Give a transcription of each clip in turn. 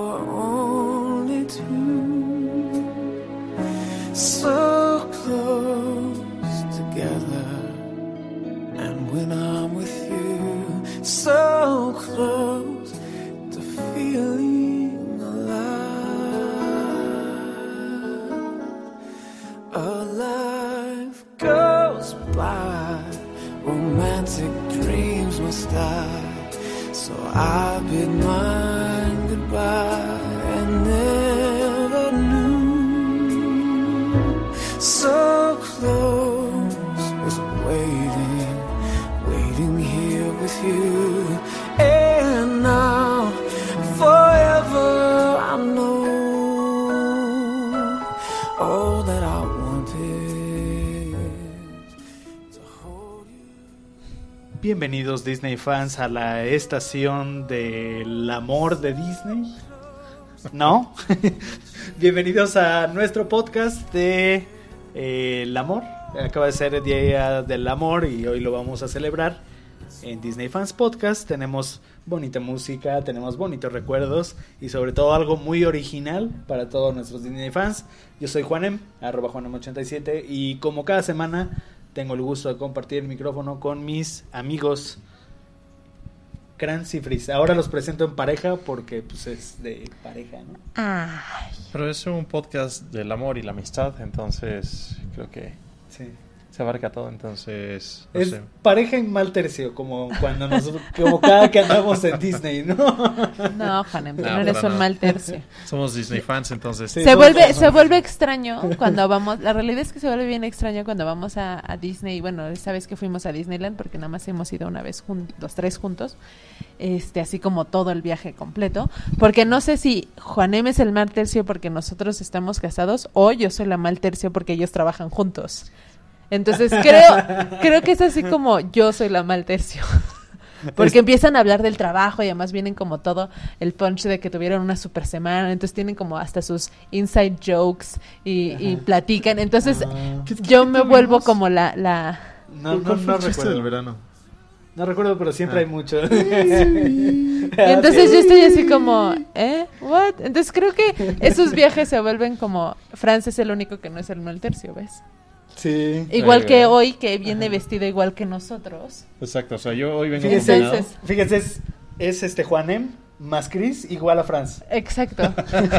for only two, so close together. And when I'm with you, so close to feeling alive. A life goes by, romantic dreams must die. So I bid mine goodbye and never knew. So close was waiting here with you. And now forever I know all that I wanted to hold you. Bienvenidos Disney fans a la estación del amor de Disney. ¿No? Bienvenidos a nuestro podcast de el amor. Acaba de ser el Día del Amor y hoy lo vamos a celebrar en Disney Fans Podcast. Tenemos bonita música, tenemos bonitos recuerdos y sobre todo algo muy original para todos nuestros Disney fans. Yo soy Juanem, @Juanem87, y como cada semana tengo el gusto de compartir el micrófono con mis amigos Kranz y Frizz. Ahora los presento en pareja porque pues es de pareja, ¿no? Ay. Pero es un podcast del amor y la amistad, entonces creo que Sí. se abarca todo, entonces no Es sé. pareja en mal tercio, como cuando como cada que andamos en Disney, ¿no? No, Juanem, tú No, no eres para un nada. mal tercio. Somos Disney fans, entonces Sí. Se vuelve extraño cuando vamos, la realidad es que se vuelve bien extraño cuando vamos a Disney. Bueno, esta vez que fuimos a Disneyland, porque nada más hemos ido una vez los tres juntos, así como todo el viaje completo, porque no sé si Juanem es el mal tercio porque nosotros estamos casados o yo soy la mal tercio porque ellos trabajan juntos. Entonces creo que es así como yo soy la mal tercio. Porque empiezan a hablar del trabajo y además vienen como todo el punch de que tuvieron una super semana, entonces tienen como hasta sus inside jokes y platican, entonces yo me vuelvo como la No chiste del recuerdo. verano. No recuerdo, pero siempre hay mucho. Y entonces yo estoy así como, ¿what? Entonces creo que esos viajes se vuelven como, Franz es el único que no es el mal tercio, ¿ves? Sí. Igual que hoy, que viene vestido igual que nosotros. Exacto, o sea, yo hoy vengo Fíjense, combinado. Entonces- es Juanem más Chris igual a Franz. Exacto.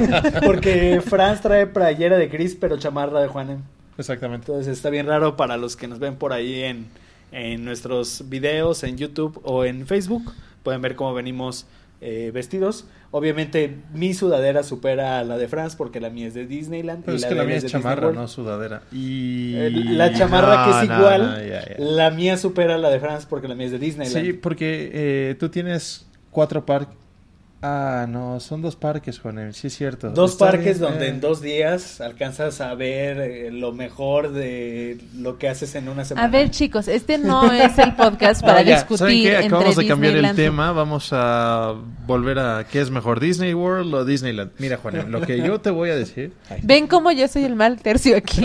Porque Franz trae playera de Chris, pero chamarra de Juanem. Exactamente. Entonces está bien raro para los que nos ven por ahí en nuestros videos, en YouTube o en Facebook. Pueden ver cómo venimos vestidos. Obviamente mi sudadera supera a la de Franz porque la mía es de Disneyland. Pero y es la que de la él mía es es de Disney chamarra, World. no sudadera. Y La chamarra que es igual, ya. la mía supera a la de Franz porque la mía es de Disneyland. Sí, porque tú tienes 4 parques. Ah, no, son 2 parques, Juanem, sí es cierto. Dos Está parques bien, donde en 2 días alcanzas a ver lo mejor de lo que haces en una semana. A ver, chicos, este no es el podcast para ya, ¿saben discutir qué? entre Acabamos de cambiar el Disneyland. tema. Vamos a volver a ¿qué es mejor, Disney World o Disneyland? Mira, Juan, lo que yo te voy a decir. Ven cómo yo soy el mal tercio aquí.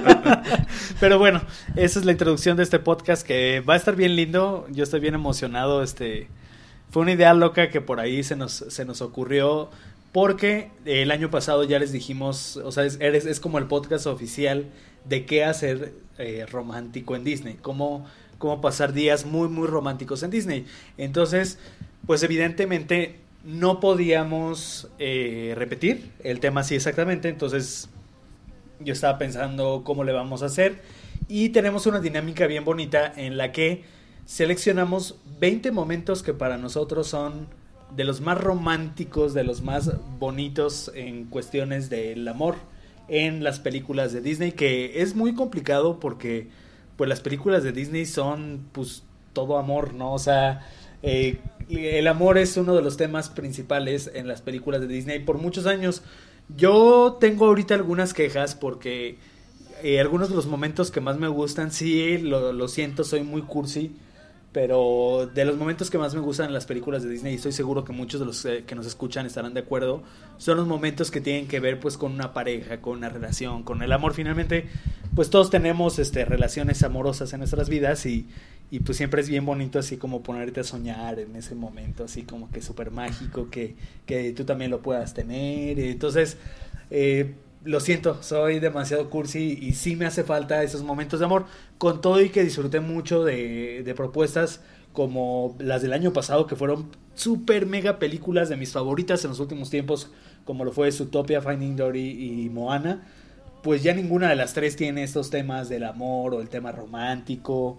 Pero bueno, esa es la introducción de este podcast que va a estar bien lindo. Yo estoy bien emocionado. Fue una idea loca que por ahí se nos ocurrió porque el año pasado ya les dijimos, o sea, es como el podcast oficial de qué hacer romántico en Disney, cómo pasar días muy muy románticos en Disney. Entonces, pues evidentemente no podíamos repetir el tema así exactamente, entonces yo estaba pensando cómo le vamos a hacer y tenemos una dinámica bien bonita en la que seleccionamos 20 momentos que para nosotros son de los más románticos, de los más bonitos en cuestiones del amor en las películas de Disney, que es muy complicado porque pues las películas de Disney son pues todo amor, ¿no? O sea, el amor es uno de los temas principales en las películas de Disney por muchos años. Yo tengo ahorita algunas quejas porque algunos de los momentos que más me gustan, sí, lo siento, soy muy cursi, pero de los momentos que más me gustan en las películas de Disney, y estoy seguro que muchos de los que nos escuchan estarán de acuerdo, son los momentos que tienen que ver pues con una pareja, con una relación, con el amor. Finalmente, pues todos tenemos relaciones amorosas en nuestras vidas y y pues siempre es bien bonito así como ponerte a soñar en ese momento, así como que súper mágico, que tú también lo puedas tener. Entonces, lo siento, soy demasiado cursi y sí me hace falta esos momentos de amor, con todo y que disfruté mucho de propuestas como las del año pasado, que fueron súper mega películas de mis favoritas en los últimos tiempos, como lo fue Zootopia, Finding Dory y Moana. Pues ya ninguna de las tres tiene estos temas del amor o el tema romántico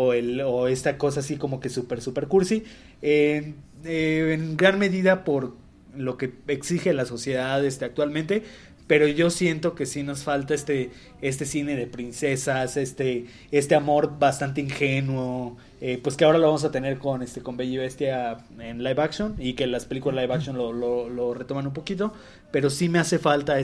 o esta cosa así como que súper cursi, en gran medida por lo que exige la sociedad actualmente. Pero yo siento que sí nos falta este cine de princesas, este amor bastante ingenuo, pues que ahora lo vamos a tener con Bella y Bestia en live action, y que las películas live action lo retoman un poquito, pero sí me hace falta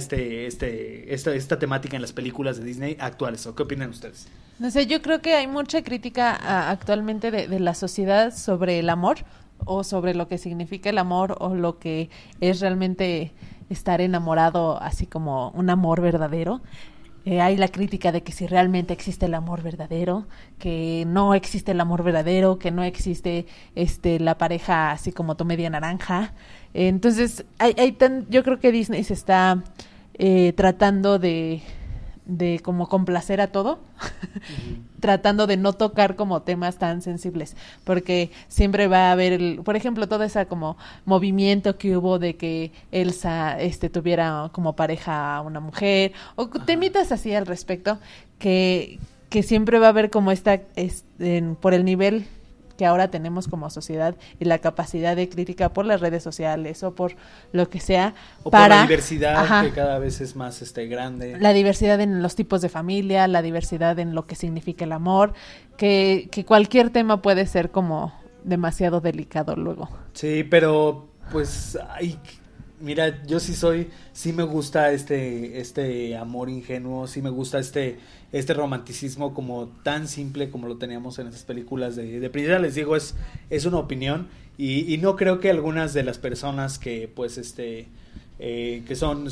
esta temática en las películas de Disney actuales. ¿O qué opinan ustedes? No sé, yo creo que hay mucha crítica actualmente de la sociedad sobre el amor, o sobre lo que significa el amor, o lo que es realmente estar enamorado, así como un amor verdadero. Hay la crítica de que si realmente existe el amor verdadero, que no existe el amor verdadero, que no existe la pareja así como tu media naranja. Entonces, yo creo que Disney se está tratando de como complacer a todo, tratando de no tocar como temas tan sensibles, porque siempre va a haber por ejemplo, todo ese como movimiento que hubo de que Elsa tuviera como pareja a una mujer, o temitas así al respecto, que siempre va a haber como por el nivel que ahora tenemos como sociedad y la capacidad de crítica por las redes sociales o por lo que sea, o por la diversidad que cada vez es más grande, la diversidad en los tipos de familia, la diversidad en lo que significa el amor, que cualquier tema puede ser como demasiado delicado luego. Sí, pero pues mira, yo sí me gusta este amor ingenuo, sí me gusta este romanticismo como tan simple como lo teníamos en esas películas de princesa. Les digo, es una opinión, y no creo que algunas de las personas que pues que son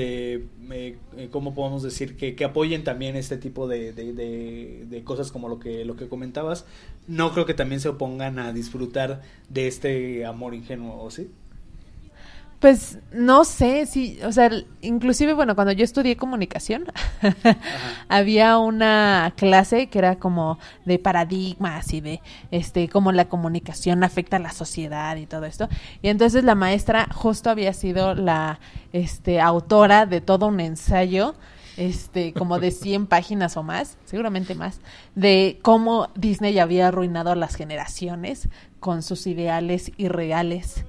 ¿cómo podemos decir? Que apoyen también este tipo de cosas como lo que comentabas, no creo que también se opongan a disfrutar de este amor ingenuo, ¿o sí? Pues no sé, sí, o sea, inclusive, bueno, cuando yo estudié comunicación, había una clase que era como de paradigmas y de cómo la comunicación afecta a la sociedad y todo esto. Y entonces la maestra justo había sido la autora de todo un ensayo, como de 100 páginas o más, seguramente más, de cómo Disney había arruinado a las generaciones con sus ideales irreales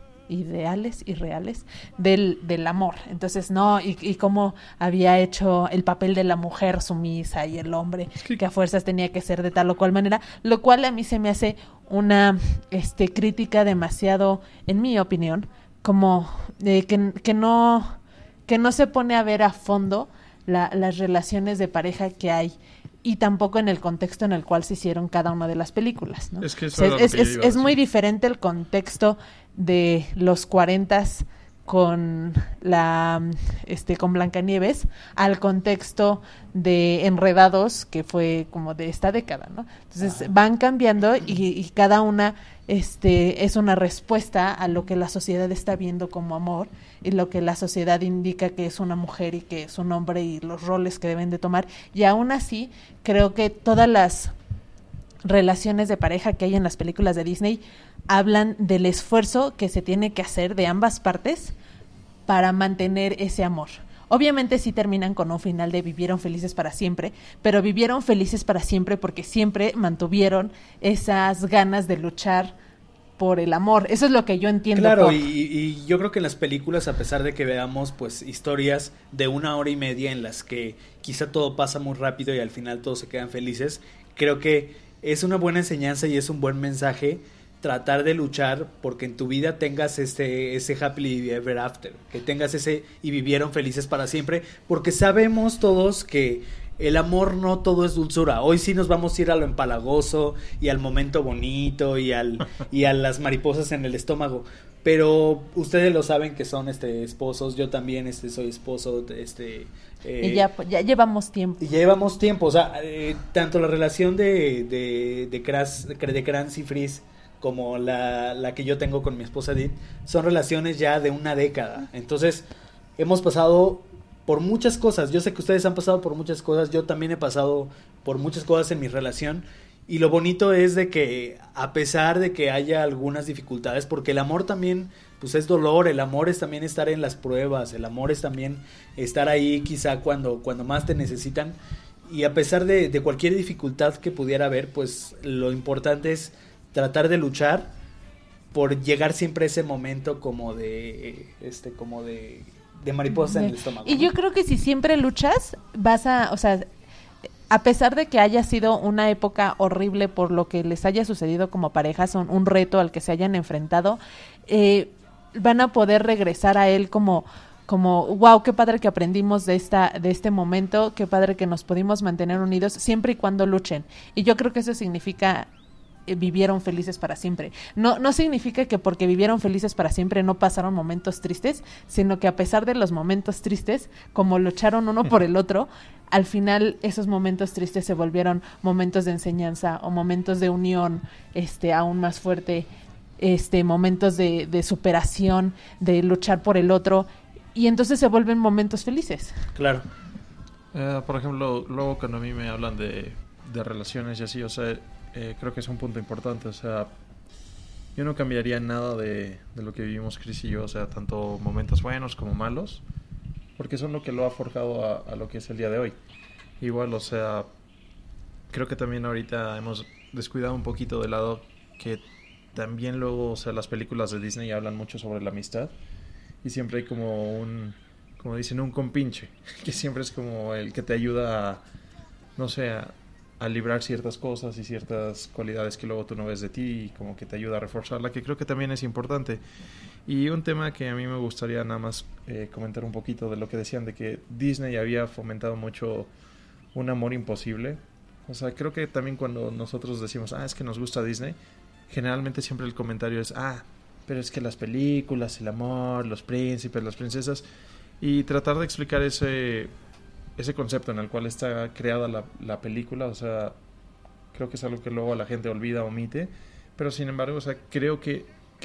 del amor. Entonces, no, y cómo había hecho el papel de la mujer sumisa y el hombre que a fuerzas tenía que ser de tal o cual manera, lo cual a mí se me hace una crítica demasiado, en mi opinión, como que no se pone a ver a fondo las relaciones de pareja que hay, y tampoco en el contexto en el cual se hicieron cada una de las películas, ¿no? Es que eso es muy diferente el contexto de los 40s con con Blancanieves al contexto de Enredados, que fue como de esta década, ¿no? Entonces van cambiando y cada una es una respuesta a lo que la sociedad está viendo como amor, y lo que la sociedad indica que es una mujer y que es un hombre, y los roles que deben de tomar. Y aún así, creo que todas las relaciones de pareja que hay en las películas de Disney hablan del esfuerzo que se tiene que hacer de ambas partes para mantener ese amor. Obviamente sí terminan con un final de vivieron felices para siempre, pero vivieron felices para siempre porque siempre mantuvieron esas ganas de luchar por el amor. Eso es lo que yo entiendo. Claro, y yo creo que en las películas, a pesar de que veamos pues historias de 1 hora y media en las que quizá todo pasa muy rápido y al final todos se quedan felices, creo que es una buena enseñanza y es un buen mensaje tratar de luchar porque en tu vida tengas ese happily ever after, que tengas ese y vivieron felices para siempre, porque sabemos todos que el amor no todo es dulzura. Hoy sí nos vamos a ir a lo empalagoso y al momento bonito y a las mariposas en el estómago, pero ustedes lo saben que son esposos, yo también soy esposo, y ya llevamos tiempo. Y ya llevamos tiempo, o sea, tanto la relación de Kranz y Frizz como la que yo tengo con mi esposa Edith, son relaciones ya de una década. Entonces, hemos pasado por muchas cosas. Yo sé que ustedes han pasado por muchas cosas, yo también he pasado por muchas cosas en mi relación. Y lo bonito es de que a pesar de que haya algunas dificultades, porque el amor también pues es dolor, el amor es también estar en las pruebas, el amor es también estar ahí quizá cuando más te necesitan. Y a pesar de cualquier dificultad que pudiera haber, pues lo importante es tratar de luchar por llegar siempre a ese momento como de mariposa en el estómago. Y yo creo que si siempre luchas, o sea, a pesar de que haya sido una época horrible por lo que les haya sucedido como parejas, un reto al que se hayan enfrentado, van a poder regresar a él como wow, qué padre que aprendimos de este momento, qué padre que nos pudimos mantener unidos siempre y cuando luchen. Y yo creo que eso significa vivieron felices para siempre. No significa que porque vivieron felices para siempre no pasaron momentos tristes, sino que a pesar de los momentos tristes, como lucharon uno por el otro, al final esos momentos tristes se volvieron momentos de enseñanza o momentos de unión aún más fuerte, momentos de superación, de luchar por el otro, y entonces se vuelven momentos felices. Claro. Por ejemplo, luego cuando a mí me hablan de relaciones y así, o sea, creo que es un punto importante, o sea, yo no cambiaría nada de lo que vivimos Chris y yo, o sea, tanto momentos buenos como malos, porque son lo que lo ha forjado a lo que es el día de hoy. Igual, o sea, creo que también ahorita hemos descuidado un poquito de lado que también luego, o sea, las películas de Disney hablan mucho sobre la amistad y siempre hay como como dicen, un compinche, que siempre es como el que te ayuda a, no sé, a librar ciertas cosas y ciertas cualidades que luego tú no ves de ti y como que te ayuda a reforzarla, que creo que también es importante. Y un tema que a mí me gustaría nada más comentar un poquito de lo que decían de que Disney había fomentado mucho un amor imposible. O sea, creo que también cuando nosotros decimos, es que nos gusta Disney, generalmente siempre el comentario es, pero es que las películas, el amor, los príncipes, las princesas, y tratar de explicar ese concepto en el cual está creada la película, o sea, creo que es algo que luego la gente olvida, omite, pero sin embargo, o sea, creo que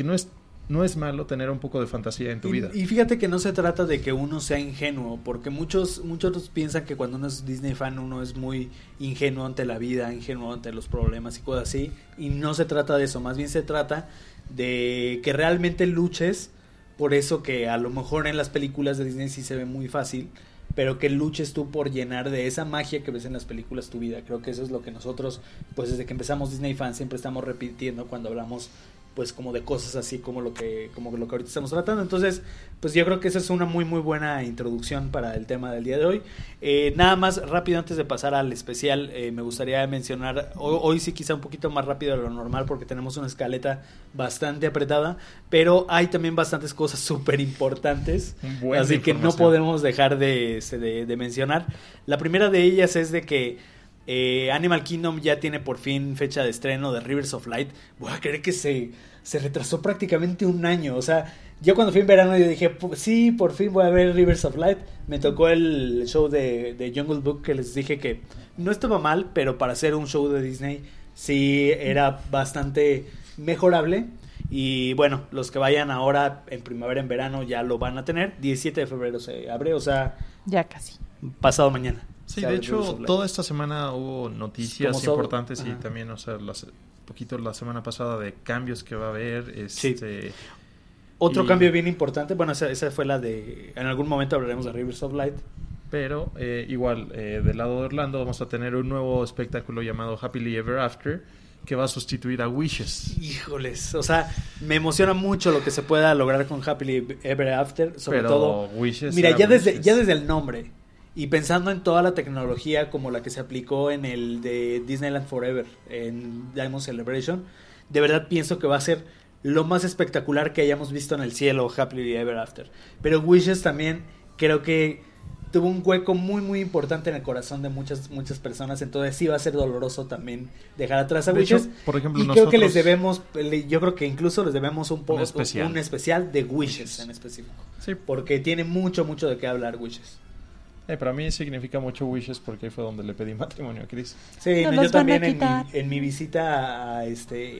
no es malo tener un poco de fantasía en tu vida. Y fíjate que no se trata de que uno sea ingenuo, porque muchos piensan que cuando uno es Disney fan uno es muy ingenuo ante la vida, ingenuo ante los problemas y cosas así, y no se trata de eso, más bien se trata de que realmente luches por eso que a lo mejor en las películas de Disney sí se ve muy fácil, pero que luches tú por llenar de esa magia que ves en las películas tu vida. Creo que eso es lo que nosotros, pues desde que empezamos Disney Fan, siempre estamos repitiendo cuando hablamos pues como de cosas así como lo que ahorita estamos tratando. Entonces, pues yo creo que esa es una muy muy buena introducción para el tema del día de hoy. Nada más rápido antes de pasar al especial, me gustaría mencionar, hoy sí quizá un poquito más rápido de lo normal porque tenemos una escaleta bastante apretada, pero hay también bastantes cosas súper importantes, así que no podemos dejar de mencionar. La primera de ellas es de que Animal Kingdom ya tiene por fin fecha de estreno de Rivers of Light. Voy a creer que se retrasó prácticamente un año. O sea, yo cuando fui en verano yo dije, sí, por fin voy a ver Rivers of Light. Me tocó el show de Jungle Book, que les dije que no estaba mal, pero para hacer un show de Disney sí era bastante mejorable. Y bueno, los que vayan ahora en primavera, en verano ya lo van a tener. 17 de febrero se abre, o sea, ya casi pasado mañana. Sí, de hecho, toda esta semana hubo noticias importantes y también, o sea, poquito la semana pasada de cambios que va a haber. Sí. Otro cambio bien importante, bueno, esa fue la de, en algún momento hablaremos de Rivers of Light. Pero igual, del lado de Orlando vamos a tener un nuevo espectáculo llamado Happily Ever After, que va a sustituir a Wishes. Híjoles, o sea, me emociona mucho lo que se pueda lograr con Happily Ever After, sobre todo Wishes, mira, ya desde el nombre. Y pensando en toda la tecnología como la que se aplicó en el de Disneyland Forever, en Diamond Celebration, de verdad pienso que va a ser lo más espectacular que hayamos visto en el cielo, Happily Ever After. Pero Wishes también creo que tuvo un hueco muy muy importante en el corazón de muchas personas, entonces sí va a ser doloroso también dejar atrás a De hecho, Wishes. por ejemplo, Y creo que les debemos, yo creo que incluso les debemos un especial de Wishes en específico, Sí, porque tiene mucho de qué hablar Wishes. para mí significa mucho Wishes porque ahí fue donde le pedí matrimonio a Chris. Sí, No yo los van a también quitar. en mi visita a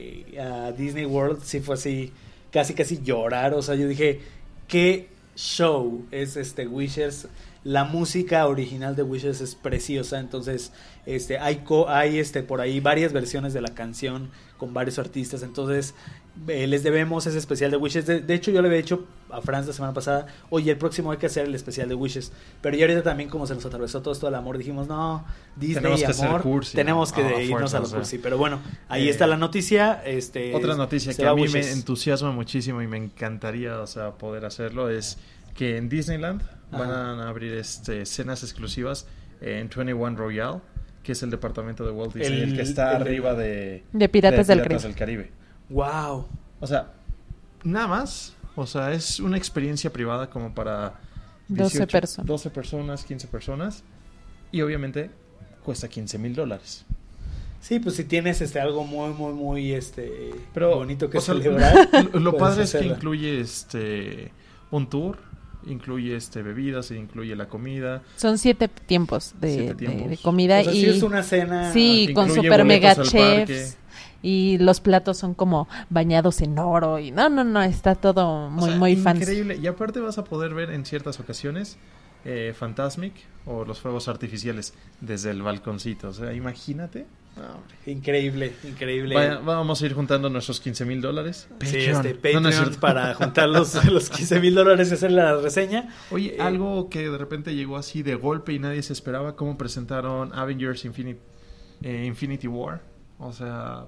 Disney World sí fue así, casi llorar, o sea, yo dije, qué show es Wishes. La música original de Wishes es preciosa, entonces hay por ahí varias versiones de la canción con varios artistas, entonces les debemos ese especial de Wishes. De hecho, yo le había dicho a Franz la semana pasada, oye, el próximo hay que hacer el especial de Wishes, pero ya ahorita también como se nos atravesó todo esto del amor, dijimos, no, Disney Tenemos y que ser amor, cursi, tenemos que irnos fuerza, a lo o sea. cursi, pero bueno, ahí está la noticia. Otra noticia se que va a mí Wishes. me entusiasma muchísimo y me encantaría, o sea, poder hacerlo es que en Disneyland van a abrir escenas exclusivas en 21 Royale, que es el departamento de Walt Disney, el que está arriba de Piratas del Caribe. Wow. O sea, nada más, o sea, es una experiencia privada como para 12 personas. 12 personas, 15 personas, y obviamente cuesta $15,000. Sí, pues si tienes algo muy Pero, bonito que o sea, celebrar. Lo puedes padre es que hacerlo. incluye un tour, incluye bebidas, incluye la comida. Son 7 tiempos de comida O sea, y sí es una cena. sí, con incluye super mega boletos al parque. chefs y los platos son como bañados en oro y no, está todo muy O sea, muy fancy. increíble. Y aparte vas a poder ver en ciertas ocasiones Fantasmic o los fuegos artificiales desde el balconcito. O sea, imagínate. No, hombre. Increíble. Vamos a ir juntando nuestros $15,000. Sí, Patreon. No es Patreon cierto. para juntar los $15,000 y hacer la reseña. Oye, algo que de repente llegó así de golpe y nadie se esperaba, cómo presentaron Avengers Infinity War. O sea,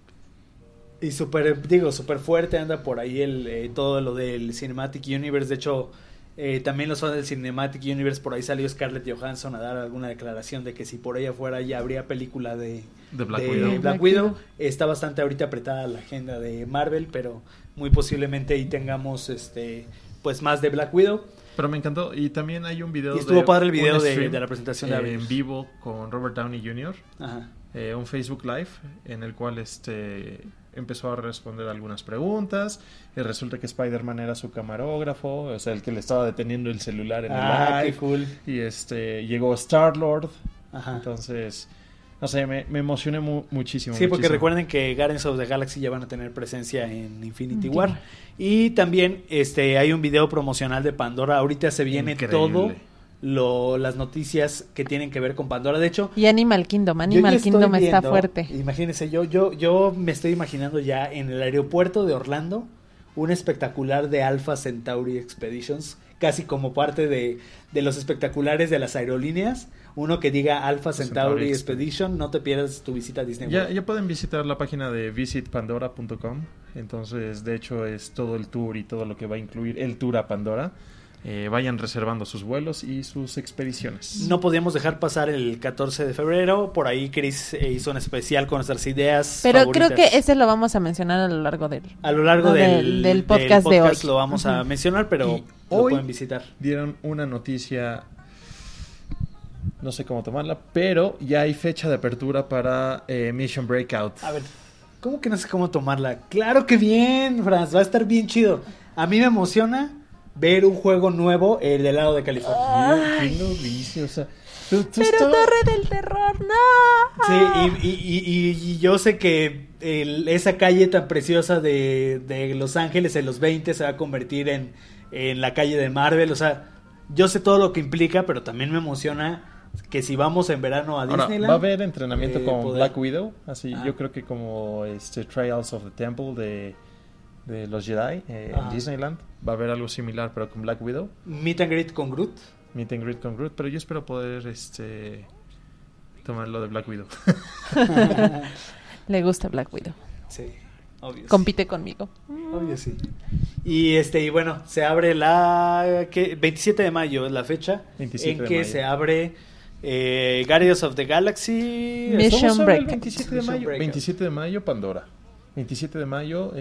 Y súper fuerte anda por ahí todo lo del Cinematic Universe. De hecho, también los fans del Cinematic Universe, por ahí salió Scarlett Johansson a dar alguna declaración de que si por ella fuera ya habría película de Black Widow. Está bastante ahorita apretada la agenda de Marvel, pero muy posiblemente ahí tengamos pues más de Black Widow. pero me encantó. Y también hay un video. Y estuvo padre el video un stream, de la presentación de Avengers. en vivo con Robert Downey Jr. Ajá. Un Facebook Live en el cual empezó a responder algunas preguntas y resulta que Spider-Man era su camarógrafo, o sea, el que le estaba deteniendo el celular en el live. Qué cool. Y llegó Star-Lord. Ajá. Entonces, no sé, me emocioné muchísimo. Sí, porque muchísimo. recuerden que Guardians of the Galaxy ya van a tener presencia en Infinity War. Y también hay un video promocional de Pandora. Ahorita se viene Increíble. todo las noticias que tienen que ver con Pandora. De hecho, Y Animal Kingdom yo ya estoy está viendo, fuerte. Imagínense, yo me estoy imaginando ya en el aeropuerto de Orlando un espectacular de Alpha Centauri Expeditions, casi como parte de los espectaculares de las aerolíneas. Uno que diga Alpha Centauri Expedition, no te pierdas tu visita a Disney World. Ya pueden visitar la página de visitpandora.com. Entonces, de hecho, es todo el tour y todo lo que va a incluir el tour a Pandora. Vayan reservando sus vuelos y sus expediciones. No podíamos dejar pasar el 14 de febrero. Por ahí Chris hizo un especial con nuestras ideas Pero favoritas. creo que ese lo vamos a mencionar a lo largo del del podcast de hoy. lo vamos a mencionar, pero Y lo hoy pueden visitar. dieron una noticia, no sé cómo tomarla, pero ya hay fecha de apertura para Mission Breakout. A ver, ¿cómo que no sé cómo tomarla? Claro que bien, Franz, va a estar bien chido. A mí me emociona ver un juego nuevo del lado de California. ¿Quién lo dice? O sea, Pero Torre del Terror, no. Sí, y yo sé que esa calle tan preciosa de Los Ángeles en los 20 se va a convertir en la calle de Marvel. O sea, yo sé todo lo que implica, pero también me emociona que si vamos en verano a ahora, Disneyland... va a haber entrenamiento con poder- Black Widow, así Ajá. yo creo que como Trials of the Temple de los Jedi en Ajá. Disneyland. Va a haber algo similar, pero con Black Widow. Meet and greet con Groot. Meet and greet con Groot, pero yo espero poder tomar lo de Black Widow. Le gusta Black Widow. Sí, obvio. Compite conmigo. Obvio, sí. Y bueno, se abre 27 de mayo es la fecha 27 en de que mayo. se abre Guardians of the Galaxy. Mission ¿Cómo se abre el Breakout. 27 de Mission mayo? Breakout. 27 de mayo, Pandora. 27 de mayo,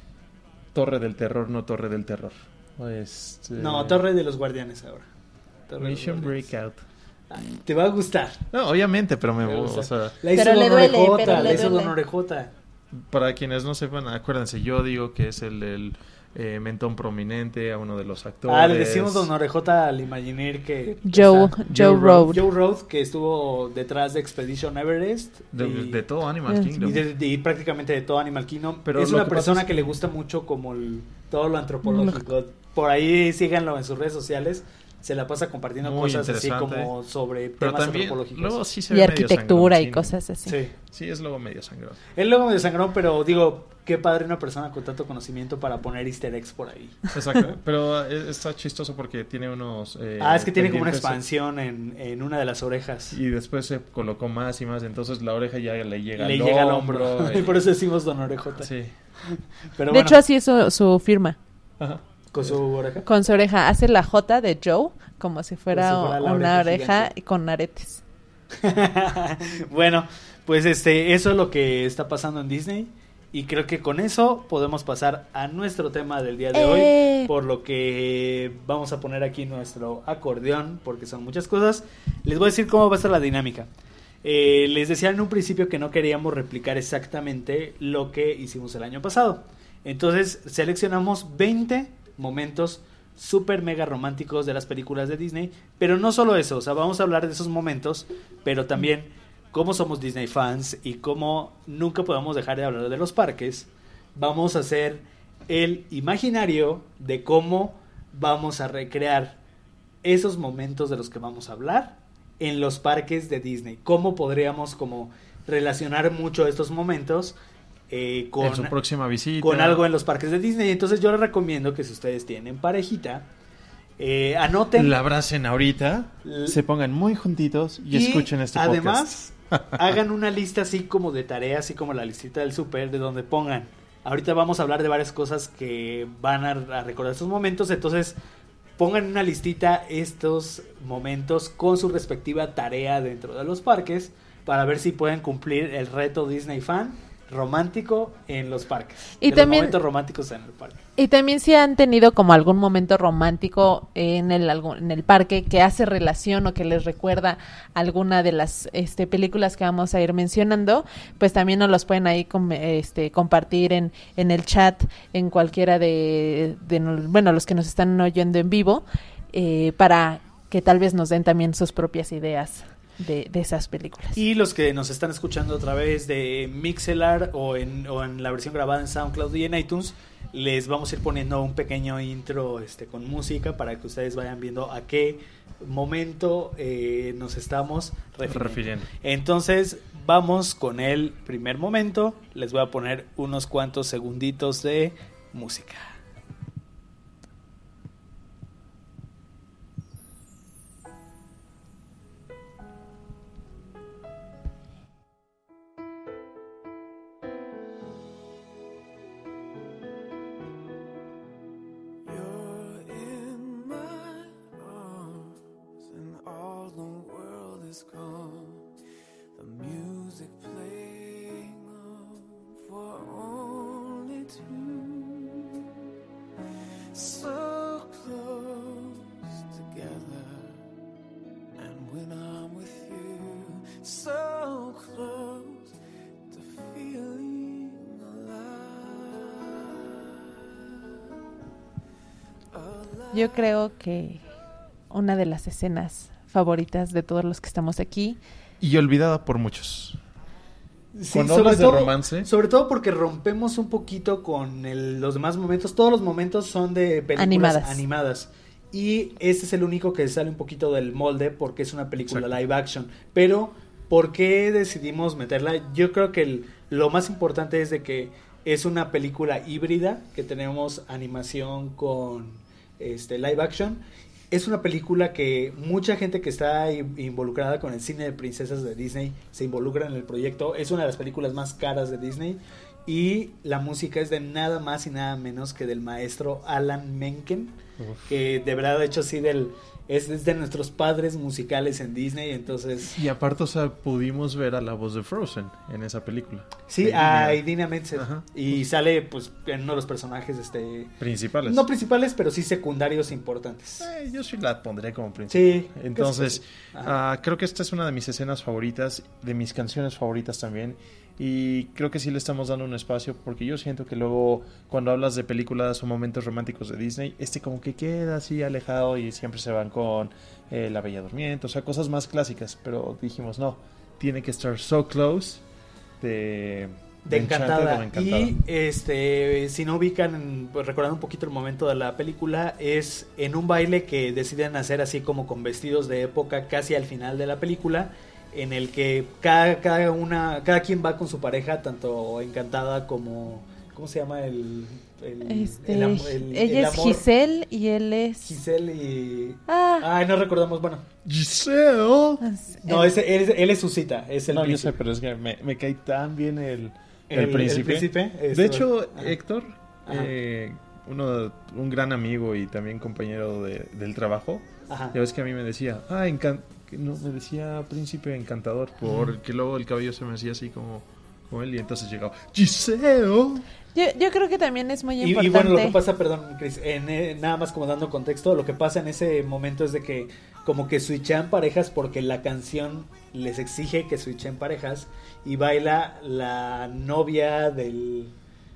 Torre del Terror, no Torre del Terror. No, Torre de los Guardianes ahora. Mission Breakout. Ay, te va a gustar. No, obviamente, pero me Te va a o gustar. sea, La hizo Pero le Don duele, Orejota, pero le la hizo Don duele. Orejota. para quienes no sepan, acuérdense, yo digo que es el mentón prominente a uno de los actores. Le decimos Don Orejota al Imagineer que... Joe Joe Road. Joe Road, que estuvo detrás de Expedition Everest. De todo Animal Ah, Kingdom. Y prácticamente de todo Animal Kingdom. Pero es lo una que persona pasa es que le gusta mucho como todo lo antropológico. Por ahí síganlo en sus redes sociales. Se la pasa compartiendo Muy cosas así interesante. como sobre Pero temas también, antropológicos. luego sí se Y ve medio arquitectura y sangrón, cosas así. Sí. Sí, es luego medio sangrón. Él luego me desangró, pero digo, qué padre una persona con tanto conocimiento para poner easter eggs por ahí. Exacto, pero está chistoso porque tiene unos... Es que tiene como una pendientes, expansión en una de las orejas. Y después se colocó más y más, entonces la oreja ya le llega Le al llega al hombro. hombro. Y por eso decimos Don Orejota. Sí. Pero De bueno, hecho, así es su firma. Ajá. con su oreja. Con su oreja. Hace la J de Joe como si fuera, Como si fuera la una oreja oreja gigante. y con aretes. Bueno, pues eso es lo que está pasando en Disney. Y creo que con eso podemos pasar a nuestro tema del día de hoy. Por lo que vamos a poner aquí nuestro acordeón, porque son muchas cosas. Les voy a decir cómo va a estar la dinámica. Les decía en un principio que no queríamos replicar exactamente lo que hicimos el año pasado. Entonces seleccionamos 20 momentos súper mega románticos de las películas de Disney. Pero no solo eso, o sea, vamos a hablar de esos momentos, pero también cómo somos Disney fans y cómo nunca podemos dejar de hablar de los parques. Vamos a hacer el imaginario de cómo vamos a recrear esos momentos de los que vamos a hablar en los parques de Disney. Cómo podríamos como relacionar mucho estos momentos En su próxima visita. con algo en los parques de Disney. Entonces yo les recomiendo que si ustedes tienen parejita, anoten. La abracen ahorita, se pongan muy juntitos y escuchen este podcast. Además, hagan una lista así como de tareas, así como la listita del súper, de donde pongan. Ahorita vamos a hablar de varias cosas que van a recordar estos momentos, entonces pongan en una listita estos momentos con su respectiva tarea dentro de los parques para ver si pueden cumplir el reto Disney fan romántico en los parques. Y de también- los momentos románticos en el parque. Y también si han tenido como algún momento romántico en el parque que hace relación o que les recuerda alguna de las películas que vamos a ir mencionando, pues también nos los pueden ahí compartir en el chat, en cualquiera bueno, los que nos están oyendo en vivo, para que tal vez nos den también sus propias ideas de esas películas. Y los que nos están escuchando a través de Mixelar o en la versión grabada en SoundCloud y en iTunes, les vamos a ir poniendo un pequeño intro con música para que ustedes vayan viendo a qué momento nos estamos refiriendo. Entonces vamos con el primer momento. Les voy a poner unos cuantos segunditos de música. You're in my arms, and all the world is calm. The music playing on for only two. So close together, and when I'm with you, so close to feeling alive. Yo creo que una de las escenas favoritas de todos los que estamos aquí. Y olvidada por muchos. Sí, Cuando hablas de romance. Sobre todo porque rompemos un poquito con los demás momentos. Todos los momentos son de películas animadas. Y este es el único que sale un poquito del molde porque es una película Exacto. live action. Pero, ¿por qué decidimos meterla? Yo creo que lo más importante es de que es una película híbrida, que tenemos animación con live action. Es una película que mucha gente que está involucrada con el cine de princesas de Disney se involucra en el proyecto. Es una de las películas más caras de Disney. Y la música es de nada más y nada menos que del maestro Alan Menken. que de verdad, de hecho, sí, es de nuestros padres musicales en Disney, entonces... Y aparte, o sea, pudimos ver a la voz de Frozen en esa película. Sí, a Idina Menzel. Y sale, pues, en uno de los personajes, principales. No principales, pero sí secundarios importantes. Yo sí la pondré como principal. Sí. Entonces, creo que esta es una de mis escenas favoritas, de mis canciones favoritas también. Y creo que sí le estamos dando un espacio, porque yo siento que luego cuando hablas de películas o momentos románticos de Disney, como que queda así alejado y siempre se van con La Bella Durmiente, o sea, cosas más clásicas, pero dijimos no, tiene que estar so close de Encantada. Y si no ubican, pues recordando un poquito el momento de la película, es en un baile que deciden hacer así como con vestidos de época casi al final de la película, en el que cada quien va con su pareja, tanto Encantada como... ¿Cómo se llama ella es Giselle y él es... Giselle y... no recordamos, bueno. Giselle. No, él es su cita, es el príncipe. Yo sé, pero es que me cae tan bien el príncipe. El príncipe. De hecho, Héctor, un gran amigo y también compañero del trabajo, ya ves que a mí me decía, me decía príncipe encantador, porque luego el cabello se me hacía así como él, y entonces llegaba Giselle. Yo creo que también es muy importante. Y bueno, lo que pasa, perdón, Chris, nada más como dando contexto, lo que pasa en ese momento es de que como que switchan parejas porque la canción les exige que switchen parejas, y baila la novia del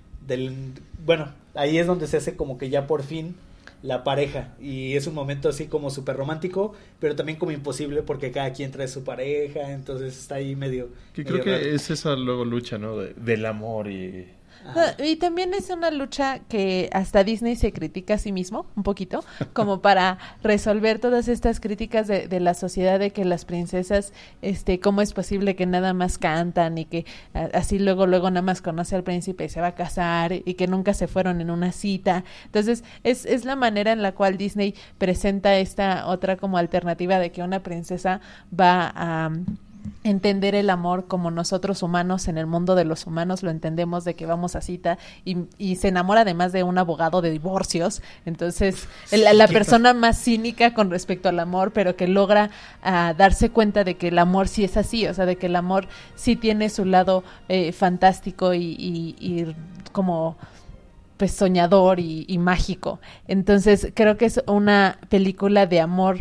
bueno, ahí es donde se hace como que ya por fin la pareja, y es un momento así como súper romántico, pero también como imposible porque cada quien trae su pareja, entonces está ahí medio... Que creo que raro. Es esa luego lucha, ¿no? Del amor y... Y también es una lucha que hasta Disney se critica a sí mismo un poquito, como para resolver todas estas críticas de la sociedad, de que las princesas, cómo es posible que nada más cantan y que así luego nada más conoce al príncipe y se va a casar, y que nunca se fueron en una cita. Entonces es la manera en la cual Disney presenta esta otra como alternativa de que una princesa va a entender el amor como nosotros humanos en el mundo de los humanos lo entendemos, de que vamos a cita y se enamora además de un abogado de divorcios. Entonces la persona más cínica con respecto al amor, pero que logra darse cuenta de que el amor sí es así, o sea, de que el amor sí tiene su lado fantástico y como pues soñador y mágico. Entonces creo que es una película de amor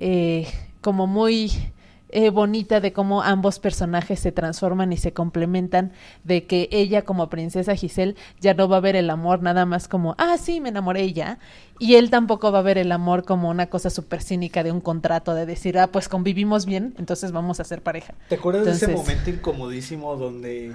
como muy... bonita, de cómo ambos personajes se transforman y se complementan, de que ella como princesa Giselle ya no va a ver el amor nada más como, sí, me enamoré ya, y él tampoco va a ver el amor como una cosa súper cínica de un contrato, de decir, pues convivimos bien, entonces vamos a ser pareja. ¿Te acuerdas de ese momento incomodísimo donde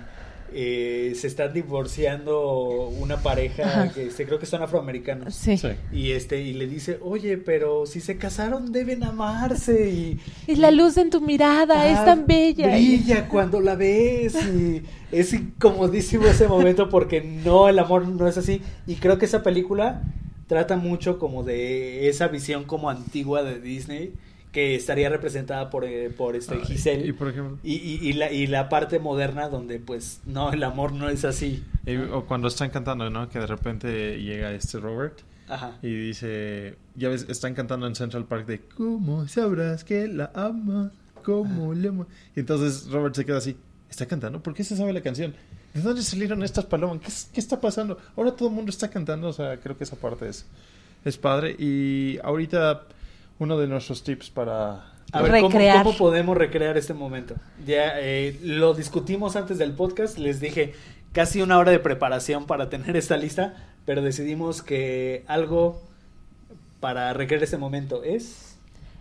se están divorciando una pareja que creo que son afroamericanos? Sí. Y y le dice, oye, pero si se casaron deben amarse, y la luz en tu mirada es tan bella, brilla cuando la ves, y es incomodísimo ese momento porque no, el amor no es así. Y creo que esa película trata mucho como de esa visión como antigua de Disney, que estaría representada por Giselle, y por ejemplo, y la parte moderna donde pues no, el amor no es así. O cuando están cantando, ¿no? Que de repente llega Robert y dice, ya ves, están cantando en Central Park de ¿cómo sabrás que la amas? ¿Cómo le amas? Y entonces Robert se queda así, ¿está cantando? ¿Por qué se sabe la canción? ¿De dónde salieron estas palomas? ¿Qué está pasando? Ahora todo el mundo está cantando, o sea, creo que esa parte es padre. Y ahorita uno de nuestros tips para recrear. ¿Cómo podemos recrear este momento? Ya lo discutimos antes del podcast, les dije casi una hora de preparación para tener esta lista, pero decidimos que algo para recrear este momento es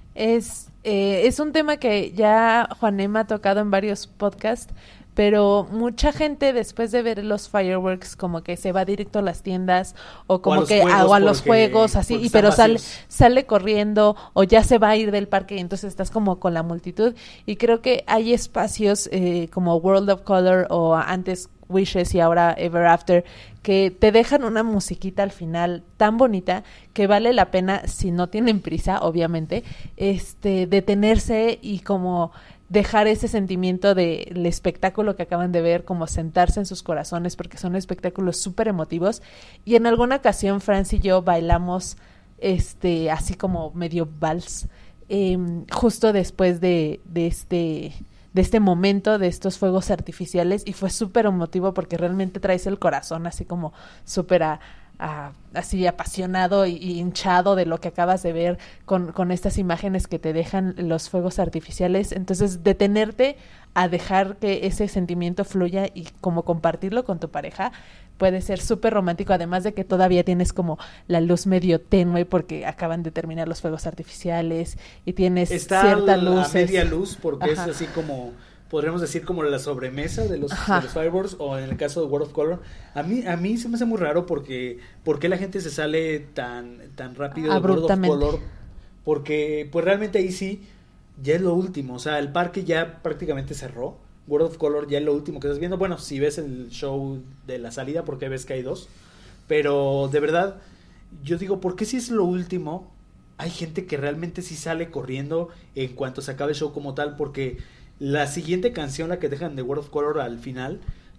un tema que ya Juanema ha tocado en varios podcasts, pero mucha gente después de ver los fireworks como que se va directo a las tiendas o como que a los juegos así, pero sale corriendo o ya se va a ir del parque y entonces estás como con la multitud. Y creo que hay espacios como World of Color o antes Wishes y ahora Ever After que te dejan una musiquita al final tan bonita que vale la pena, si no tienen prisa obviamente, detenerse y como dejar ese sentimiento del espectáculo que acaban de ver, como sentarse en sus corazones, porque son espectáculos súper emotivos. Y en alguna ocasión Franz y yo bailamos así como medio vals, justo después de este momento, de estos fuegos artificiales, y fue súper emotivo porque realmente traes el corazón así como súper así apasionado y hinchado de lo que acabas de ver con estas imágenes que te dejan los fuegos artificiales. Entonces, detenerte a dejar que ese sentimiento fluya y como compartirlo con tu pareja puede ser súper romántico, además de que todavía tienes como la luz medio tenue porque acaban de terminar los fuegos artificiales y tienes cierta luz. Está a media luz porque es así como, podríamos decir como la sobremesa de los fireworks, o en el caso de World of Color. A mí se me hace muy raro porque la gente se sale tan rápido de World of Color, porque pues realmente ahí sí ya es lo último, o sea, el parque ya prácticamente cerró. World of Color ya es lo último que estás viendo. Bueno, si ves el show de la salida, porque ves que hay 2. Pero de verdad, yo digo, ¿por qué si es lo último? Hay gente que realmente sí sale corriendo en cuanto se acabe el show como tal, porque la siguiente canción, la que dejan de World of Color al final,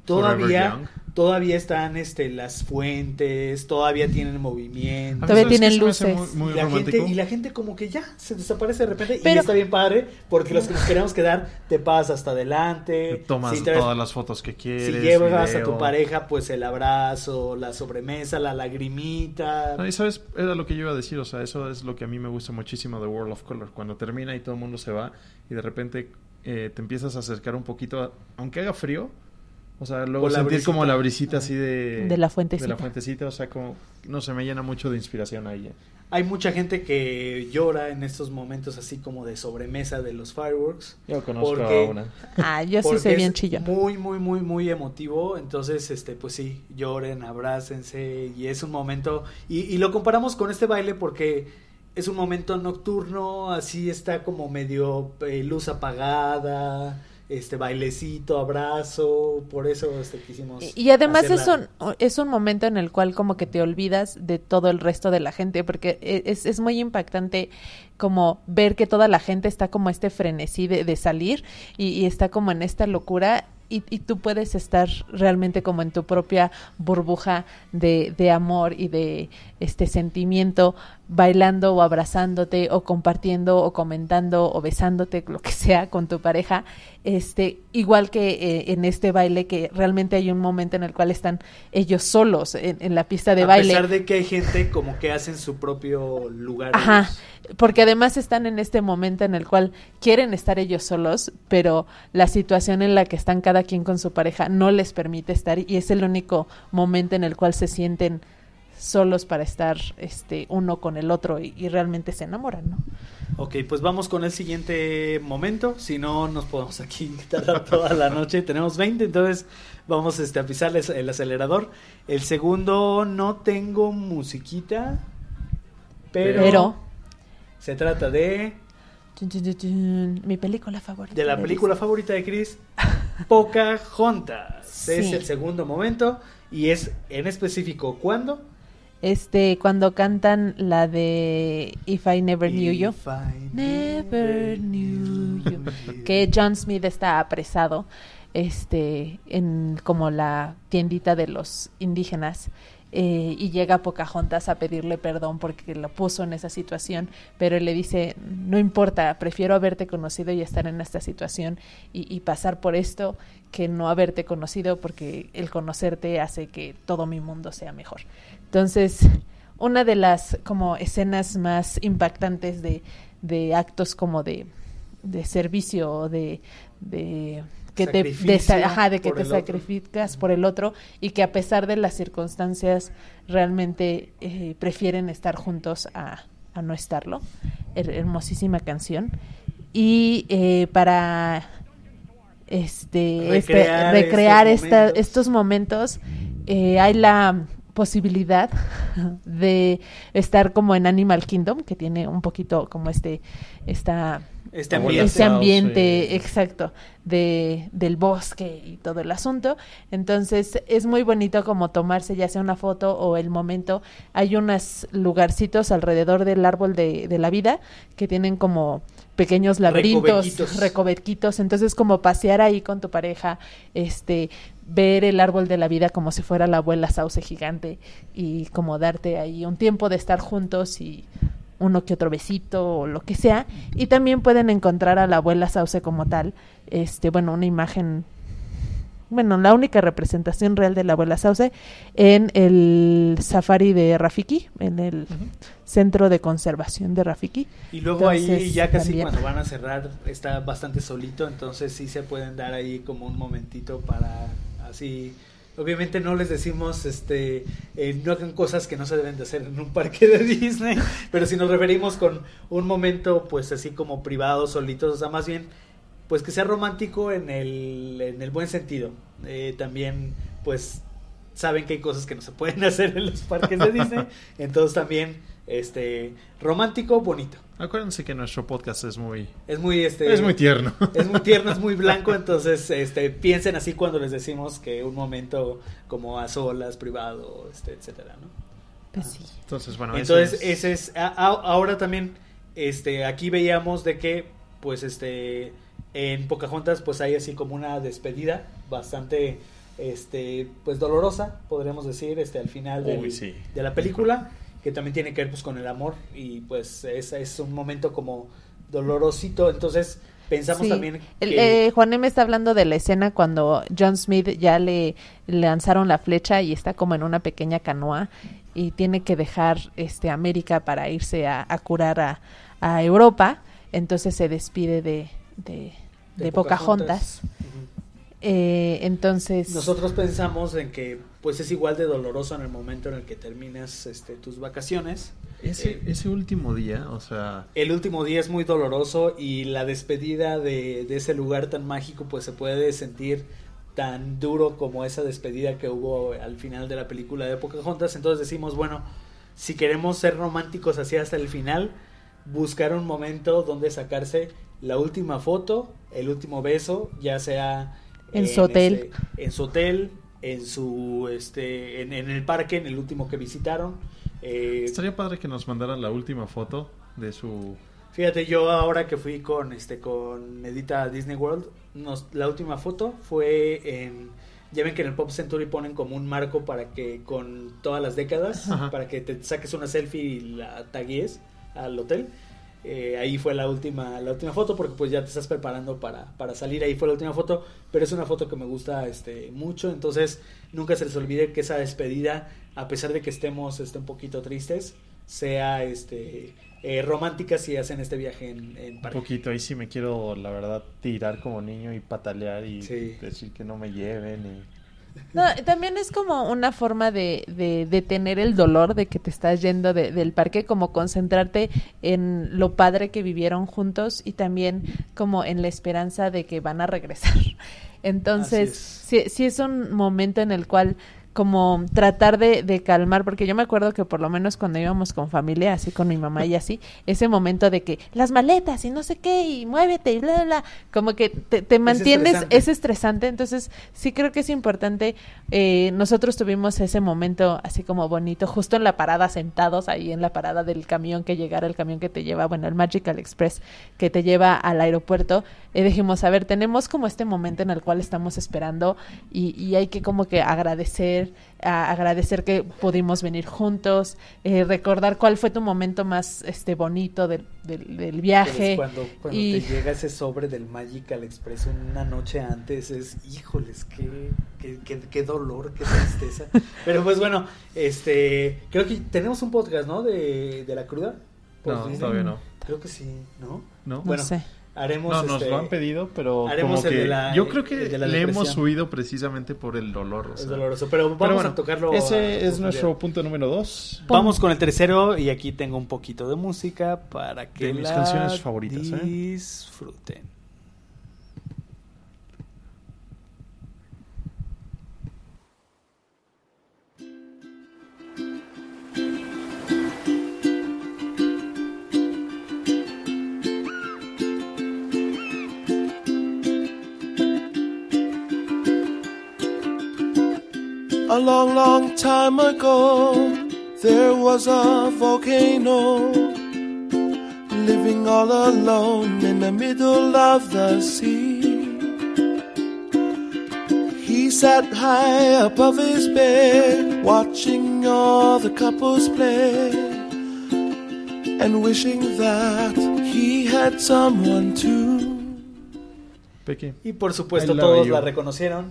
todavía están las fuentes, todavía tienen movimiento, todavía tienen luces, muy y la gente como que ya se desaparece de repente. Pero, y está bien padre porque los que nos queremos quedar te pasas hasta adelante, te tomas todas las fotos que quieres, si llevas a tu pareja, pues el abrazo, la sobremesa, la lagrimita. No, y sabes, era lo que yo iba a decir, o sea, eso es lo que a mí me gusta muchísimo de World of Color, cuando termina y todo el mundo se va y de repente te empiezas a acercar un poquito, aunque haga frío. O sea, luego sentir como la brisita así de la fuentecita. De la fuentecita, o sea, como, no sé, me llena mucho de inspiración ahí. Hay mucha gente que llora en estos momentos así como de sobremesa de los fireworks. Yo conozco a una. Yo sí soy bien chillón. Muy, muy, muy, muy emotivo. Entonces, pues sí, lloren, abrácense. Y es un momento, y lo comparamos con este baile porque es un momento nocturno, así está como medio luz apagada, bailecito, abrazo, por eso quisimos. Y además es un momento en el cual como que te olvidas de todo el resto de la gente, porque es muy impactante como ver que toda la gente está como frenesí de salir y está como en esta locura. Y tú puedes estar realmente como en tu propia burbuja de amor y de sentimiento, bailando o abrazándote o compartiendo o comentando o besándote, lo que sea, con tu pareja, igual que en este baile, que realmente hay un momento en el cual están ellos solos en la pista de baile. A pesar de que hay gente como que hacen su propio lugar. Ajá, porque además están en este momento en el cual quieren estar ellos solos, pero la situación en la que están cada quien con su pareja no les permite estar, y es el único momento en el cual se sienten solos para estar uno con el otro y realmente se enamoran, ¿no? Ok, pues vamos con el siguiente momento, si no nos podemos aquí tardar toda la noche. Tenemos 20, entonces vamos a pisarles el acelerador. El segundo no tengo musiquita, pero se trata de mi película favorita. De la película favorita de Chris, Pocahontas. Sí. Es el segundo momento y es en específico ¿cuándo? Cuando cantan la de If I Never Knew You. Never Knew You. Que John Smith está apresado en como la tiendita de los indígenas. Y llega Pocahontas a pedirle perdón porque lo puso en esa situación, pero él le dice, no importa, prefiero haberte conocido y estar en esta situación y pasar por esto que no haberte conocido, porque el conocerte hace que todo mi mundo sea mejor. Entonces, una de las como escenas más impactantes de actos como de servicio, de que te sacrificas por el otro, y que a pesar de las circunstancias realmente prefieren estar juntos a no estarlo. Hermosísima canción. Y para recrear estos momentos, hay la posibilidad de estar como en Animal Kingdom, que tiene un poquito como este ambiente exacto del bosque y todo el asunto. Entonces es muy bonito como tomarse ya sea una foto o el momento. Hay unos lugarcitos alrededor del árbol de la vida que tienen como pequeños laberintos, recovequitos, entonces como pasear ahí con tu pareja, ver el árbol de la vida como si fuera la abuela sauce gigante y como darte ahí un tiempo de estar juntos y uno que otro besito o lo que sea. Y también pueden encontrar a la abuela sauce como tal, una imagen, la única representación real de la abuela sauce en el safari de Rafiki, en el centro de conservación de Rafiki. Y luego Entonces, ahí ya casi también, cuando van a cerrar está bastante solito, entonces sí se pueden dar ahí como un momentito para así. Obviamente no les decimos no hagan cosas que no se deben de hacer en un parque de Disney, pero si nos referimos con un momento pues así como privado, solitos, o sea, más bien pues que sea romántico en el buen sentido. También pues saben que hay cosas que no se pueden hacer en los parques de Disney, entonces también romántico, bonito. Acuérdense que nuestro podcast es muy Es muy es muy tierno. Es muy tierno, es muy blanco, entonces piensen así cuando les decimos que un momento como a solas, privado, etcétera, ¿no? pues sí. Entonces, bueno, Entonces, ese es ahora también aquí veíamos de que pues en Pocahontas pues hay así como una despedida bastante pues dolorosa, podríamos decir, al final de la película, que también tiene que ver pues con el amor y pues es un momento como dolorosito, entonces pensamos Sí. también que Juan M. está hablando de la escena cuando John Smith ya le lanzaron la flecha y está como en una pequeña canoa y tiene que dejar América para irse a curar a Europa, entonces se despide de Pocahontas. Ujú. Entonces Nosotros pensamos en que pues es igual de doloroso en el momento en el que terminas tus vacaciones. ese último día, o sea, El último día es muy doloroso y la despedida de ese lugar tan mágico pues se puede sentir tan duro como esa despedida que hubo al final de la película de Pocahontas. Entonces decimos, bueno, si queremos ser románticos así hasta el final, buscar un momento donde sacarse la última foto, el último beso, ya sea En su hotel. en su hotel, en el parque, en el último que visitaron. estaría padre que nos mandaran la última foto de su... Fíjate, yo ahora que fui con Edita a Disney World, la última foto fue ya ven que en el Pop Century ponen como un marco para que con todas las décadas, Ajá. para que te saques una selfie y la tagues al hotel. Ahí fue la última foto porque pues ya te estás preparando para salir, ahí fue la última foto, pero es una foto que me gusta mucho, entonces nunca se les olvide que esa despedida, a pesar de que estemos un poquito tristes, sea romántica si hacen este viaje en Un parque. poquito, ahí sí me quiero, la verdad, tirar como niño y patalear y Sí. decir que no me lleven y... No, también es como una forma de detener el dolor de que te estás yendo del parque, como concentrarte en lo padre que vivieron juntos y también como en la esperanza de que van a regresar. Entonces, sí es un momento en el cual como tratar de calmar, porque yo me acuerdo que por lo menos cuando íbamos con familia, así con mi mamá y así, ese momento de que las maletas y no sé qué, y muévete y bla, bla, bla, como que te mantienes, es estresante, entonces sí creo que es importante, nosotros tuvimos ese momento así como bonito, justo en la parada, sentados ahí en la parada del camión que llegara, el camión que te lleva, bueno, el Magical Express que te lleva al aeropuerto, dijimos, a ver, tenemos como este momento en el cual estamos esperando y hay que como que agradecer que pudimos venir juntos, recordar cuál fue tu momento más bonito del viaje. Cuando y... te llega ese sobre del Magical Express una noche antes, híjoles, qué dolor, qué tristeza. Pero pues bueno, creo que tenemos un podcast, ¿no? De la cruda. No, todavía no. Creo que sí, ¿no? ¿No? Bueno, No sé. haremos No, nos lo han pedido, pero haremos como el que de la- yo creo que el de la le hemos depresión. huido precisamente por el dolor. O Es sea. doloroso, pero vamos Pero bueno, a tocarlo. ese es a nuestro punto número 2. Vamos con el tercero y aquí tengo un poquito de música para que De mis la canciones favoritas, disfruten. A long, long time ago, there was a volcano living all alone in the middle of the sea. He sat high above his bed, watching all the couples play, and wishing that he had someone to. Peque. Y por supuesto I Love todos You. la reconocieron.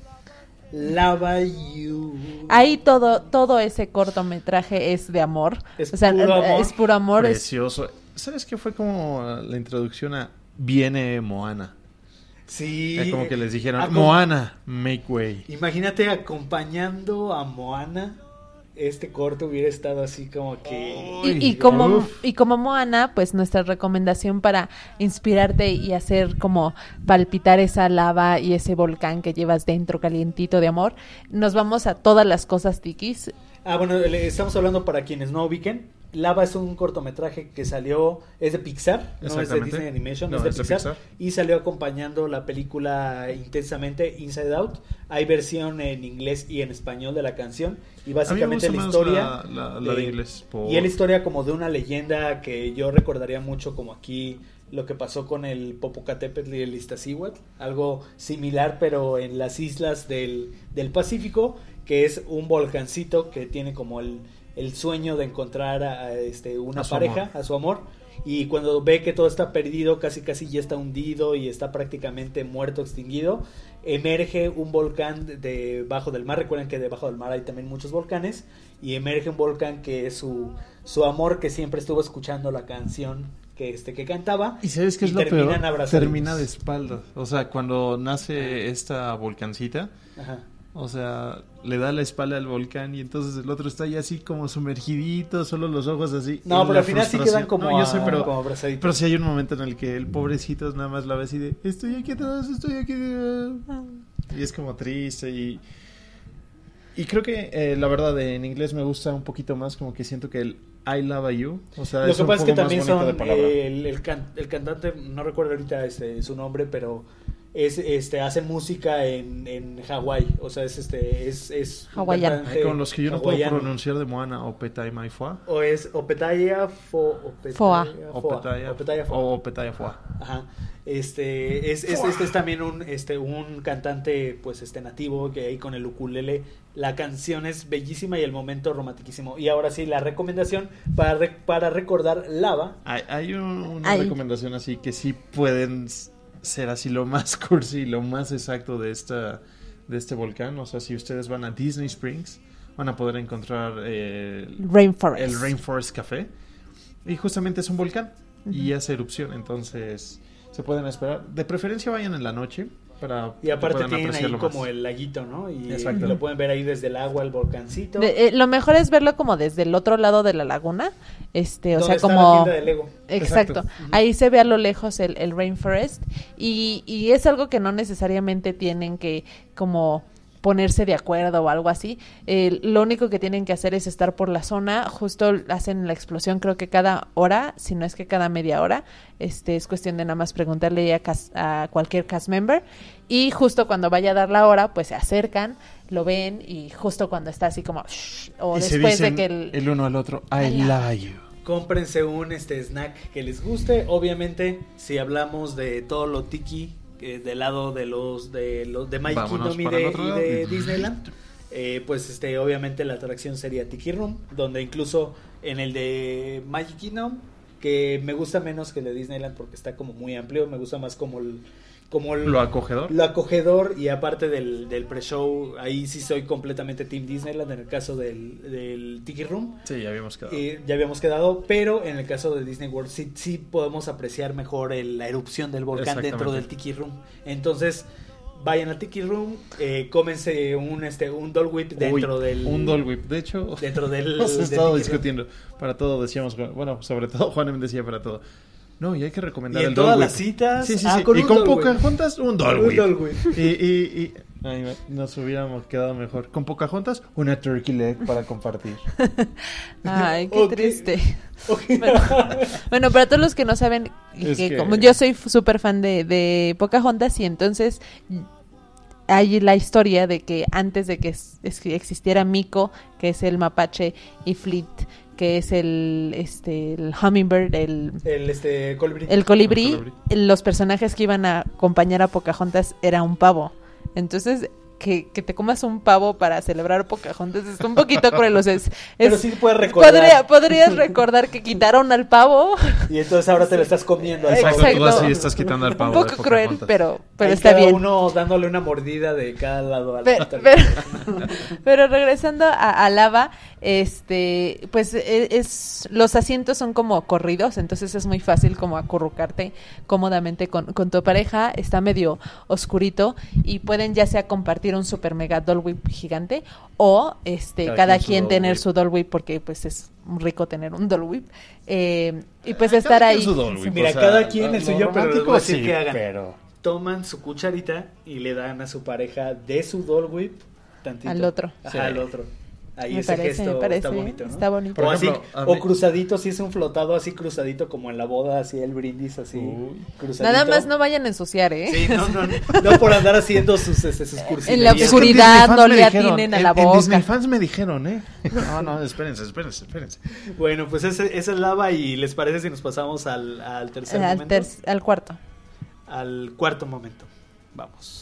Lava You. Ahí todo ese cortometraje es de amor. Es o sea, puro amor. es puro amor. Precioso. ¿Sabes qué fue como la introducción a Viene Moana? Sí. Como que les dijeron, Acom- Moana, make way. Imagínate acompañando a Moana. Este corto hubiera estado así como que... Y como Moana, pues nuestra recomendación para inspirarte y hacer como palpitar esa lava y ese volcán que llevas dentro calientito de amor, nos vamos a todas las cosas tikis. Bueno, estamos hablando para quienes no ubiquen. Lava es un cortometraje que salió, es de Pixar, no es de Exactamente. Disney Animation, No, es de es de Pixar, Pixar. y salió acompañando la película intensamente Inside Out. Hay versión en inglés y en español de la canción, y básicamente a mí la me historia gusta más la de inglés. y es la historia como de una leyenda que yo recordaría mucho, como aquí lo que pasó con el Popocatépetl y el Iztaccíhuatl, algo similar pero en las islas del Pacífico, que es un volcancito que tiene como el sueño de encontrar una A su pareja, amor. a su amor, y cuando ve que todo está perdido, casi ya está hundido y está prácticamente muerto, extinguido, emerge un volcán debajo del mar. Recuerden que debajo del mar hay también muchos volcanes, y emerge un volcán que es su amor, que siempre estuvo escuchando la canción que cantaba. ¿Y sabes qué es lo terminan peor? abrazaditos. Termina de espaldas. O sea, cuando nace esta volcancita, Ajá. o sea, le da la espalda al volcán y entonces el otro está ahí así como sumergidito, solo los ojos así. No, en pero la al final sí frustración. quedan como, No, yo sé, como abrazaditos. pero sí hay un momento en el que el pobrecito nada más la ve así de, estoy aquí atrás, estoy aquí. Y es como triste y creo que la verdad en inglés me gusta un poquito más, como que siento que el I Love You, o sea, Lo que un pasa es que poco más también bonito son de palabra. el cantante, no recuerdo ahorita su nombre, pero hace música en Hawái, o sea, es un Hawaiano. cantante Con los que yo no puedo hawaiano. pronunciar de Moana, Opetai Maifua, O es Opetaya Foa. Opetaya Foa. Ajá. Es también un cantante pues nativo, que ahí con el ukulele. La canción es bellísima y el momento romantiquísimo. Y ahora sí, la recomendación para recordar Lava. Hay una recomendación así que sí pueden ser así lo más cursi, lo más exacto de este volcán. O sea, si ustedes van a Disney Springs, van a poder encontrar el Rainforest Café. Y justamente es un volcán y hace erupción, entonces se pueden esperar. De preferencia vayan en la noche para Y aparte que puedan tienen ahí apreciarlo como más. el laguito, ¿no? Y Exacto. lo pueden ver ahí desde el agua, el volcancito. Lo mejor es verlo como desde el otro lado de la laguna, o donde sea, está como la tienda de Lego. exacto. Exacto. Ahí se ve a lo lejos el Rainforest y es algo que no necesariamente tienen que como ponerse de acuerdo o algo así. Lo único que tienen que hacer es estar por la zona. Justo hacen la explosión, creo que cada hora, si no es que cada media hora. Es cuestión de nada más preguntarle a cualquier cast member, y justo cuando vaya a dar la hora, pues se acercan, lo ven, y justo cuando está así como o Y se después de dicen que el uno al otro, I love you. Cómprense un snack que les guste. Obviamente, si hablamos de todo lo tiki, del lado de los de Magic Vámonos Kingdom y para el de, otro y lado. de Disneyland, pues obviamente la atracción sería Tiki Room, donde incluso en el de Magic Kingdom, que me gusta menos que el de Disneyland porque está como muy amplio, me gusta más como Lo acogedor. lo acogedor, y aparte del pre-show, ahí sí soy completamente Team Disneyland en el caso del Tiki Room. Sí, ya habíamos quedado. Ya habíamos quedado, pero en el caso de Disney World sí podemos apreciar mejor la erupción del volcán dentro del Tiki Room. Entonces, vayan al Tiki Room, cómense un Dole Whip dentro del... Un Dole Whip. De hecho, dentro del... hemos del estado Tiki discutiendo. Para todo decíamos, bueno, sobre todo Juanem decía para todo. No, y hay que recomendar Y en el Dole todas Whip. las citas... Sí. con Y un con Dole Whip. Pocahontas, un Dole Un Whip. Dole Whip. Y ay, nos hubiéramos quedado mejor. Con Pocahontas, una turkey leg para compartir. ay, qué Ok. triste. Ok. Bueno, para todos los que no saben, Es que- como yo soy súper fan de Pocahontas, y entonces hay la historia de que antes de que existiera Miko, que es el mapache, y Fleet, que es el hummingbird, el colibrí. colibrí, El colibrí. los personajes que iban a acompañar a Pocahontas era un pavo. Entonces, que te comas un pavo para celebrar Pocahontas es un poquito cruel, o sea, Pero sí puedes recordar. Podrías recordar que quitaron al pavo. Y entonces ahora te lo estás comiendo al pavo. Exacto, tú así estás quitando al pavo. Un poco cruel, pero Ahí está cada bien. uno dándole una mordida de cada lado al otro. Pero regresando a Lava, pues los asientos son como corridos, entonces es muy fácil como acurrucarte cómodamente con tu pareja. Está medio oscurito y pueden ya sea compartir un super mega Dole Whip gigante o cada quien tener su Dole Whip, porque pues es rico tener un Dole Whip y pues estar ahí. Mira, cada quien el suyo, pero les voy a decir que hagan. Pero... Toman su cucharita y le dan a su pareja de su Dole Whip tantito. Al otro. Ajá, al otro. Ahí Me ese parece, gesto está bonito, ¿no? Está bonito. O Por así, ejemplo, o cruzadito, si es un flotado así cruzadito como en la boda, así el brindis así cruzadito. Nada más no vayan a ensuciar, ¿eh? Sí, no por andar haciendo sus cursilerías. En la oscuridad no le atinen a la boca. En Disney Fans me dijeron, No, espérense. Bueno, pues esa es Lava, y ¿les parece si nos pasamos al tercer momento? Al cuarto. Al cuarto momento. Vamos.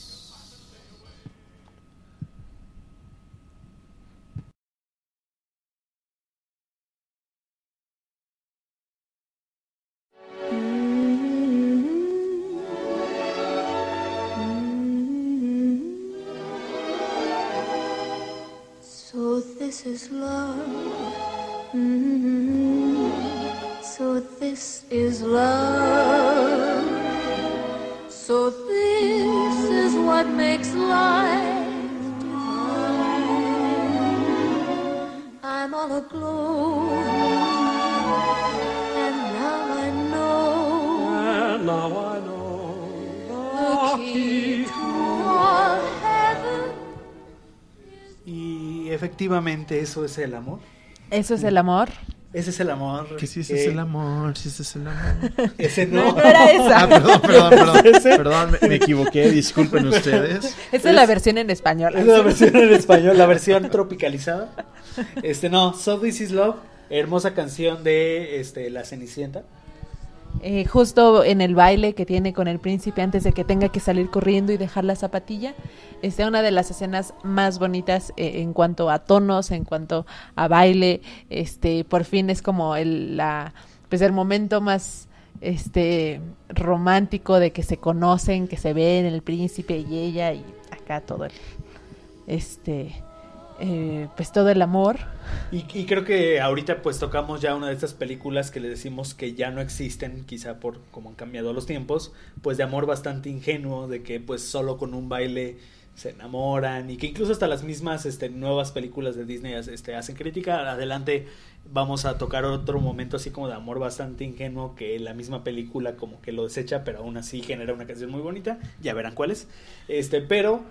So this is love. So this is love. So this is what makes life divine. I'm all aglow, and now I know. The key to all heaven. Y efectivamente eso es el amor. Eso es el amor. Ese es el amor. Que si ese es el amor, si ese es el amor. Ese no. No era esa. Perdón, me equivoqué, disculpen ustedes. Esa es la versión en español. Es la versión en español, la versión tropicalizada. No, So This Is Love, hermosa canción de La Cenicienta. Justo en el baile que tiene con el príncipe antes de que tenga que salir corriendo y dejar la zapatilla, una de las escenas más bonitas en cuanto a tonos, en cuanto a baile. Por fin es como el momento más romántico de que se conocen, que se ven el príncipe y ella, y acá todo pues todo el amor. Y creo que ahorita pues tocamos ya una de estas películas que le decimos que ya no existen, quizá por cómo han cambiado los tiempos, pues de amor bastante ingenuo, de que pues solo con un baile se enamoran, y que incluso hasta las mismas nuevas películas de Disney hacen crítica. Adelante vamos a tocar otro momento así como de amor bastante ingenuo, que la misma película como que lo desecha, pero aún así genera una canción muy bonita, ya verán cuál es. Pero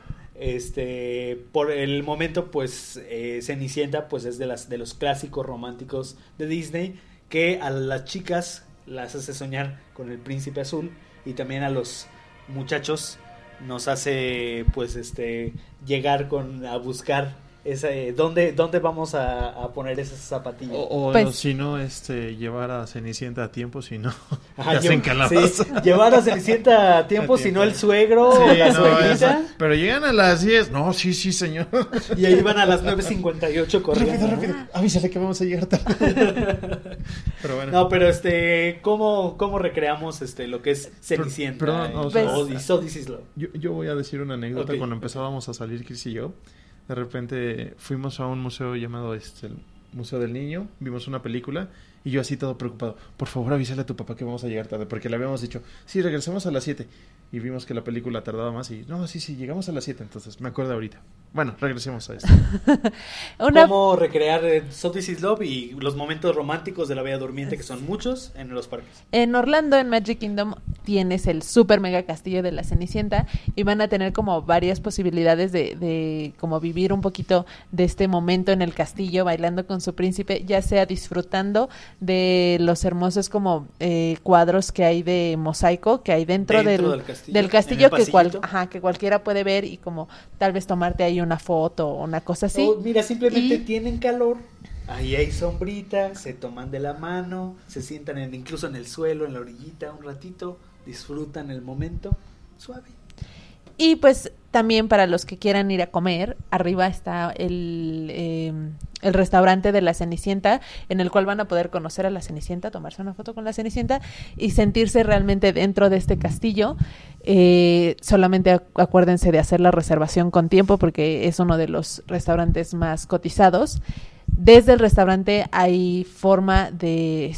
por el momento pues Cenicienta pues es de los clásicos románticos de Disney, que a las chicas las hace soñar con el príncipe azul, y también a los muchachos nos hace pues llegar a buscar ¿dónde vamos a poner esas zapatillas? O Pues, si no, llevar a Cenicienta a tiempo, si no, Ajá, te hacen calabaza. sí, llevar a Cenicienta a tiempo, si no el suegro o la suegrita. Pero llegan a las 10. No, sí, señor. Y ahí van a las 9:58 corriendo. Rápido. Avísale que vamos a llegar tarde. Pero bueno. No, pero ¿cómo recreamos lo que es Cenicienta? Perdón, o sea, y So This Is Love. Yo voy a decir una anécdota. Ok. Cuando empezábamos a salir, Chris y yo, de repente fuimos a un museo llamado el Museo del Niño, vimos una película, y yo así todo preocupado: por favor avísale a tu papá que vamos a llegar tarde, porque le habíamos dicho, sí, regresamos a las 7, y vimos que la película tardaba más, y no, sí, llegamos a las 7, entonces me acuerdo ahorita. Bueno, regresemos a esto. ¿Cómo recrear So This Is Love y los momentos románticos de la Bella Durmiente, que son muchos en los parques? En Orlando, en Magic Kingdom, tienes el super mega castillo de la Cenicienta, y van a tener como varias posibilidades de como vivir un poquito de este momento en el castillo, bailando con su príncipe, ya sea disfrutando de los hermosos como cuadros que hay de mosaico que hay dentro del castillo en el que cualquiera puede ver, y como tal vez tomarte ahí una foto o una cosa así. Mira, simplemente tienen calor, ahí hay sombrita, se toman de la mano, se sientan incluso en el suelo, en la orillita un ratito, disfrutan el momento suave. Y pues también para los que quieran ir a comer, arriba está el restaurante de la Cenicienta, en el cual van a poder conocer a la Cenicienta, tomarse una foto con la Cenicienta y sentirse realmente dentro de este castillo. Solamente acuérdense de hacer la reservación con tiempo porque es uno de los restaurantes más cotizados. Desde el restaurante hay forma de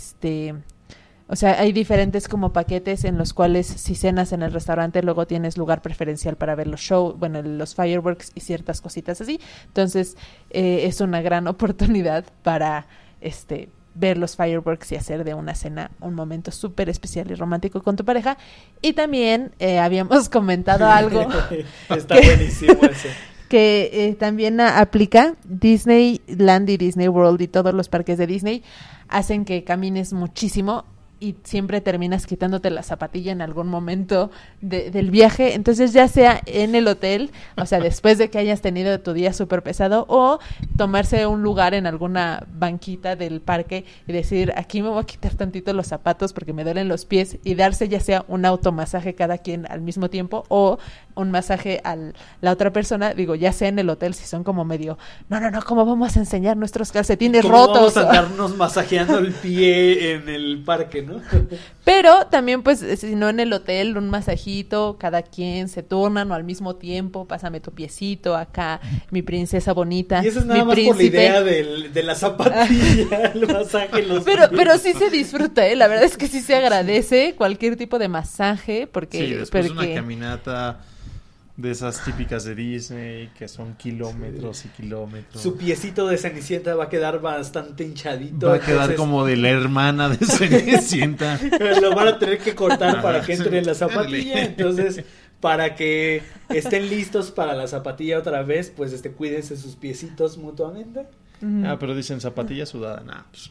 o sea, hay diferentes como paquetes en los cuales si cenas en el restaurante luego tienes lugar preferencial para ver los shows, bueno, los fireworks y ciertas cositas así. Entonces, es una gran oportunidad para ver los fireworks y hacer de una cena un momento súper especial y romántico con tu pareja. Y también habíamos comentado algo Está buenísimo ese. que también aplica. Disneyland y Disney World y todos los parques de Disney hacen que camines muchísimo y siempre terminas quitándote la zapatilla en algún momento del viaje. Entonces, ya sea en el hotel, o sea, después de que hayas tenido tu día súper pesado, o tomarse un lugar en alguna banquita del parque y decir, aquí me voy a quitar tantito los zapatos porque me duelen los pies, y darse ya sea un automasaje cada quien al mismo tiempo o un masaje a la otra persona, digo, ya sea en el hotel, si son como medio, no, ¿cómo vamos a enseñar nuestros calcetines rotos? Vamos a andarnos masajeando el pie en el parque, ¿no? Pero también, pues, si no en el hotel, un masajito, cada quien se turnan o al mismo tiempo, pásame tu piecito acá, mi princesa bonita, Y eso es nada mi más príncipe. por la idea de la zapatilla, el masaje en los pies. Pero sí se disfruta, la verdad es que sí se agradece cualquier tipo de masaje, porque... Sí, después de una caminata de esas típicas de Disney, que son kilómetros y kilómetros. Su piecito de Cenicienta va a quedar bastante hinchadito. Va a quedar como de la hermana de Cenicienta. Lo van a tener que cortar para que sí. entre en la zapatilla. Entonces, para que estén listos para la zapatilla otra vez, pues cuídense sus piecitos mutuamente. Pero dicen zapatilla sudada. Nah, pues,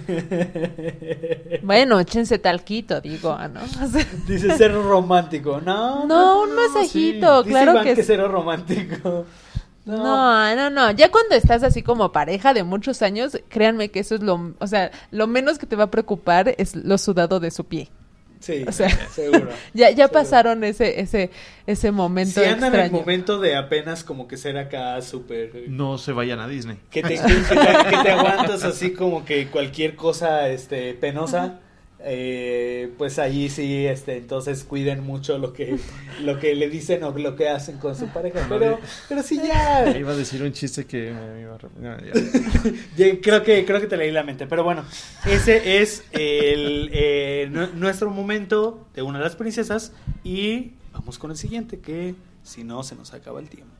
Bueno, échense talquito, digo, ¿no? O sea, Dice ser romántico. No, un masajito, Dice claro Iván que que sí. ser romántico. No. Ya cuando estás así como pareja de muchos años, créanme que eso es lo menos que te va a preocupar es lo sudado de su pie. Sí, O sea, seguro. Ya Seguro. pasaron ese momento Si andan en el extraño. momento de apenas como que ser acá súper... no se vayan a Disney. Que te aguantas así como que cualquier cosa penosa, pues ahí sí, entonces cuiden mucho lo que le dicen o lo que hacen con su pareja, pero sí ya... Iba a decir un chiste que me iba a... No, ya. Creo que te leí la mente, pero bueno, ese es nuestro momento de una de las princesas y vamos con el siguiente, que si no se nos acaba el tiempo.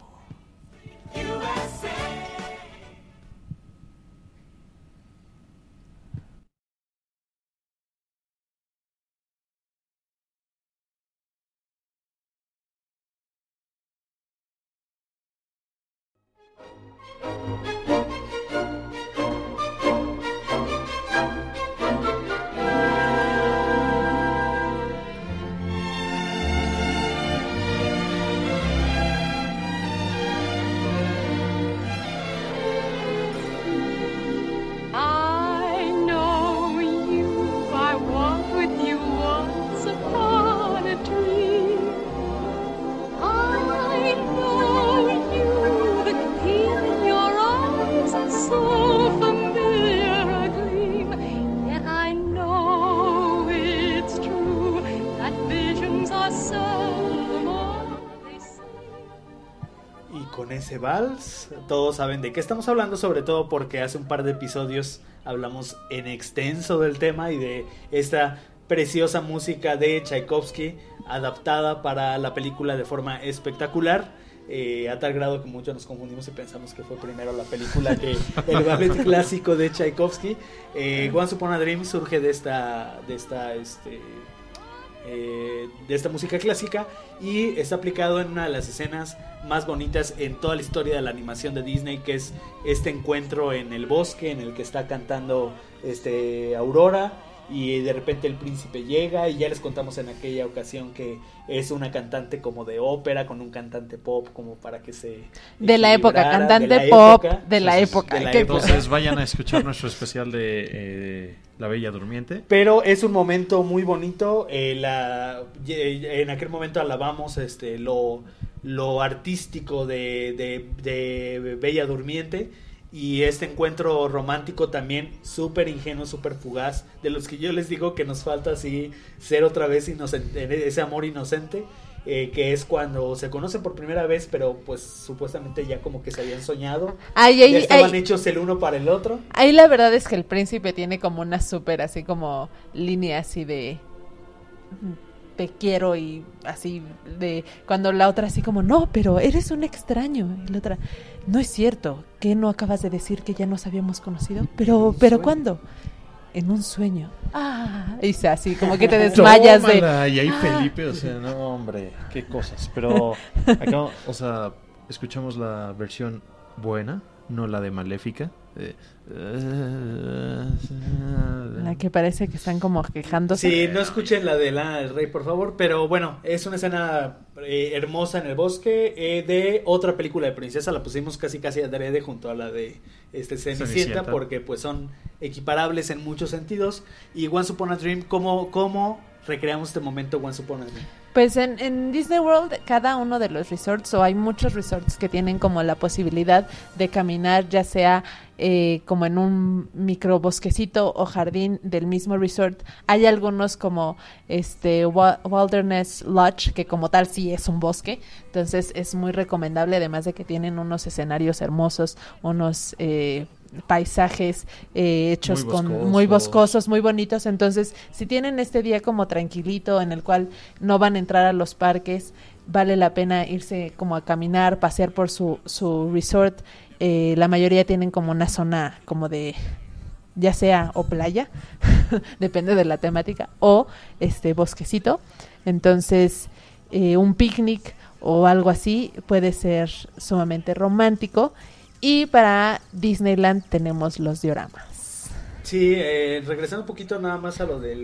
I know you, I walked with you once upon a dream. I know you, the gleam in your eyes, so familiar a gleam. Yet I know it's true, that visions are seldom all they seem. Y con ese vals, todos saben de qué estamos hablando, sobre todo porque hace un par de episodios hablamos en extenso del tema y de esta preciosa música de Tchaikovsky adaptada para la película de forma espectacular, a tal grado que muchos nos confundimos y pensamos que fue primero la película que el ballet clásico de Tchaikovsky. Once Upon a Dream surge de esta música clásica y está aplicado en una de las escenas más bonitas en toda la historia de la animación de Disney, que es este encuentro en el bosque en el que está cantando Aurora y de repente el príncipe llega, y ya les contamos en aquella ocasión que es una cantante como de ópera con un cantante pop como para que se De la época, equilibrara, cantante de la pop época. de la época. de la Qué época. Entonces vayan a escuchar nuestro especial de La Bella Durmiente. Pero es un momento muy bonito. En aquel momento alabamos lo artístico de Bella Durmiente, y este encuentro romántico también súper ingenuo, súper fugaz, de los que yo les digo que nos falta así ser otra vez inocente, ese amor inocente, que es cuando se conocen por primera vez, pero pues supuestamente ya como que se habían soñado, ya estaban hechos el uno para el otro. Ahí la verdad es que el príncipe tiene como una súper así como línea así de te quiero, y así de cuando la otra así como no, pero eres un extraño, y la otra no es cierto, ¿qué no acabas de decir que ya nos habíamos conocido? Pero ¿cuándo? En un sueño. Y así como que te desmayas. Tómala, y ahí Felipe, o sea, no hombre, qué cosas. Pero acá, o sea, escuchamos la versión buena, no la de Maléfica. La que parece que están como quejándose. Sí, no escuchen la de Lana del Rey, por favor. Pero bueno, es una escena hermosa en el bosque de otra película de princesa. La pusimos casi adrede junto a la de Cenicienta, porque pues son equiparables en muchos sentidos. Y Once Upon a Dream, ¿cómo recreamos este momento Once Upon a Dream? Pues en Disney World, cada uno de los resorts, o hay muchos resorts que tienen como la posibilidad de caminar, ya sea como en un micro bosquecito o jardín del mismo resort. Hay algunos como Wilderness Lodge, que como tal sí es un bosque, entonces es muy recomendable, además de que tienen unos escenarios hermosos, unos paisajes hechos muy boscosos, muy bonitos. Entonces, si tienen este día como tranquilito en el cual no van a entrar a los parques, vale la pena irse como a caminar, pasear por su resort. La mayoría tienen como una zona como de ya sea o playa, depende de la temática, o bosquecito. Entonces, un picnic o algo así puede ser sumamente romántico. Y para Disneyland tenemos los dioramas. Sí, regresando un poquito nada más a lo de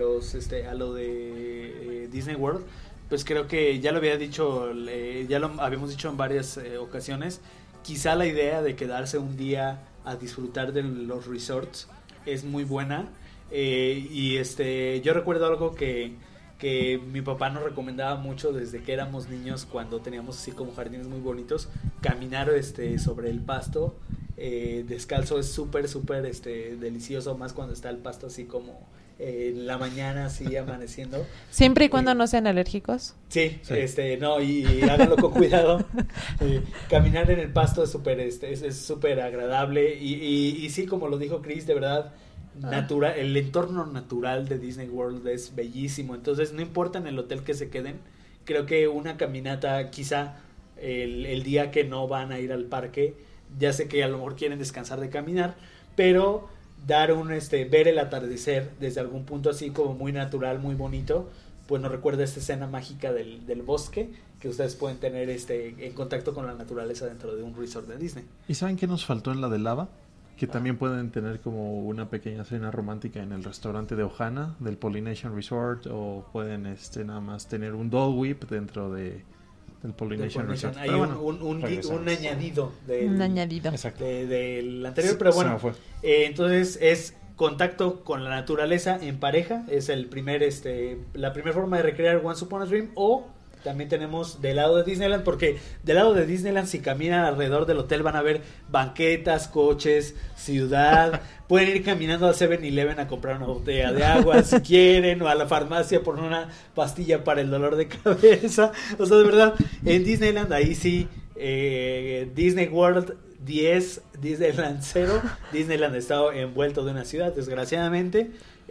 Disney World, pues creo que ya lo había dicho, ya lo habíamos dicho en varias ocasiones. Quizá la idea de quedarse un día a disfrutar de los resorts es muy buena. Y yo recuerdo algo que mi papá nos recomendaba mucho desde que éramos niños, cuando teníamos así como jardines muy bonitos, caminar sobre el pasto descalzo es súper delicioso, más cuando está el pasto así como en la mañana así amaneciendo. Siempre y cuando no sean alérgicos. Sí. No, y háganlo con cuidado. Caminar en el pasto es súper agradable y sí, como lo dijo Chris, de verdad, natural, el entorno natural de Disney World es bellísimo. Entonces no importa en el hotel que se queden, creo que una caminata, quizá el día que no van a ir al parque, ya sé que a lo mejor quieren descansar de caminar, pero dar ver el atardecer desde algún punto así como muy natural, muy bonito, pues nos recuerda esta escena mágica del bosque que ustedes pueden tener en contacto con la naturaleza dentro de un resort de Disney. ¿Y saben qué nos faltó en la de lava? Que también pueden tener como una pequeña cena romántica en el restaurante de Ohana del Polynesian Resort, o pueden nada más tener un Dole Whip dentro del Polynesian Resort. Hay un añadido Exacto. del anterior, pero bueno, entonces es contacto con la naturaleza en pareja, es la primera forma de recrear Once Upon a Dream. O también tenemos del lado de Disneyland, porque del lado de Disneyland, si caminan alrededor del hotel, van a ver banquetas, coches, ciudad. Pueden ir caminando al 7-Eleven a comprar una botella de agua si quieren, o a la farmacia por una pastilla para el dolor de cabeza. O sea, de verdad, en Disneyland, ahí sí, Disney World 10, Disneyland 0. Disneyland está envuelto de una ciudad, desgraciadamente.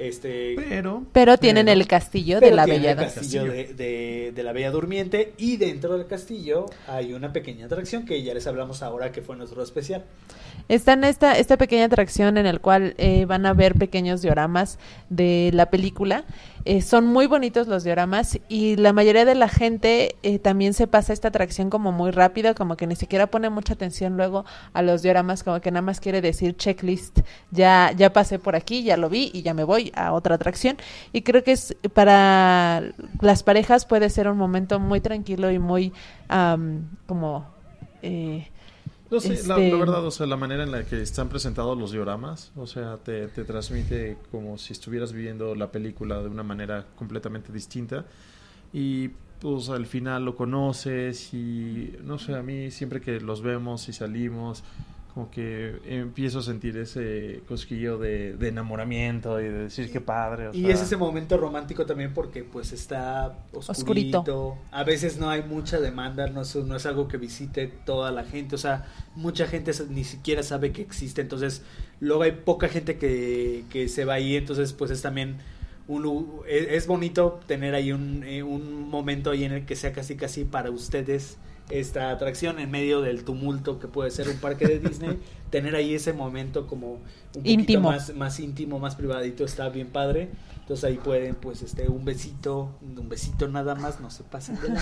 Pero tienen el castillo de la Bella Durmiente. El castillo de la Bella Durmiente, y dentro del castillo hay una pequeña atracción que ya les hablamos ahora, que fue nuestro especial. Está en esta pequeña atracción en el cual van a ver pequeños dioramas de la película. Son muy bonitos los dioramas, y la mayoría de la gente también se pasa esta atracción como muy rápido, como que ni siquiera pone mucha atención luego a los dioramas, como que nada más quiere decir checklist, ya pasé por aquí, ya lo vi y ya me voy a otra atracción. Y creo que es para las parejas puede ser un momento muy tranquilo y muy no sé, la verdad, o sea, la manera en la que están presentados los dioramas, o sea, te transmite como si estuvieras viviendo la película de una manera completamente distinta. y pues al final lo conoces y no sé, a mí siempre que los vemos y salimos, como que empiezo a sentir ese cosquillo de enamoramiento y de decir qué padre. Y es ese momento romántico también porque pues está oscurito. A veces no hay mucha demanda, no es algo que visite toda la gente. O sea, mucha gente ni siquiera sabe que existe. Entonces, luego hay poca gente que se va ahí. Entonces, pues es también es bonito tener ahí un momento ahí en el que sea casi para ustedes esta atracción en medio del tumulto que puede ser un parque de Disney. Tener ahí ese momento como un íntimo, poquito más íntimo, más privadito, está bien padre. Entonces ahí pueden pues un besito nada más, no se pasen de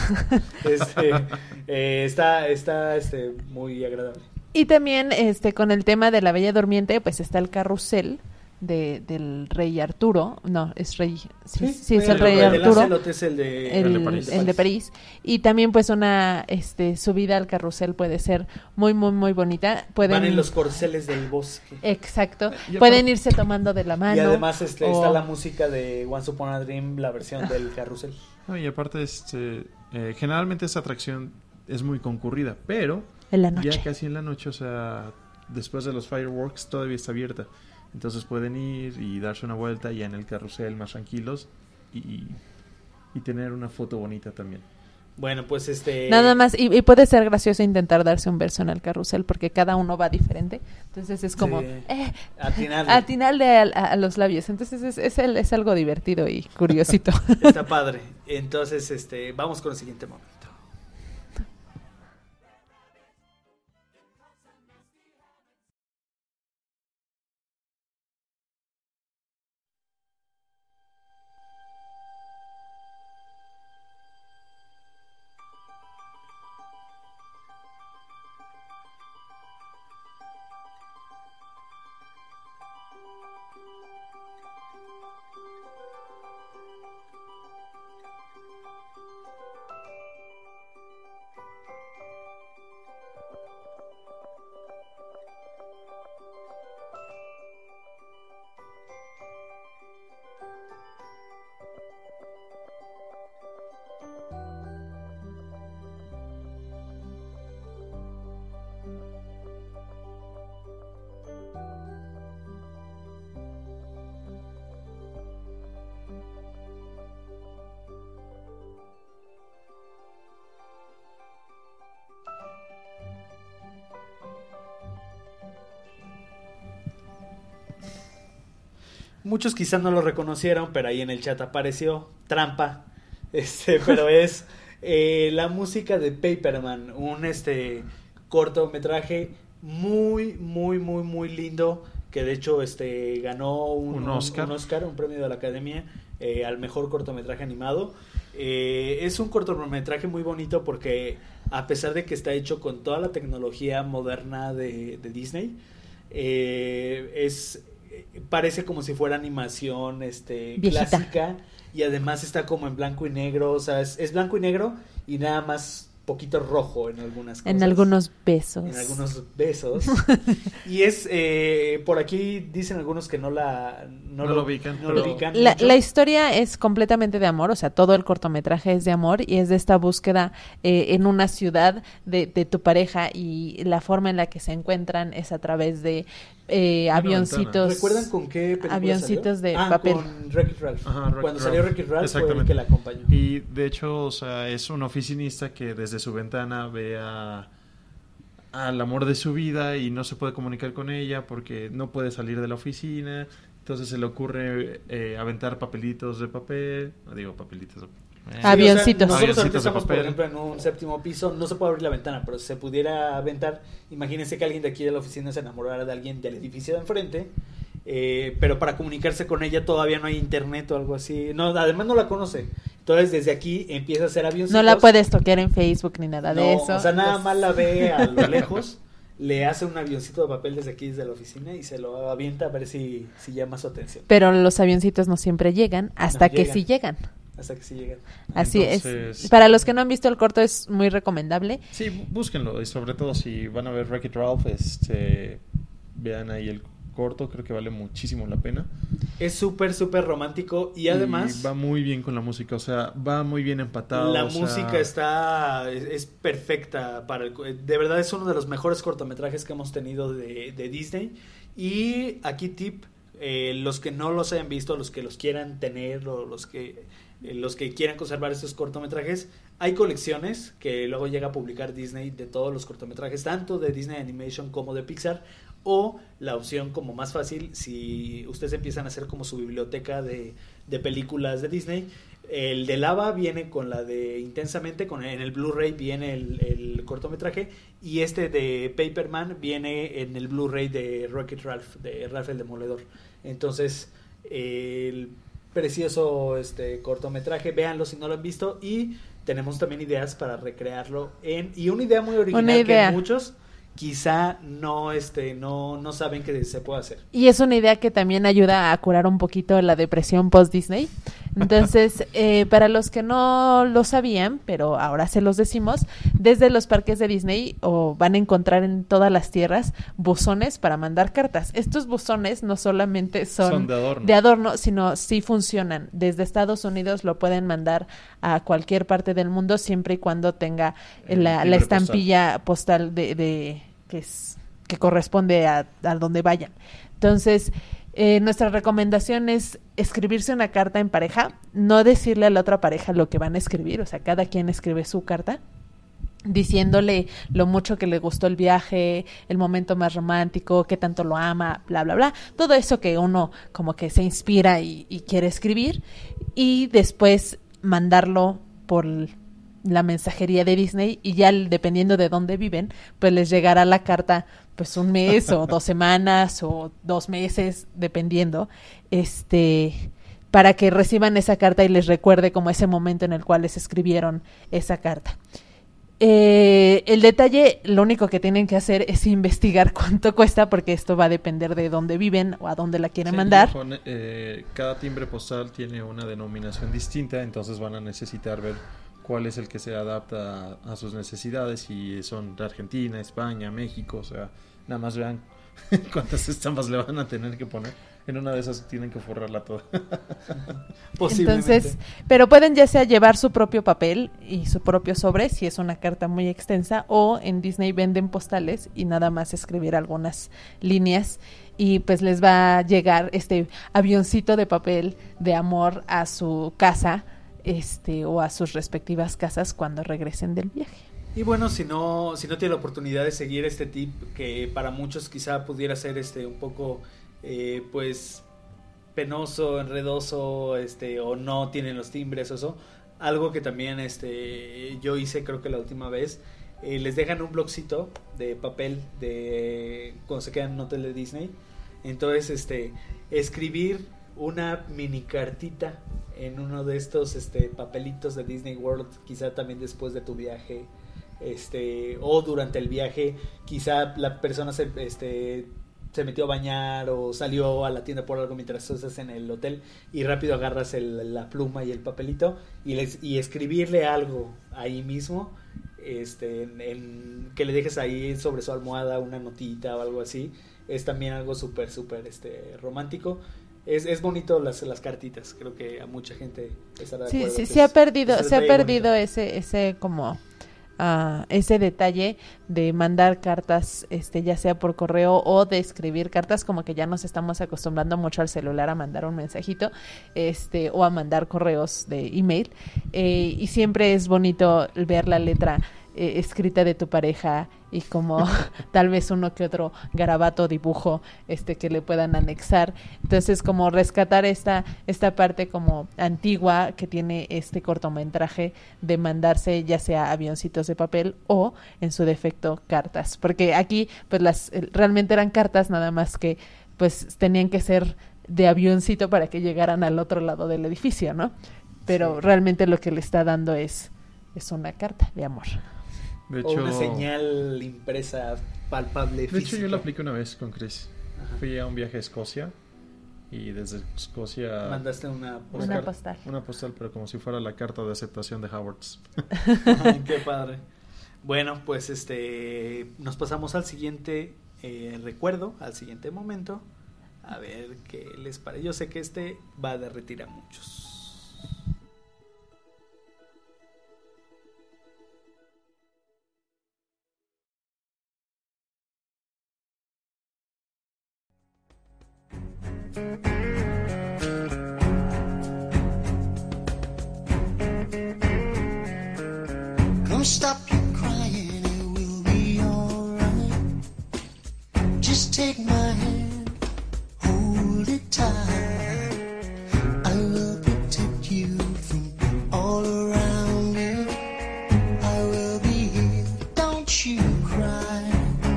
la está muy agradable. Y también con el tema de la Bella Durmiente, pues está el carrusel del rey Arturo. No, es rey, sí es el rey Arturo. El es el de París. Y también pues una subida al carrusel puede ser muy muy muy bonita. Van en los corceles del bosque. Exacto. Pueden irse tomando de la mano. Y además está la música de Once Upon a Dream, la versión del carrusel. No, y aparte generalmente esa atracción es muy concurrida, pero en la noche, ya casi en la noche, o sea, después de los fireworks todavía está abierta. Entonces pueden ir y darse una vuelta ya en el carrusel más tranquilos y tener una foto bonita también. Bueno, pues nada más, y puede ser gracioso intentar darse un beso en el carrusel porque cada uno va diferente. Entonces es como atinarle a los labios. Entonces es algo divertido y curiosito. Está padre. Entonces vamos con el siguiente momento. Muchos quizás no lo reconocieron, pero ahí en el chat apareció trampa. Pero es la música de Paperman, un cortometraje muy muy muy muy lindo que de hecho ganó un Oscar, un premio de la Academia al mejor cortometraje animado. Es un cortometraje muy bonito porque a pesar de que está hecho con toda la tecnología moderna de Disney, parece como si fuera animación clásica, y además está como en blanco y negro, o sea, es blanco y negro y nada más poquito rojo en algunas cosas. En algunos besos. Y por aquí dicen algunos que no lo ubican. La historia es completamente de amor, o sea, todo el cortometraje es de amor y es de esta búsqueda en una ciudad de tu pareja, y la forma en la que se encuentran es a través de avioncitos. ¿Recuerdan con qué película avioncitos salió? De papel. Con Wreck-It Ralph. Ajá, Cuando salió Wreck-It Ralph fue el que la acompañó. Y de hecho, o sea, es un oficinista que desde su ventana ve al amor de su vida y no se puede comunicar con ella porque no puede salir de la oficina. Entonces se le ocurre aventar papelitos de papel. No digo papelitos de avioncitos. O sea, nosotros ahorita Avioncitos de estamos, por papel. ejemplo, en un séptimo piso, no se puede abrir la ventana, pero si se pudiera aventar, imagínense que alguien de aquí de la oficina se enamorara de alguien del edificio de enfrente, pero para comunicarse con ella todavía no hay internet o algo así. No, además no la conoce. Entonces desde aquí empieza a hacer avioncitos. No la puedes toquear en Facebook ni nada de eso. O sea, nada más la ve a lo lejos, le hace un avioncito de papel desde aquí, desde la oficina, y se lo avienta a ver si llama su atención. Pero los avioncitos no siempre llegan, hasta que sí llegan. Hasta que sí llegan. Así Entonces, es. Para los que no han visto el corto es muy recomendable. Sí, búsquenlo, y sobre todo si van a ver Wreck-It Ralph, vean ahí el corto, creo que vale muchísimo la pena. Es súper, súper romántico y además... Y va muy bien con la música, o sea, va muy bien empatado. La o sea, música es perfecta para de verdad es uno de los mejores cortometrajes que hemos tenido de Disney. Y aquí tip, los que no los hayan visto, los que los quieran tener o los que quieran conservar estos cortometrajes, hay colecciones que luego llega a publicar Disney de todos los cortometrajes, tanto de Disney Animation como de Pixar. O la opción como más fácil, si ustedes empiezan a hacer como su biblioteca de películas de Disney, el de Lava viene con la de Intensamente, en el Blu-ray viene el cortometraje, y este de Paperman viene en el Blu-ray de Wreck-It Ralph, de Ralph el Demoledor. Entonces, el precioso cortometraje, véanlo si no lo han visto, y tenemos también ideas para recrearlo y una idea muy original que muchos quizá no saben que se puede hacer. Y es una idea que también ayuda a curar un poquito la depresión post-Disney. Entonces, para los que no lo sabían, pero ahora se los decimos, desde los parques de Disney van a encontrar en todas las tierras buzones para mandar cartas. Estos buzones no solamente son de adorno, sino sí funcionan. Desde Estados Unidos lo pueden mandar a cualquier parte del mundo siempre y cuando tenga la estampilla postal que corresponde a donde vayan. Entonces, nuestra recomendación es escribirse una carta en pareja, no decirle a la otra pareja lo que van a escribir, o sea, cada quien escribe su carta, diciéndole lo mucho que le gustó el viaje, el momento más romántico, qué tanto lo ama, bla, bla, bla, todo eso que uno como que se inspira y quiere escribir, y después mandarlo por la mensajería de Disney, y ya dependiendo de dónde viven, pues les llegará la carta pues un mes o 2 semanas o 2 meses, dependiendo, para que reciban esa carta y les recuerde como ese momento en el cual les escribieron esa carta. El detalle, lo único que tienen que hacer es investigar cuánto cuesta, porque esto va a depender de dónde viven o a dónde la quieren mandar. Cada timbre postal tiene una denominación distinta, entonces van a necesitar ver cuál es el que se adapta a sus necesidades, si son de Argentina, España, México, o sea, nada más vean cuántas estampas le van a tener que poner. En una de esas tienen que forrarla toda. Posiblemente. Entonces, pero pueden ya sea llevar su propio papel y su propio sobre, si es una carta muy extensa, o en Disney venden postales y nada más escribir algunas líneas, y pues les va a llegar este avioncito de papel de amor a su casa, o a sus respectivas casas cuando regresen del viaje. Y bueno, si no tiene la oportunidad de seguir este tip, que para muchos quizá pudiera ser un poco pues penoso, enredoso, o no tienen los timbres o eso, algo que también yo hice, creo que la última vez, les dejan un blogcito de papel de cuando se quedan en un hotel de Disney. Entonces escribir una mini cartita en uno de estos papelitos de Disney World, quizá también después de tu viaje, o durante el viaje, quizá la persona se metió a bañar o salió a la tienda por algo mientras tú estás en el hotel, y rápido agarras la pluma y el papelito y escribirle algo ahí mismo, que le dejes ahí sobre su almohada una notita o algo así, es también algo súper, súper romántico. Es bonito las cartitas, creo que a mucha gente estará de acuerdo. Sí, se ha perdido ese como ese detalle de mandar cartas, ya sea por correo o de escribir cartas, como que ya nos estamos acostumbrando mucho al celular a mandar un mensajito, o a mandar correos de email, y siempre es bonito ver la letra escrita de tu pareja, y como tal vez uno que otro garabato, dibujo, que le puedan anexar. Entonces, como rescatar esta parte como antigua que tiene este cortometraje de mandarse ya sea avioncitos de papel o, en su defecto, cartas. Porque aquí, pues realmente eran cartas, nada más que pues tenían que ser de avioncito para que llegaran al otro lado del edificio, ¿no? Pero sí, realmente lo que le está dando es una carta de amor. De hecho, o una señal impresa palpable. De hecho, yo lo apliqué una vez con Chris. Ajá. Fui a un viaje a Escocia y desde Escocia mandaste una postal. Una postal, pero como si fuera la carta de aceptación de Howard's. Ay, qué padre. Bueno, pues nos pasamos al siguiente recuerdo, al siguiente momento, A ver qué les parece. Yo sé que este va a derretir a muchos. Come stop your crying, it will be alright. Just take my hand, hold it tight. I will protect you from all around you. I will be here, don't you cry.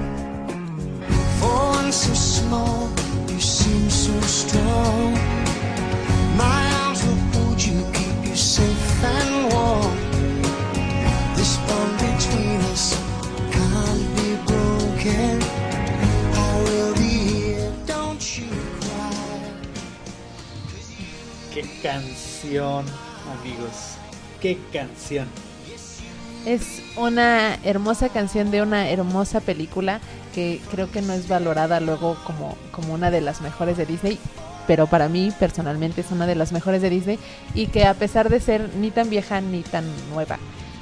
For one so small, you seem so strong. My arms will hold you, keep you safe and warm. This bond between us can't be broken. I will be here, don't you cry. Qué canción, amigos. Qué canción. Es una hermosa canción de una hermosa película que creo que no es valorada luego como una de las mejores de Disney, pero para mí personalmente es una de las mejores de Disney, y que a pesar de ser ni tan vieja ni tan nueva,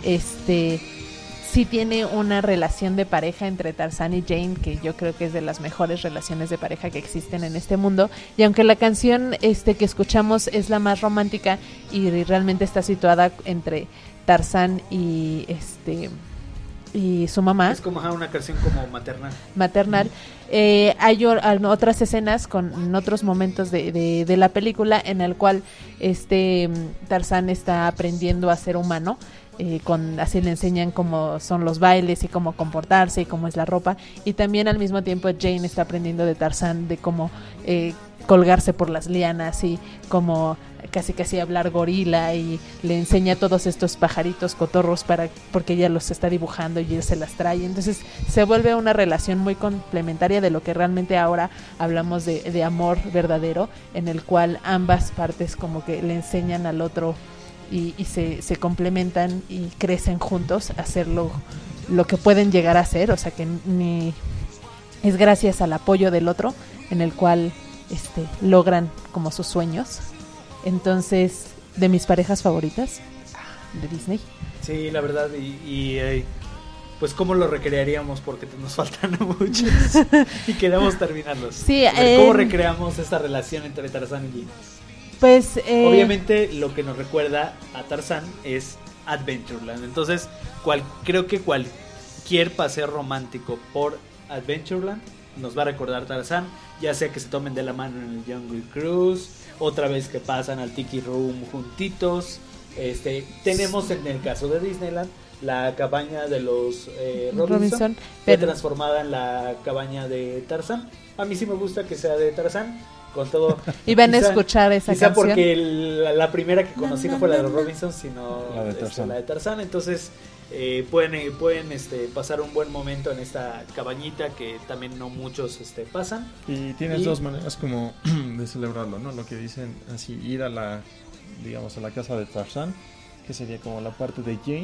sí tiene una relación de pareja entre Tarzán y Jane que yo creo que es de las mejores relaciones de pareja que existen en este mundo. Y aunque la canción que escuchamos es la más romántica y realmente está situada entre Tarzán y su mamá, Es como una canción como maternal, hay otras escenas en otros momentos de la película en el cual Tarzán está aprendiendo a ser humano. Así le enseñan cómo son los bailes y cómo comportarse y cómo es la ropa, y también al mismo tiempo Jane está aprendiendo de Tarzán de cómo colgarse por las lianas y cómo casi hablar gorila, y le enseña todos estos pajaritos cotorros porque ella los está dibujando y él se las trae. Entonces se vuelve una relación muy complementaria de lo que realmente ahora hablamos de amor verdadero, en el cual ambas partes como que le enseñan al otro y se complementan y crecen juntos a hacer lo que pueden llegar a ser. O sea que es gracias al apoyo del otro en el cual logran como sus sueños. Entonces, de mis parejas favoritas de Disney. Sí, la verdad, y pues cómo lo recrearíamos, porque nos faltan muchos y queremos terminarlos. Sí, ¿cómo recreamos esta relación entre Tarzán y Jane? Pues obviamente lo que nos recuerda a Tarzán es Adventureland. Entonces creo que cualquier paseo romántico por Adventureland nos va a recordar Tarzán, ya sea que se tomen de la mano en el Jungle Cruise, otra vez que pasan al Tiki Room juntitos. Tenemos en el caso de Disneyland la cabaña de los Robinson, fue transformada en la cabaña de Tarzán. A mí sí me gusta que sea de Tarzán. Con todo, y van a escuchar esa quizá canción. Porque la primera que conocí no fue la de los Robinson, sino la de Tarzán. Entonces pueden pasar un buen momento en esta cabañita que también no muchos pasan. Y tienes dos maneras como de celebrarlo, ¿no? Lo que dicen así, ir a la casa de Tarzán, que sería como la parte de Jane.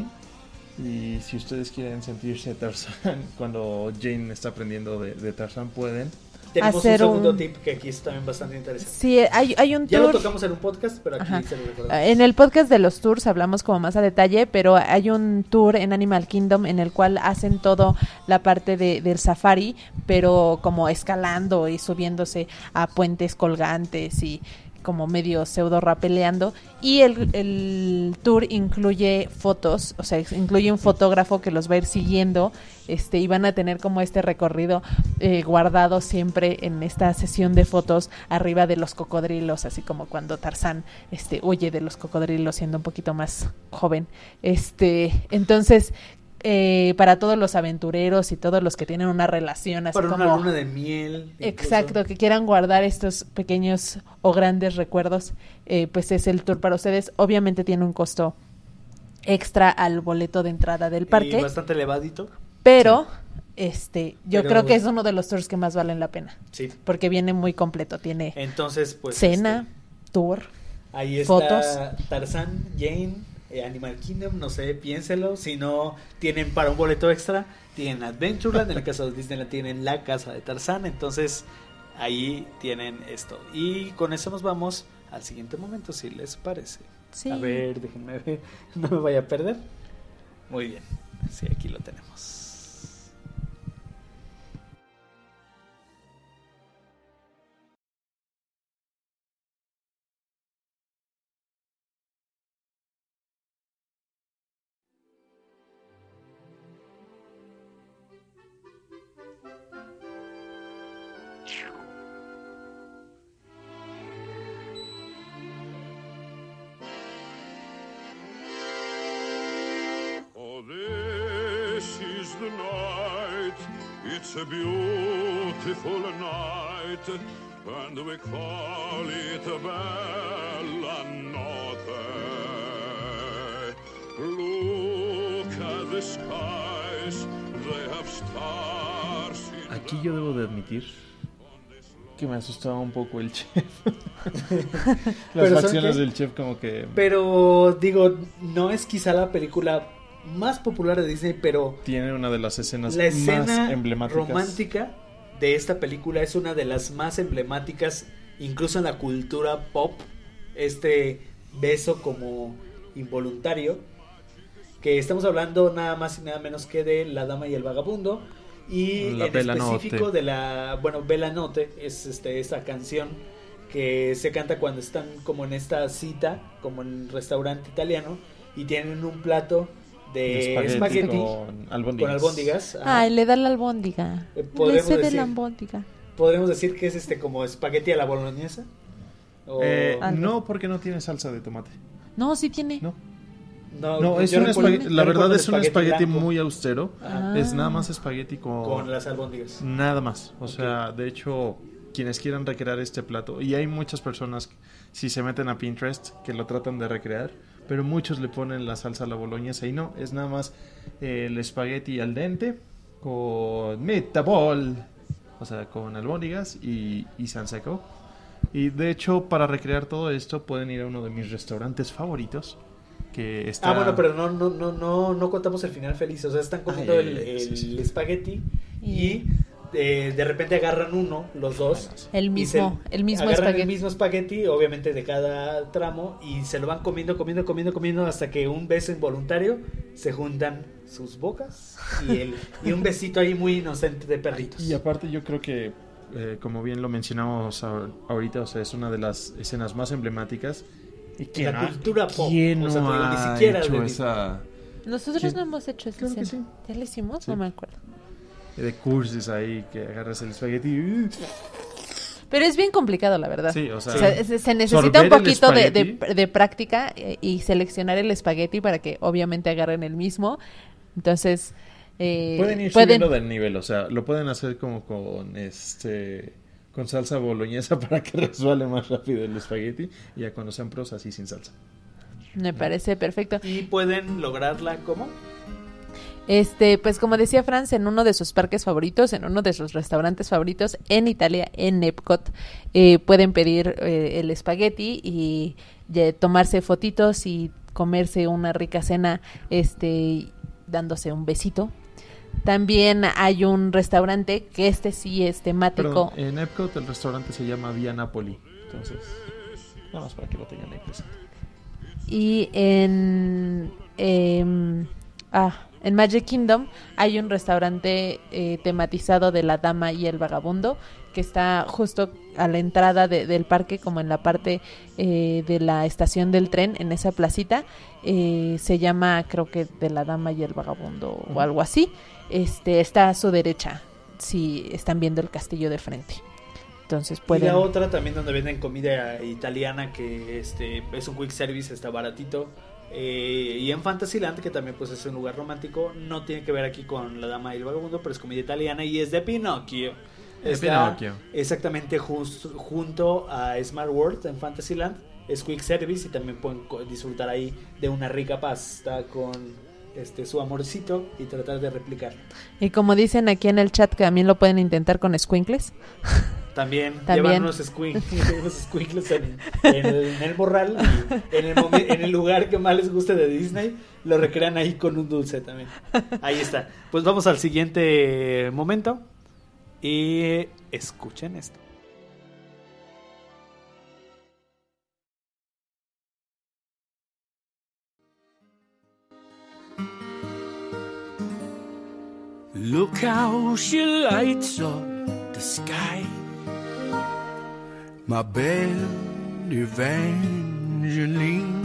Y si ustedes quieren sentirse Tarzán cuando Jane está aprendiendo de Tarzán, pueden. Tenemos un segundo tip que aquí es también bastante interesante. Sí, hay un tour. Ya lo tocamos en un podcast, pero aquí se lo recordamos. En el podcast de los tours hablamos como más a detalle, pero hay un tour en Animal Kingdom en el cual hacen todo la parte del safari, pero como escalando y subiéndose a puentes colgantes y como medio pseudo rapeleando, y el tour incluye fotos, o sea, incluye un fotógrafo que los va a ir siguiendo, y van a tener como este recorrido guardado siempre en esta sesión de fotos arriba de los cocodrilos, así como cuando Tarzán huye de los cocodrilos siendo un poquito más joven. Entonces para todos los aventureros y todos los que tienen una relación así para como una luna de miel, exacto, incluso, que quieran guardar estos pequeños o grandes recuerdos, pues es el tour para ustedes. Obviamente tiene un costo extra al boleto de entrada del parque, y bastante elevadito, pero yo Pero creo que es uno de los tours que más valen la pena, sí, porque viene muy completo, tiene entonces pues cena, tour, ahí está, fotos. Tarzán, Jane, Animal Kingdom, no sé, piénselo. Si no tienen para un boleto extra, tienen Adventureland. En el caso de Disneyland tienen la casa de Tarzán. Entonces ahí tienen esto. Y con eso nos vamos al siguiente momento, si les parece. Sí. A ver, déjenme ver, no me vaya a perder. Muy bien, sí, aquí lo tenemos. Oh, this is the night. It's a beautiful night, and we call it a bella notte. Look at the skies, they have stars in Aquí yo debo de admitir que me asustaba un poco el chef. Las ¿Pero son facciones qué? del chef como que Pero digo, no es quizá la película más popular de Disney, pero tiene una de las escenas la escena más emblemáticas. romántica de esta película es una de las más emblemáticas, incluso en la cultura pop. Este beso como involuntario, que estamos hablando nada más y nada menos que de La Dama y el Vagabundo, y La en Bella específico Notte. de la, bueno, Bella Notte es esta canción que se canta cuando están como en esta cita, como en un restaurante italiano, y tienen un plato de espagueti con albóndigas. con albóndigas. Ajá. Ay, le da la albóndiga. Le podremos cede decir. la albóndiga. Podremos decir que es como espagueti a la boloñesa. O... Algo. No, porque no tiene salsa de tomate. No, sí tiene. No, no, no es yo un recuerdo- espagueti, yo la recuerdo verdad el es un espagueti blanco muy austero. Ajá. Es nada más espagueti con las albóndigas. nada más. O sea, de hecho, quienes quieran recrear este plato, y hay muchas personas, si se meten a Pinterest, que lo tratan de recrear, pero muchos le ponen la salsa a la boloñesa y no, es nada más el espagueti al dente con meatball, o sea, con albóndigas y sanseco. Y de hecho, para recrear todo esto, pueden ir a uno de mis restaurantes favoritos, que está... Bueno, pero no contamos el final feliz. O sea, están comiendo Ay, ay, ay, el sí. espagueti y de repente agarran uno, los dos. El y mismo agarran espagueti. el mismo espagueti, obviamente de cada tramo, y se lo van comiendo hasta que un beso involuntario se juntan sus bocas y un besito ahí muy inocente de perritos. Y aparte yo creo que, como bien lo mencionamos ahorita, o sea, es una de las escenas más emblemáticas. Y En la cultura pop, ¿quién o sea, no te digo, ni ha siquiera hecho de- esa Nosotros ¿Quién? no hemos hecho esa Creo que escena. ¿Ya la hicimos? Sí. No me acuerdo. de cursis ahí, que agarras el espagueti? Pero es bien complicado, la verdad. Sí, o sea, se necesita sorber un el poquito de espagueti. práctica y seleccionar el espagueti para que obviamente agarren el mismo. Entonces, pueden ir subiendo del nivel, o sea, lo pueden hacer como con salsa boloñesa para que resbale más rápido el espagueti, y ya cuando sean pros así sin salsa. me parece perfecto. Y pueden lograrla como Pues como decía Franz, en uno de sus parques favoritos, en uno de sus restaurantes favoritos en Italia, en Epcot, pueden pedir el espagueti y tomarse fotitos y comerse una rica cena, dándose un besito. También hay un restaurante que sí es temático. Perdón, en Epcot el restaurante se llama Via Napoli, entonces, nada más para que lo tengan ahí presente. Y en Magic Kingdom hay un restaurante tematizado de La Dama y el Vagabundo, que está justo a la entrada del parque, como en la parte de la estación del tren, en esa placita. Se llama, creo que, de La Dama y el Vagabundo o algo así. Está a su derecha, si están viendo el castillo de frente. Entonces Y pueden... la otra también donde venden comida italiana, que es un quick service, está baratito. Y en Fantasyland, que también pues es un lugar romántico, no tiene que ver aquí con La Dama y el Vagabundo, pero es comida italiana y es de Pinocchio. Está Pinocchio. exactamente junto a Smart World en Fantasyland. Es quick service y también pueden disfrutar ahí de una rica pasta con su amorcito y tratar de replicarlo. Y como dicen aquí en el chat, que también lo pueden intentar con squinkles. También. También. Llevan unos squinkles en el morral y en el lugar que más les guste de Disney, lo recrean ahí con un dulce también. Ahí está. Pues vamos al siguiente momento y escuchen esto. Look how she lights up the sky. My belle Evangeline,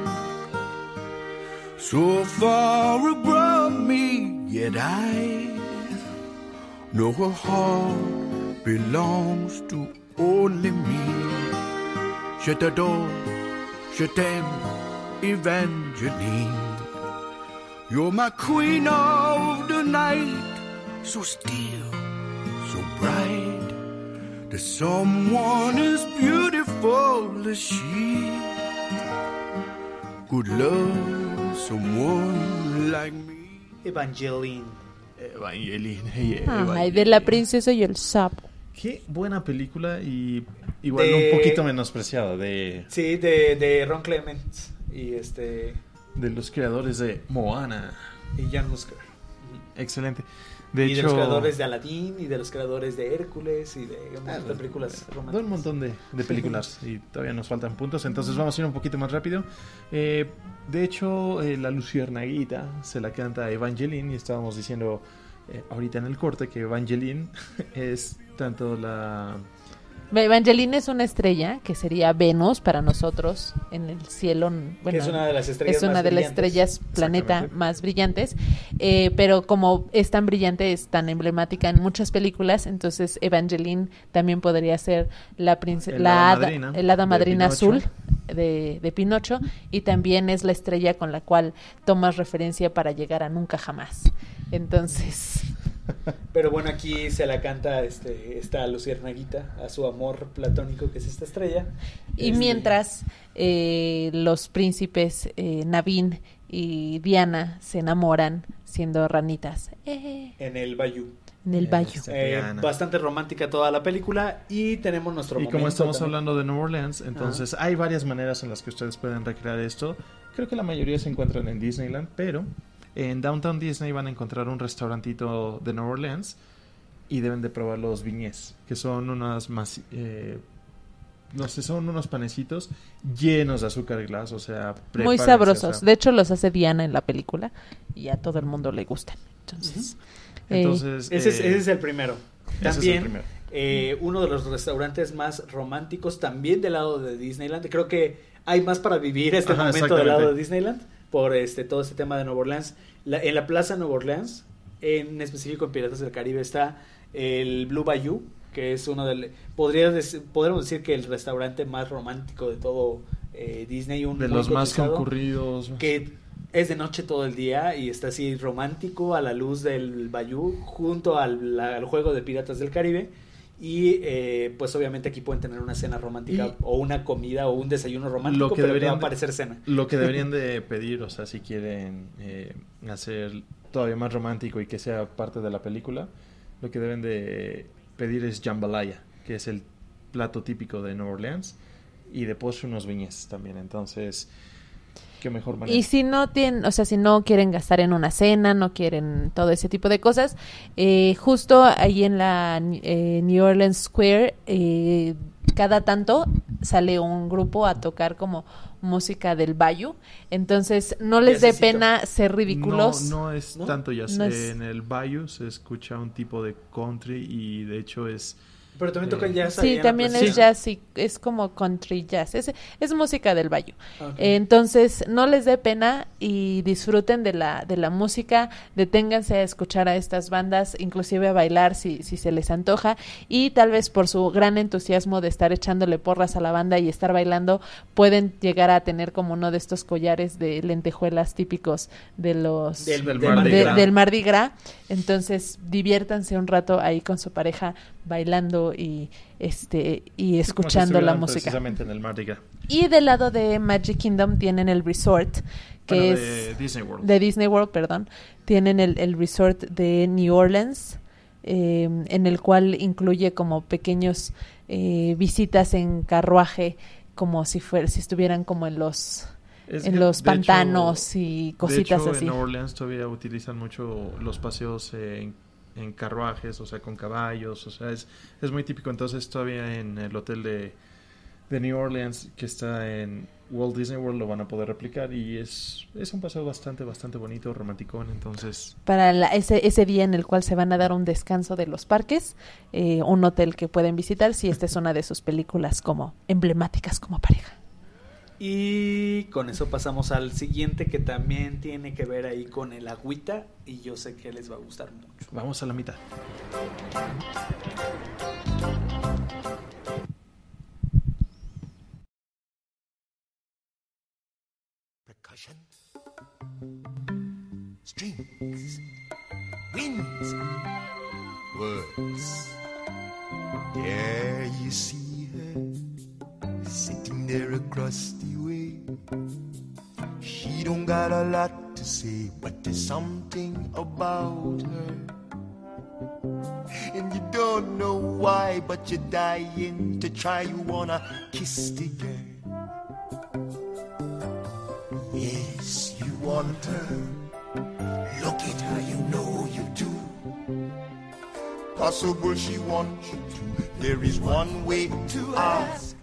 so far above me, yet I know her heart belongs to only me. Je t'adore, je t'aime, Evangeline. You're my queen of the night, so still, so bright. There's someone as beautiful as she could love someone like me. Evangeline. Ay, de la princesa y el sapo. Qué buena película y igual De- un poquito menospreciada Sí, de Ron Clements y de los creadores de Moana. y Jan Musker. Excelente. De y hecho, de los creadores de Aladdin y de los creadores de Hércules y de un montón de películas de románticas. un montón de películas y todavía nos faltan puntos, entonces vamos a ir un poquito más rápido. De hecho, la Luciérnaguita se la canta Evangeline y estábamos diciendo ahorita en el corte que Evangeline es tanto la... Evangeline es una estrella que sería Venus para nosotros en el cielo. Bueno, que es una de las estrellas es una más de las brillantes. estrellas planeta Exactamente. más brillantes, pero como es tan brillante, es tan emblemática en muchas películas, entonces Evangeline también podría ser la el hada madrina de azul Pinocho. de Pinocho, y también es la estrella con la cual tomas referencia para llegar a nunca jamás. Entonces, Pero bueno, aquí se la canta esta Luciérnaguita a su amor platónico, que es esta estrella. y mientras los príncipes Naveen y Diana se enamoran siendo ranitas En el Bayou. en el valle. Diana. Bastante romántica toda la película y tenemos nuestro Y momento como estamos también. hablando de New Orleans, entonces hay varias maneras en las que ustedes pueden recrear esto. Creo que la mayoría se encuentran en Disneyland, pero en Downtown Disney van a encontrar un restaurantito de New Orleans y deben de probar los beignets, que son unas no sé, son unos panecitos llenos de azúcar glass, o sea, Muy prepárense, sabrosos. o sea. De hecho, los hace Diana en la película y a todo el mundo le gustan. Entonces, Entonces, Ese es el primero. ese es el También primero. uno de los restaurantes más románticos también del lado de Disneyland. Creo que hay más para vivir este Ajá, momento del lado exactamente. de Disneyland por todo este tema de Nueva Orleans. En la plaza Nueva Orleans, en específico en Piratas del Caribe, está el Blue Bayou, que es uno del... podríamos decir que el restaurante más romántico de todo Disney. de muy los más cotizado, concurridos. que es de noche todo el día y está así romántico a la luz del Bayou junto al juego de Piratas del Caribe. Y pues obviamente aquí pueden tener una cena romántica Y o una comida o un desayuno romántico, lo que pero que va deberían a parecer cena. Lo que deberían de pedir, o sea, si quieren hacer todavía más romántico y que sea parte de la película, lo que deben de pedir es jambalaya, que es el plato típico de Nueva Orleans, y de postre unos beignets también. Entonces, qué mejor manera. y si no tienen, o sea, si no quieren gastar en una cena, no quieren todo ese tipo de cosas, justo ahí en la New Orleans Square, cada tanto sale un grupo a tocar como música del Bayou, entonces no les dé Jazzcito. pena ser ridículos. No es ¿No? tanto jazz. No es- En el Bayou se escucha un tipo de country y de hecho es... Pero también tocan jazz ahí Sí, en la también plaza. es jazz, y es como country jazz, es música del Bayou. Ok. Entonces, no les dé pena y disfruten de la música, deténganse a escuchar a estas bandas, inclusive a bailar si se les antoja, y tal vez por su gran entusiasmo de estar echándole porras a la banda y estar bailando, pueden llegar a tener como uno de estos collares de lentejuelas típicos de los Del Mardi de- Gras. del Mardi Gras. Entonces, diviértanse un rato ahí con su pareja bailando y como escuchando si la estuvieran música. precisamente en el Mardi Gras. Y del lado de Magic Kingdom tienen el resort, que Bueno, es de Disney World. de Disney World, perdón. Tienen el resort de New Orleans, en el cual incluye como pequeños visitas en carruaje, como si estuvieran como en los Es en que, los de pantanos hecho- y cositas de hecho, así. en New Orleans todavía utilizan mucho los paseos en carruajes, o sea, con caballos, o sea, es muy típico. Entonces todavía en el hotel de New Orleans, que está en Walt Disney World lo van a poder replicar y es un paseo bastante bonito, romanticón, entonces... Para ese día en el cual se van a dar un descanso de los parques, un hotel que pueden visitar, si esta es una de sus películas como emblemáticas como pareja. Y con eso pasamos al siguiente, que también tiene que ver ahí con el agüita, y yo sé que les va a gustar mucho. Vamos a la mitad. Percussion, strings, winds, words. There you see her, sitting there across the way. She don't got a lot to say, but there's something about her. And you don't know why, but you're dying to try. You wanna kiss the girl. Yes, you want her. Look at her, you know you do. Possible she wants you to. There is one way to ask.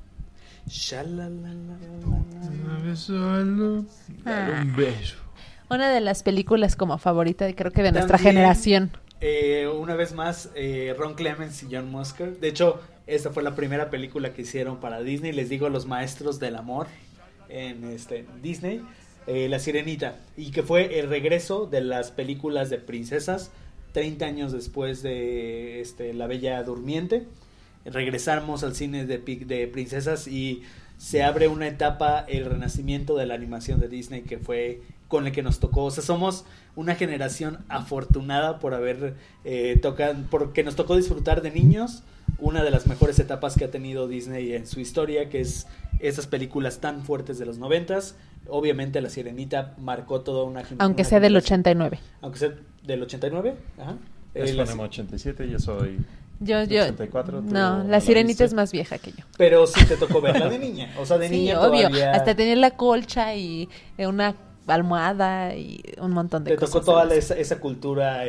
Un beso. Una de las películas como favorita, y creo que de nuestra También, generación. Una vez más, Ron Clements y John Musker. De hecho, esta fue la primera película que hicieron para Disney. Les digo, los maestros del amor en Disney. La Sirenita. Y que fue el regreso de las películas de princesas 30 años después de La Bella Durmiente. Regresamos al cine de princesas y se abre una etapa, el renacimiento de la animación de Disney, que fue con el que nos tocó. O sea, somos una generación afortunada por haber porque nos tocó disfrutar de niños una de las mejores etapas que ha tenido Disney en su historia, que es esas películas tan fuertes de los 90s. Obviamente La Sirenita marcó toda una generación. Aunque sea del 89. Aunque sea del 89, ajá. Es Panamá 87, yo soy... Yo 84, no, La Sirenita es más vieja que yo. Pero sí te tocó verla de niña. O sea, de Sí, niña obvio. todavía... Hasta tenía la colcha y una almohada y un montón de te cosas. tocó toda esa cultura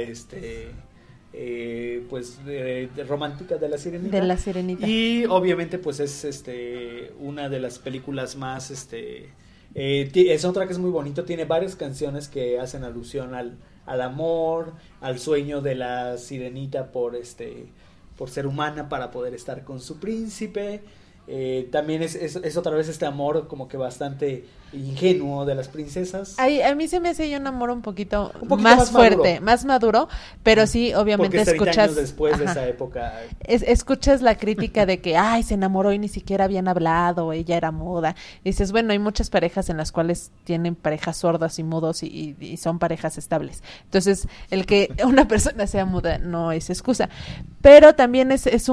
romántica de La Sirenita. De La Sirenita. Y obviamente pues es una de las películas más es otra que es muy bonito, tiene varias canciones que hacen alusión al amor, al sueño de la sirenita por ser humana para poder estar con su príncipe. También es otra vez este amor como que bastante ingenuo de las princesas. A mí se me hace un amor un poquito más más fuerte, maduro. más maduro, pero sí, obviamente porque 30 escuchas años después de ajá, esa época. escuchas la crítica de que se enamoró y ni siquiera habían hablado, ella era muda. Y dices, bueno, hay muchas parejas en las cuales tienen parejas sordas y mudos y son parejas estables. Entonces, el que una persona sea muda no es excusa. Pero también es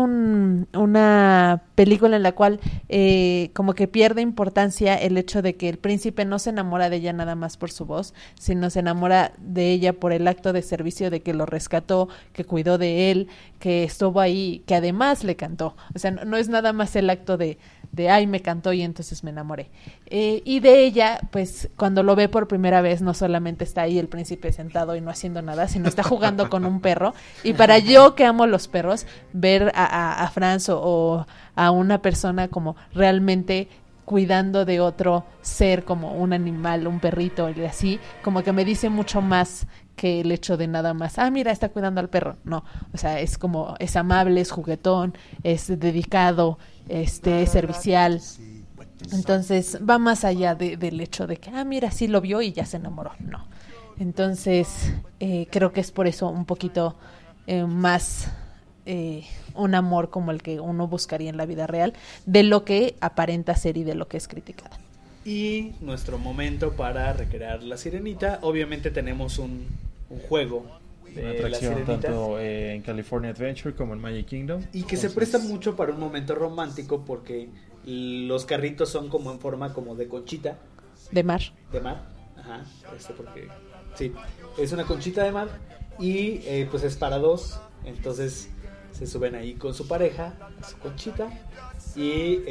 una película en la cual como que pierde importancia el hecho de que el príncipe no se enamora de ella nada más por su voz, sino se enamora de ella por el acto de servicio de que lo rescató, que cuidó de él, que estuvo ahí, que además le cantó. O sea, no es nada más el acto de ay, me cantó y entonces me enamoré. Y de ella, pues cuando lo ve por primera vez, no solamente está ahí el príncipe sentado y no haciendo nada, sino está jugando con un perro. Y para yo que amo los perros, ver a Franz o a una persona como realmente cuidando de otro ser como un animal, un perrito y así, como que me dice mucho más que el hecho de nada más, mira, está cuidando al perro. No, o sea, es como, es amable, es juguetón, es dedicado, es servicial. Entonces va más allá del hecho de que, mira, sí lo vio y ya se enamoró. No. Entonces creo que es por eso un poquito más un amor como el que uno buscaría en la vida real, de lo que aparenta ser y de lo que es criticada. Y nuestro momento para recrear La Sirenita, obviamente tenemos un juego de Una La atracción Sirenita. tanto en California Adventure como en Magic Kingdom. Y que se presta mucho para un momento romántico porque los carritos son como en forma como de conchita. De mar. De mar. Ajá. Porque sí, es una conchita de mar y pues es para dos. Entonces se suben ahí con su pareja, a su conchita y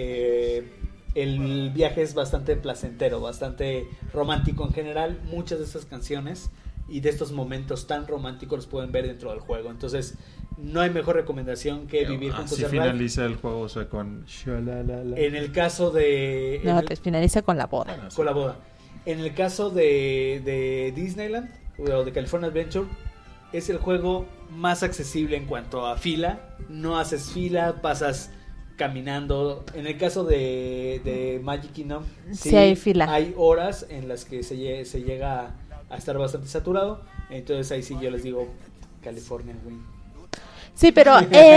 el viaje es bastante placentero, bastante romántico en general. Muchas de estas canciones y de estos momentos tan románticos los pueden ver dentro del juego. Entonces no hay mejor recomendación que vivir juntos Así de Ralph. finaliza el juego, o sea, con shalalala. En el caso de... No, pues finaliza con la boda. Bueno, sí. con la boda. En el caso de Disneyland o de California Adventure, es el juego más accesible en cuanto a fila. No haces fila, pasas caminando. En el caso de Magic Kingdom, Sí hay fila. Hay horas en las que se llega a estar bastante saturado. Entonces ahí sí yo les digo California, güey. Sí, pero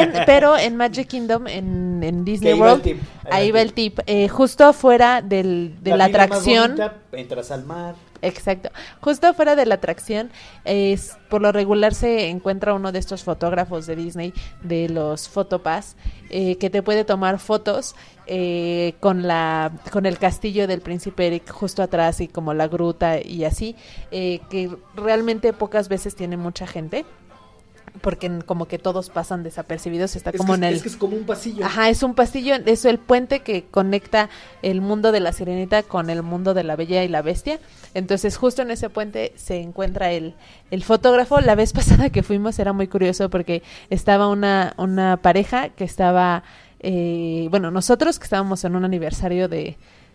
en Magic Kingdom, en Disney Que ahí va el World, tip, ahí va el tip. Justo afuera de la fila más atracción. bonita, entras al mar. Exacto. Justo afuera de la atracción, por lo regular se encuentra uno de estos fotógrafos de Disney, de los Photopass, que te puede tomar fotos con el castillo del príncipe Eric justo atrás y como la gruta y así, que realmente pocas veces tiene mucha gente. Porque como que todos pasan desapercibidos, está como en el... Es que es como un pasillo. Ajá, es un pasillo, es el puente que conecta el mundo de la Sirenita con el mundo de la Bella y la Bestia. Entonces justo en ese puente se encuentra el fotógrafo. La vez pasada que fuimos era muy curioso porque estaba una pareja que estaba... nosotros que estábamos en un aniversario de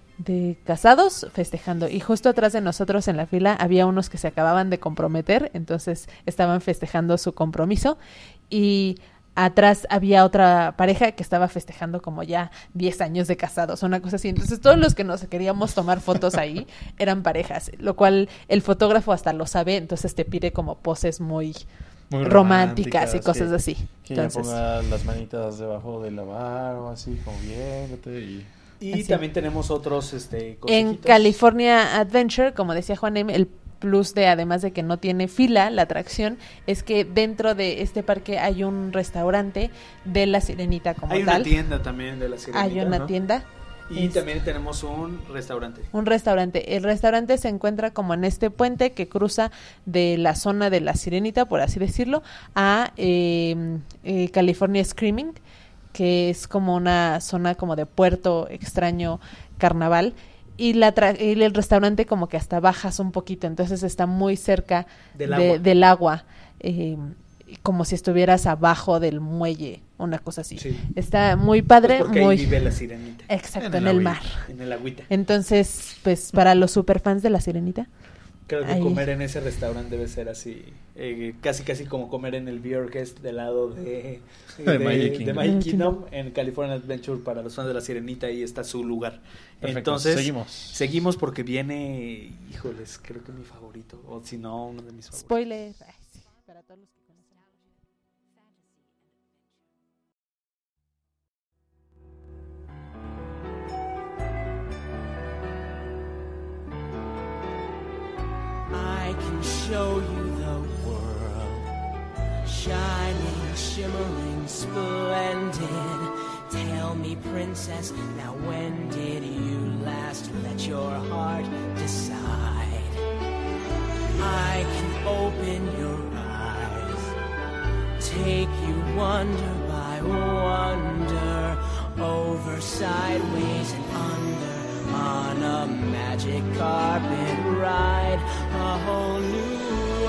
casados festejando, y justo atrás de nosotros en la fila había unos que se acababan de comprometer, entonces estaban festejando su compromiso, y atrás había otra pareja que estaba festejando como ya 10 años de casados, una cosa así. Entonces todos los que nos queríamos tomar fotos ahí eran parejas, lo cual el fotógrafo hasta lo sabe, entonces te pide como poses muy románticas y cosas así. Que Entonces, ella ponga las manitas debajo de la barra o así, como viéndote Y Así. también tenemos otros en consejitos. California Adventure, como decía Juanem, el plus de, además de que no tiene fila la atracción, es que dentro de este parque hay un restaurante de la Sirenita como Hay una tal. tienda también de la Sirenita. Hay una ¿no? tienda. Y también tenemos un restaurante. Un restaurante. El restaurante se encuentra como en este puente que cruza de la zona de la Sirenita, por así decirlo, a California Screaming, que es como una zona como de puerto extraño, carnaval, y el restaurante como que hasta bajas un poquito, entonces está muy cerca del agua, como si estuvieras abajo del muelle, una cosa así. Sí. Está muy padre, Pues porque muy ahí vive la Sirenita. exacto, En en el el agüita. mar. En el agüita. Entonces, pues para los superfans de la Sirenita, Creo que ahí. comer en ese restaurante debe ser así, casi como comer en el Beer Guest del lado de Magic Kingdom. Magic Kingdom. En California Adventure, para los fans de la Sirenita, ahí está su lugar. Perfecto, Entonces, seguimos porque viene, híjoles, creo que mi favorito, o si no, uno de mis favoritos. spoiler, ay, sí, para todos los que conocen. I can show you the world, shining, shimmering, splendid. Tell me, princess, now when did you last let your heart decide? I can open your eyes, take you wonder by wonder, over, sideways, and under, on a magic carpet ride, a whole new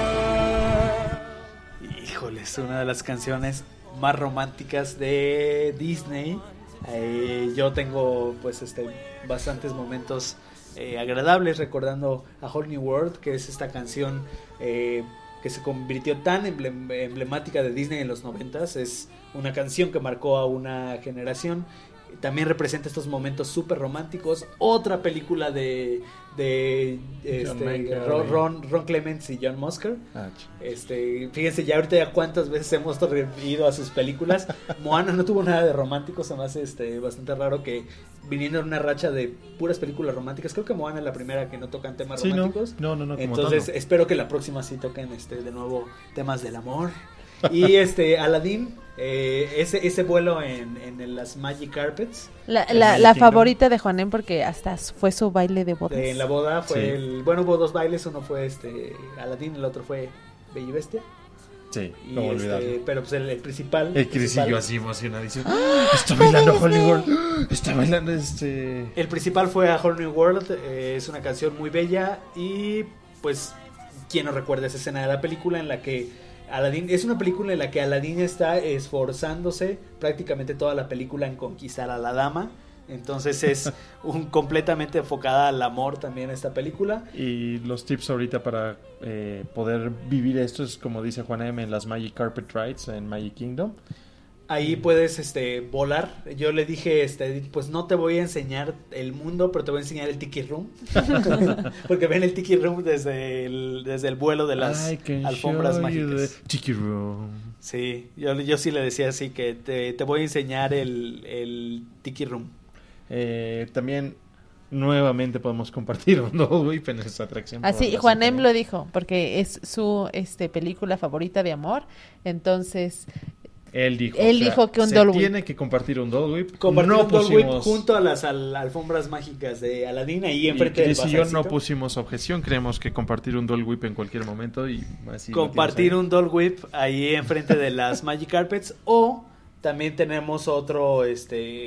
world. Híjole, es una de las canciones más románticas de Disney. Yo tengo pues bastantes momentos agradables recordando a Whole New World, que es esta canción que se convirtió tan emblemática de Disney en los 90s. Es una canción que marcó a una generación. También representa estos momentos súper románticos. Otra película de Ron Clements y John Musker. Fíjense ya ahorita cuántas veces hemos ido a sus películas. Moana no tuvo nada de romántico. Se me hace bastante raro que viniendo en una racha de puras películas románticas. Creo que Moana es la primera que no tocan temas románticos. No, como Entonces tal, no. espero que la próxima sí toquen de nuevo temas del amor. Y Aladdin, ese vuelo en las Magic Carpets. La Kingdom. favorita de Juanem, porque hasta fue su baile de bodas. En la boda fue Sí. hubo dos bailes, uno fue Aladdin, el otro fue Bella y Bestia. Sí, Y no olvidarlo. pero pues el principal. El Crisillo así emocionadísimo. Está bailando Hollywood. Está bailando El principal fue A Whole New World. Es una canción muy bella. Y pues, ¿quién no recuerda esa escena de la película en la que Aladdin es una película en la que Aladdin está esforzándose prácticamente toda la película en conquistar a la dama. Entonces es completamente enfocada al amor también esta película. Y los tips ahorita para poder vivir esto es como dice Juan M. en las Magic Carpet Rides en Magic Kingdom. Ahí puedes volar. Yo le dije, pues no te voy a enseñar el mundo, pero te voy a enseñar el Tiki Room. Porque ven el Tiki Room desde el vuelo de las alfombras mágicas. Tiki Room. Sí, yo sí le decía así que te voy a enseñar el Tiki Room. También nuevamente podemos compartir un Dole Whip en esta atracción. Así, Juan M. lo dijo, porque es su película favorita de amor. Entonces... Él dijo que un Dole Whip. Tiene que compartir un Dole Whip. Compartir un Dole Whip junto a las alfombras mágicas de Aladdin ahí enfrente del bazarcito. Y yo no pusimos objeción, creemos que compartir un Dole Whip en cualquier momento y así compartir un Dole Whip ahí enfrente de las Magic Carpets. O también tenemos otros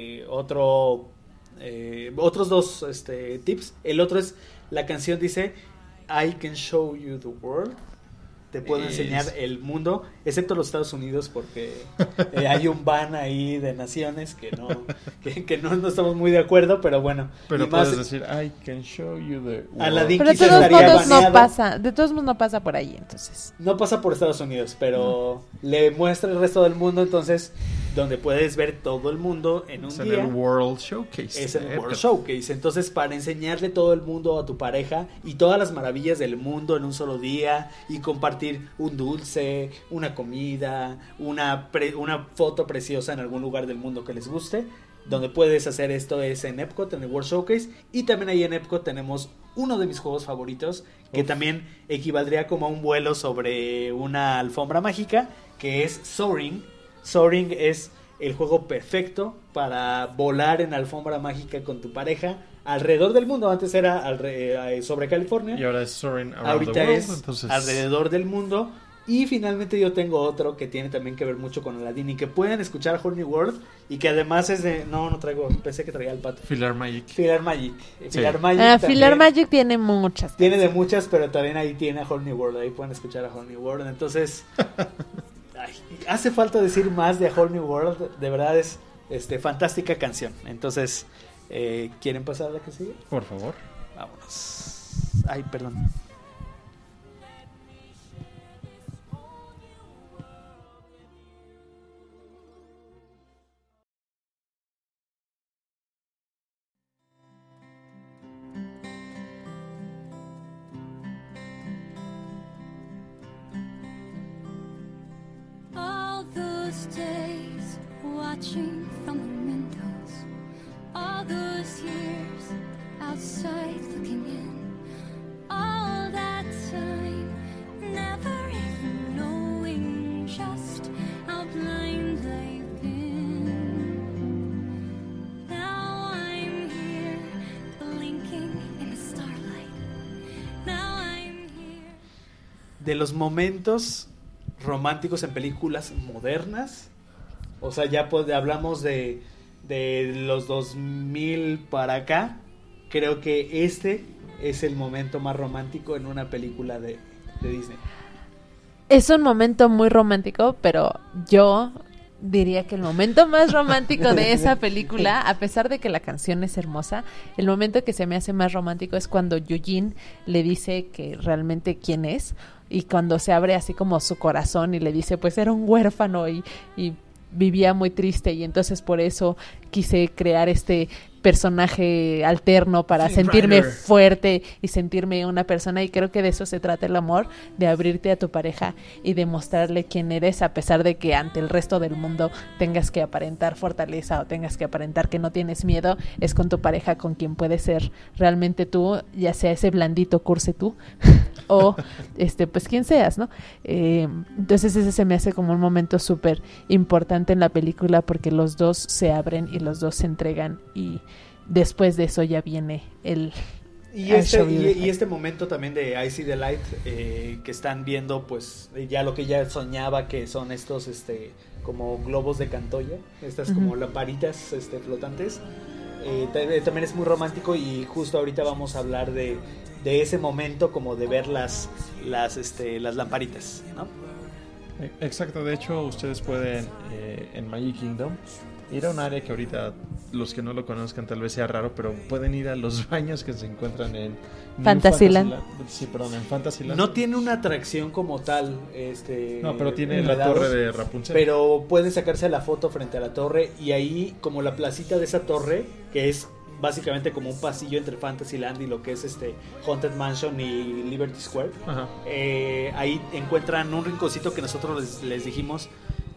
dos tips. El otro es, la canción dice I can show you the world. Te puedo enseñar el mundo, excepto los Estados Unidos, porque hay un ban ahí de naciones que no estamos muy de acuerdo, pero bueno. Pero puedes decir, I can show you the world. Aladdin pero de todos modos no pasa, no pasa por ahí, entonces. No pasa por Estados Unidos, pero le muestra el resto del mundo, entonces, donde puedes ver todo el mundo en un día. Es en el World Showcase. Es en el World Showcase, entonces para enseñarle todo el mundo a tu pareja y todas las maravillas del mundo en un solo día y compartir un dulce, una comida, una foto preciosa en algún lugar del mundo que les guste. Donde puedes hacer esto es en Epcot, en el World Showcase. Y también ahí en Epcot tenemos uno de mis juegos favoritos, que también equivaldría como a un vuelo sobre una alfombra mágica, que es Soaring. Soaring es el juego perfecto para volar en alfombra mágica con tu pareja alrededor del mundo. Antes era sobre California. Y ahora es Soaring Around Ahorita the World. es entonces... alrededor del mundo. Y finalmente yo tengo otro que tiene también que ver mucho con Aladdin y que pueden escuchar a Whole New World y que además es de... No traigo, pensé que traía el pato. Filar Magic. Filar Magic. Sí. Filar Magic, Filar Magic tiene muchas. Tiene de muchas, pero también ahí tiene a Whole New World. Ahí pueden escuchar a Whole New World. Entonces, hace falta decir más de a Whole New World. De verdad es fantástica canción. Entonces, ¿quieren pasar a la que sigue? Por favor. Vámonos. Ay, perdón. Days watching from the windows, all those years outside looking in, all that time never even knowing just how blind I've been. Now I'm here blinking in the starlight. Now I'm here. De los momentos románticos en películas modernas, o sea, ya hablamos de los 2000 para acá, creo que este es el momento más romántico en una película de Disney. Es un momento muy romántico, pero yo diría que el momento más romántico de esa película, a pesar de que la canción es hermosa, el momento que se me hace más romántico es cuando Eugene le dice que realmente quién es, y cuando se abre así como su corazón y le dice pues era un huérfano y vivía muy triste, y entonces por eso quise crear este personaje alterno para sentirme fuerte y sentirme una persona, y creo que de eso se trata el amor, de abrirte a tu pareja y de mostrarle quién eres, a pesar de que ante el resto del mundo tengas que aparentar fortaleza o tengas que aparentar que no tienes miedo. Es con tu pareja con quien puedes ser realmente tú, ya sea ese blandito curse tú o pues quien seas, ¿no? Entonces ese se me hace como un momento súper importante en la película, porque los dos se abren y los dos se entregan, y después de eso ya viene y este momento también de I See the Light, que están viendo pues ya lo que ella soñaba, que son estos como globos de Cantoya, estas como lamparitas flotantes, también es muy romántico, y justo ahorita vamos a hablar de ese momento como de ver las lamparitas, ¿no? Exacto, de hecho ustedes pueden en Magic Kingdom ir a un área que ahorita los que no lo conozcan tal vez sea raro, pero pueden ir a los baños que se encuentran en New Fantasyland. Sí, perdón, en Fantasyland. No tiene una atracción como tal, No, pero tiene la Enredados, torre de Rapunzel. pero pueden sacarse la foto frente a la torre y ahí como la placita de esa torre, que es básicamente como un pasillo entre Fantasyland y lo que es Haunted Mansion y Liberty Square. Ajá. Ahí encuentran un rinconcito que nosotros les dijimos.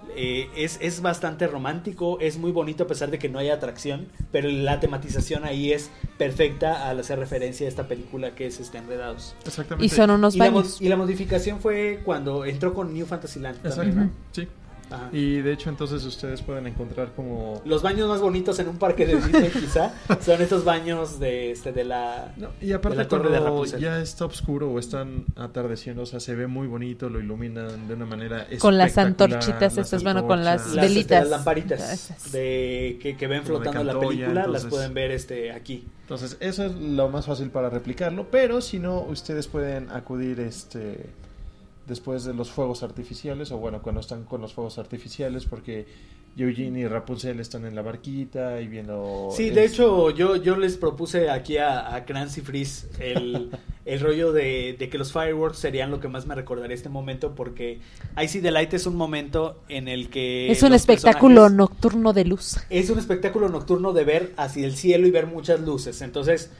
Es bastante romántico, es muy bonito a pesar de que no haya atracción, pero la tematización ahí es perfecta al hacer referencia a esta película que es Enredados. Exactamente. Y son unos baños. Y la modificación fue cuando entró con New Fantasyland Exacto, también, ¿no? sí. Ajá. Y de hecho entonces ustedes pueden encontrar como... Los baños más bonitos en un parque de Disney quizá son estos baños de la... No, y aparte de la torre de cuando Rapunzel. ya está oscuro o están atardeciendo, o sea, se ve muy bonito, lo iluminan de una manera Con las espectacular, antorchitas las estas, bueno, con las antorchas. velitas. las lamparitas Esas. que ven Como de flotando en la Cantoya, película, entonces- las pueden ver aquí. Entonces, eso es lo más fácil para replicarlo, pero si no, ustedes pueden acudir después de los fuegos artificiales, o bueno, cuando están con los fuegos artificiales, porque Eugene y Rapunzel están en la barquita y viendo... Sí, de hecho, yo les propuse aquí a Kranz y Frizz el rollo de que los fireworks serían lo que más me recordaría este momento, porque Icy Delight es un momento en el que... Es un los espectáculo personajes- nocturno de luz. Es un espectáculo nocturno de ver hacia el cielo y ver muchas luces. Entonces,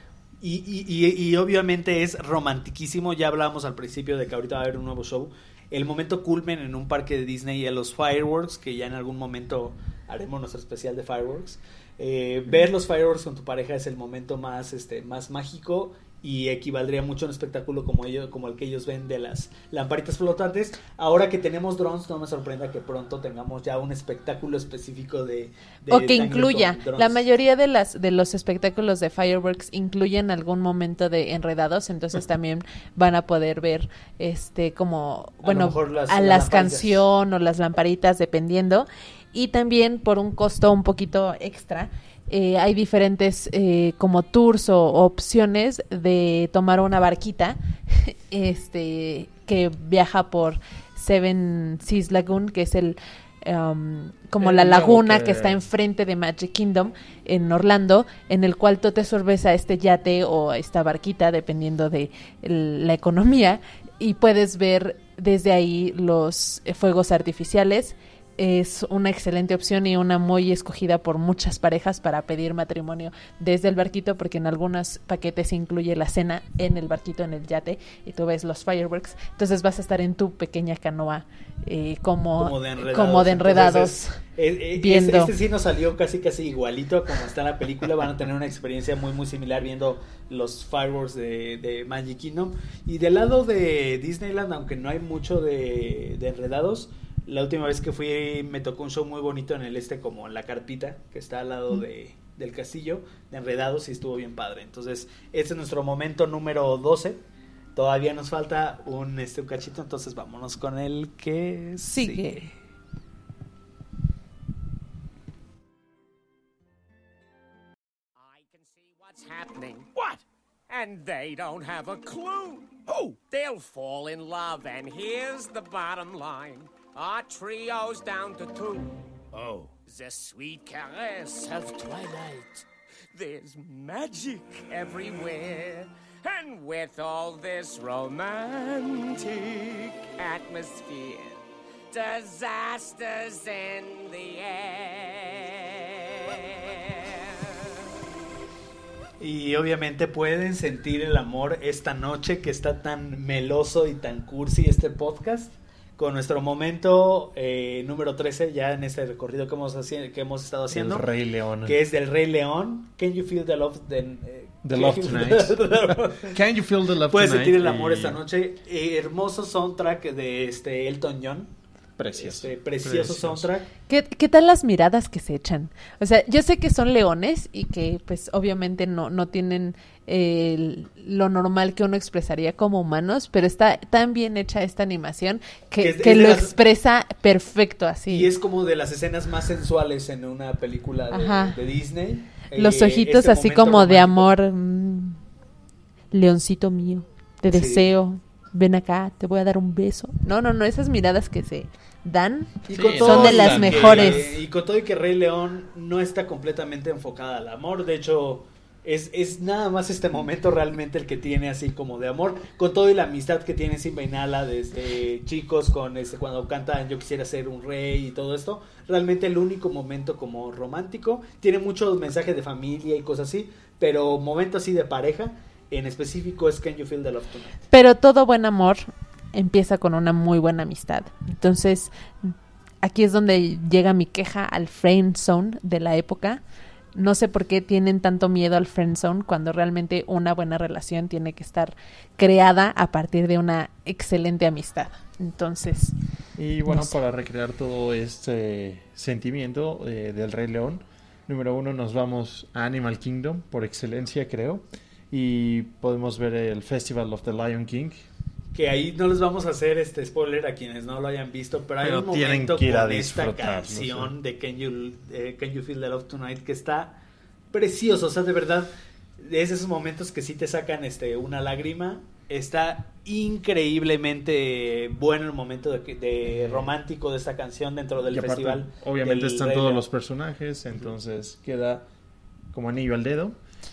y obviamente es romantiquísimo. Ya hablábamos al principio de que ahorita va a haber un nuevo show. El momento culmen en un parque de Disney y los fireworks, que ya en algún momento haremos nuestro especial de fireworks. Ver los fireworks con tu pareja es el momento más mágico y equivaldría mucho a un espectáculo como el que ellos ven de las lamparitas flotantes. Ahora que tenemos drones, no me sorprenda que pronto tengamos ya un espectáculo específico de O que Tangent incluya. con drones. La mayoría de los espectáculos de fireworks incluyen algún momento de Enredados, entonces también van a poder ver como, A lo bueno, mejor las a las lamparitas. canción o las lamparitas dependiendo. Y también por un costo un poquito extra, hay diferentes como tours o opciones de tomar una barquita que viaja por Seven Seas Lagoon, que es como la lago laguna que- que está enfrente de Magic Kingdom en Orlando, en el cual tú te subes a este yate o a esta barquita dependiendo de la economía y puedes ver desde ahí los fuegos artificiales. Es una excelente opción y una muy escogida por muchas parejas para pedir matrimonio desde el barquito, porque en algunos paquetes incluye la cena en el barquito, en el yate, y tú ves los fireworks. Entonces vas a estar en tu pequeña canoa como de enredados viendo. Este sí nos salió casi igualito a como está en la película. Van a tener una experiencia muy muy similar viendo los fireworks de Magic Kingdom. Y del lado de Disneyland, aunque no hay mucho de enredados, la última vez que fui me tocó un show muy bonito en el como en la carpita que está al lado del castillo de Enredados, y estuvo bien padre. Entonces este es nuestro momento número 12. Todavía nos falta un cachito, entonces vámonos con el que sigue. I can see what's happening. What? And they don't have a clue. Who? They'll fall in love, and here's the bottom line. Our trio's down to 2. Oh. The sweet caress of twilight. There's magic everywhere. And with all this romantic atmosphere, disasters in the air. Y obviamente pueden sentir el amor esta noche que está tan meloso y tan cursi este podcast, con nuestro momento número 13 ya en este recorrido que hemos estado haciendo. El Rey León. Que es del Rey León. Can you feel the love The love tonight. Can you feel the love Puedes tonight? sentir el amor Y- esta noche. Hermoso soundtrack de Elton John. Precioso. Precioso soundtrack. ¿Qué tal las miradas que se echan? O sea, yo sé que son leones y que pues obviamente no tienen lo normal que uno expresaría como humanos, pero está tan bien hecha esta animación que Es de lo las- expresa perfecto así. Y es como de las escenas más sensuales en una película Ajá. de Disney. Los ojitos Este así momento como de romántico. amor, leoncito mío, de Sí. deseo. ven acá, te voy a dar un beso. No, esas miradas que se dan Y Sí, con son todo de las y que- mejores. y con todo y que Rey León no está completamente enfocada al amor, de hecho es nada más este momento realmente el que tiene así como de amor, con todo y la amistad que tiene Simba y Nala desde chicos, con cuando cantan Yo quisiera ser un rey y todo esto, realmente el único momento como romántico, tiene muchos mensajes de familia y cosas así, pero momento así de pareja, en específico es Can You Feel the Love Tonight. Pero todo buen amor empieza con una muy buena amistad. Entonces, aquí es donde llega mi queja al friend zone de la época. No sé por qué tienen tanto miedo al friend zone cuando realmente una buena relación tiene que estar creada a partir de una excelente amistad. Entonces, Y bueno, No sé. para recrear todo este sentimiento del Rey León, número 1 nos vamos a Animal Kingdom, por excelencia creo, y podemos ver el Festival of the Lion King. Que ahí no les vamos a hacer spoiler a quienes no lo hayan visto, pero hay Pero un tienen momento que ir a con esta disfrutarlo, canción sí. de Can You Feel the Love Tonight que está precioso, o sea, de verdad, es esos momentos que sí te sacan una lágrima. Está increíblemente bueno el momento de romántico de esta canción dentro del Y aparte, festival. obviamente del están Rey todos León. los personajes, entonces queda como anillo al dedo.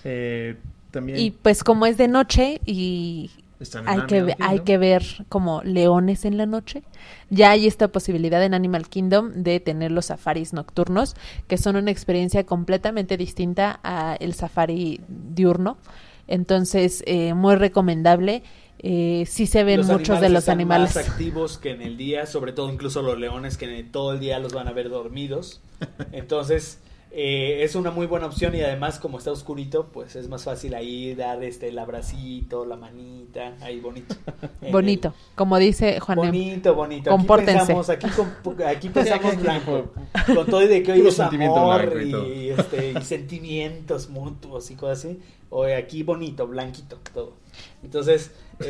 También y pues como es de noche y están en hay Animal hay Kingdom. que ver como leones en la noche. Ya hay esta posibilidad en Animal Kingdom de tener los safaris nocturnos, que son una experiencia completamente distinta a el safari diurno. Entonces, muy recomendable. Sí se ven Los muchos de los están animales. más activos que en el día, sobre todo incluso los leones que todo el día los van a ver dormidos. Entonces, es una muy buena opción y además como está oscurito, pues es más fácil ahí dar el abracito, la manita, ahí bonito. Bonito, como dice Juan Em. Bonito. Compórtense. Aquí pensamos blanco. Con todo y de que hoy Puro es sentimiento amor blanco y todo. y sentimientos mutuos y cosas así. O aquí bonito, blanquito, todo. Entonces,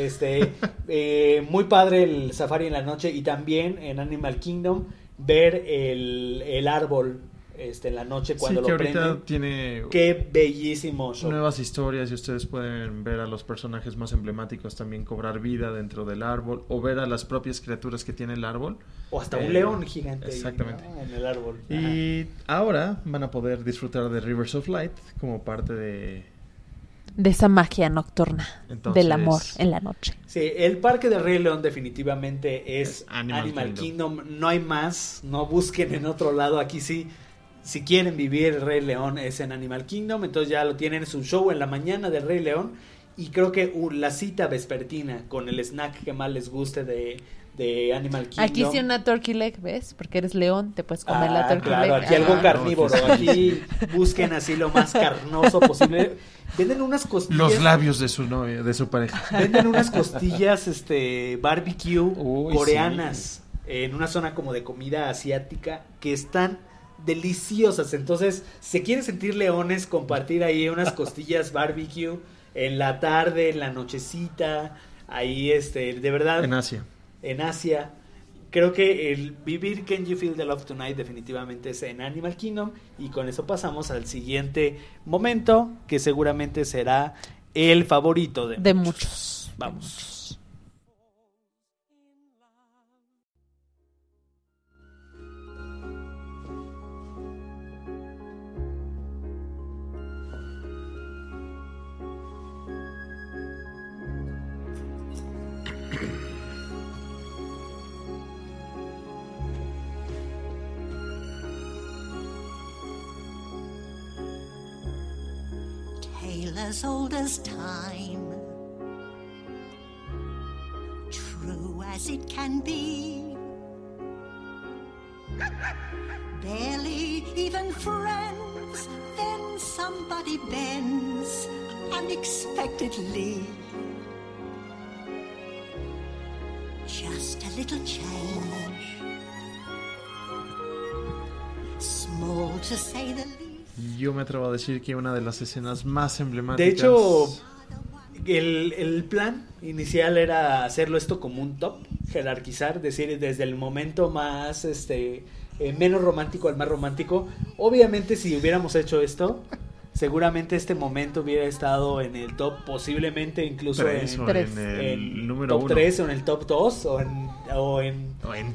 muy padre el safari en la noche y también en Animal Kingdom ver el árbol en la noche cuando Sí, que lo ahorita prenden. tiene Qué bellísimo show. nuevas historias y ustedes pueden ver a los personajes más emblemáticos también cobrar vida dentro del árbol o ver a las propias criaturas que tiene el árbol. O hasta un león gigante ahí, Exactamente. ¿no? En el árbol. Y ahora van a poder disfrutar de Rivers of Light como parte de... De esa magia nocturna, Entonces- del amor en la noche. Sí, el parque de Rey León definitivamente es Animal Animal Kingdom. Kingdom. No hay más, no busquen en otro lado. Aquí sí, si quieren vivir el Rey León es en Animal Kingdom. Entonces ya lo tienen, es un show en la mañana del Rey León. Y creo que la cita vespertina con el snack que más les guste de Animal Kingdom. Aquí sí una turkey leg, ¿ves? Porque eres león, te puedes comer la turkey claro, leg. aquí algo Ah. carnívoro. no, Aquí busquen así lo más carnoso posible. Venden unas costillas. Los labios de su novia, de su pareja. Venden unas costillas barbecue Uy, coreanas en una zona como de comida asiática que están deliciosas. Entonces, si quieren sentir leones, compartir ahí unas costillas barbecue en la tarde, en la nochecita, ahí de verdad En Asia. en Asia. Creo que el vivir Can You Feel the Love Tonight definitivamente es en Animal Kingdom. Y con eso pasamos al siguiente momento, que seguramente será el favorito de muchos. Vamos. Tale as old as time, true as it can be. Barely even friends, then somebody bends unexpectedly. Just a little change, small to say the least. Yo me atrevo a decir que una de las escenas más emblemáticas... De hecho, el plan inicial era hacerlo esto como un top, jerarquizar, decir desde el momento más menos romántico al más romántico. Obviamente si hubiéramos hecho esto seguramente este momento hubiera estado en el top, posiblemente incluso Tres, o Tres. en el en número top 1. 3 o en el top 2 o en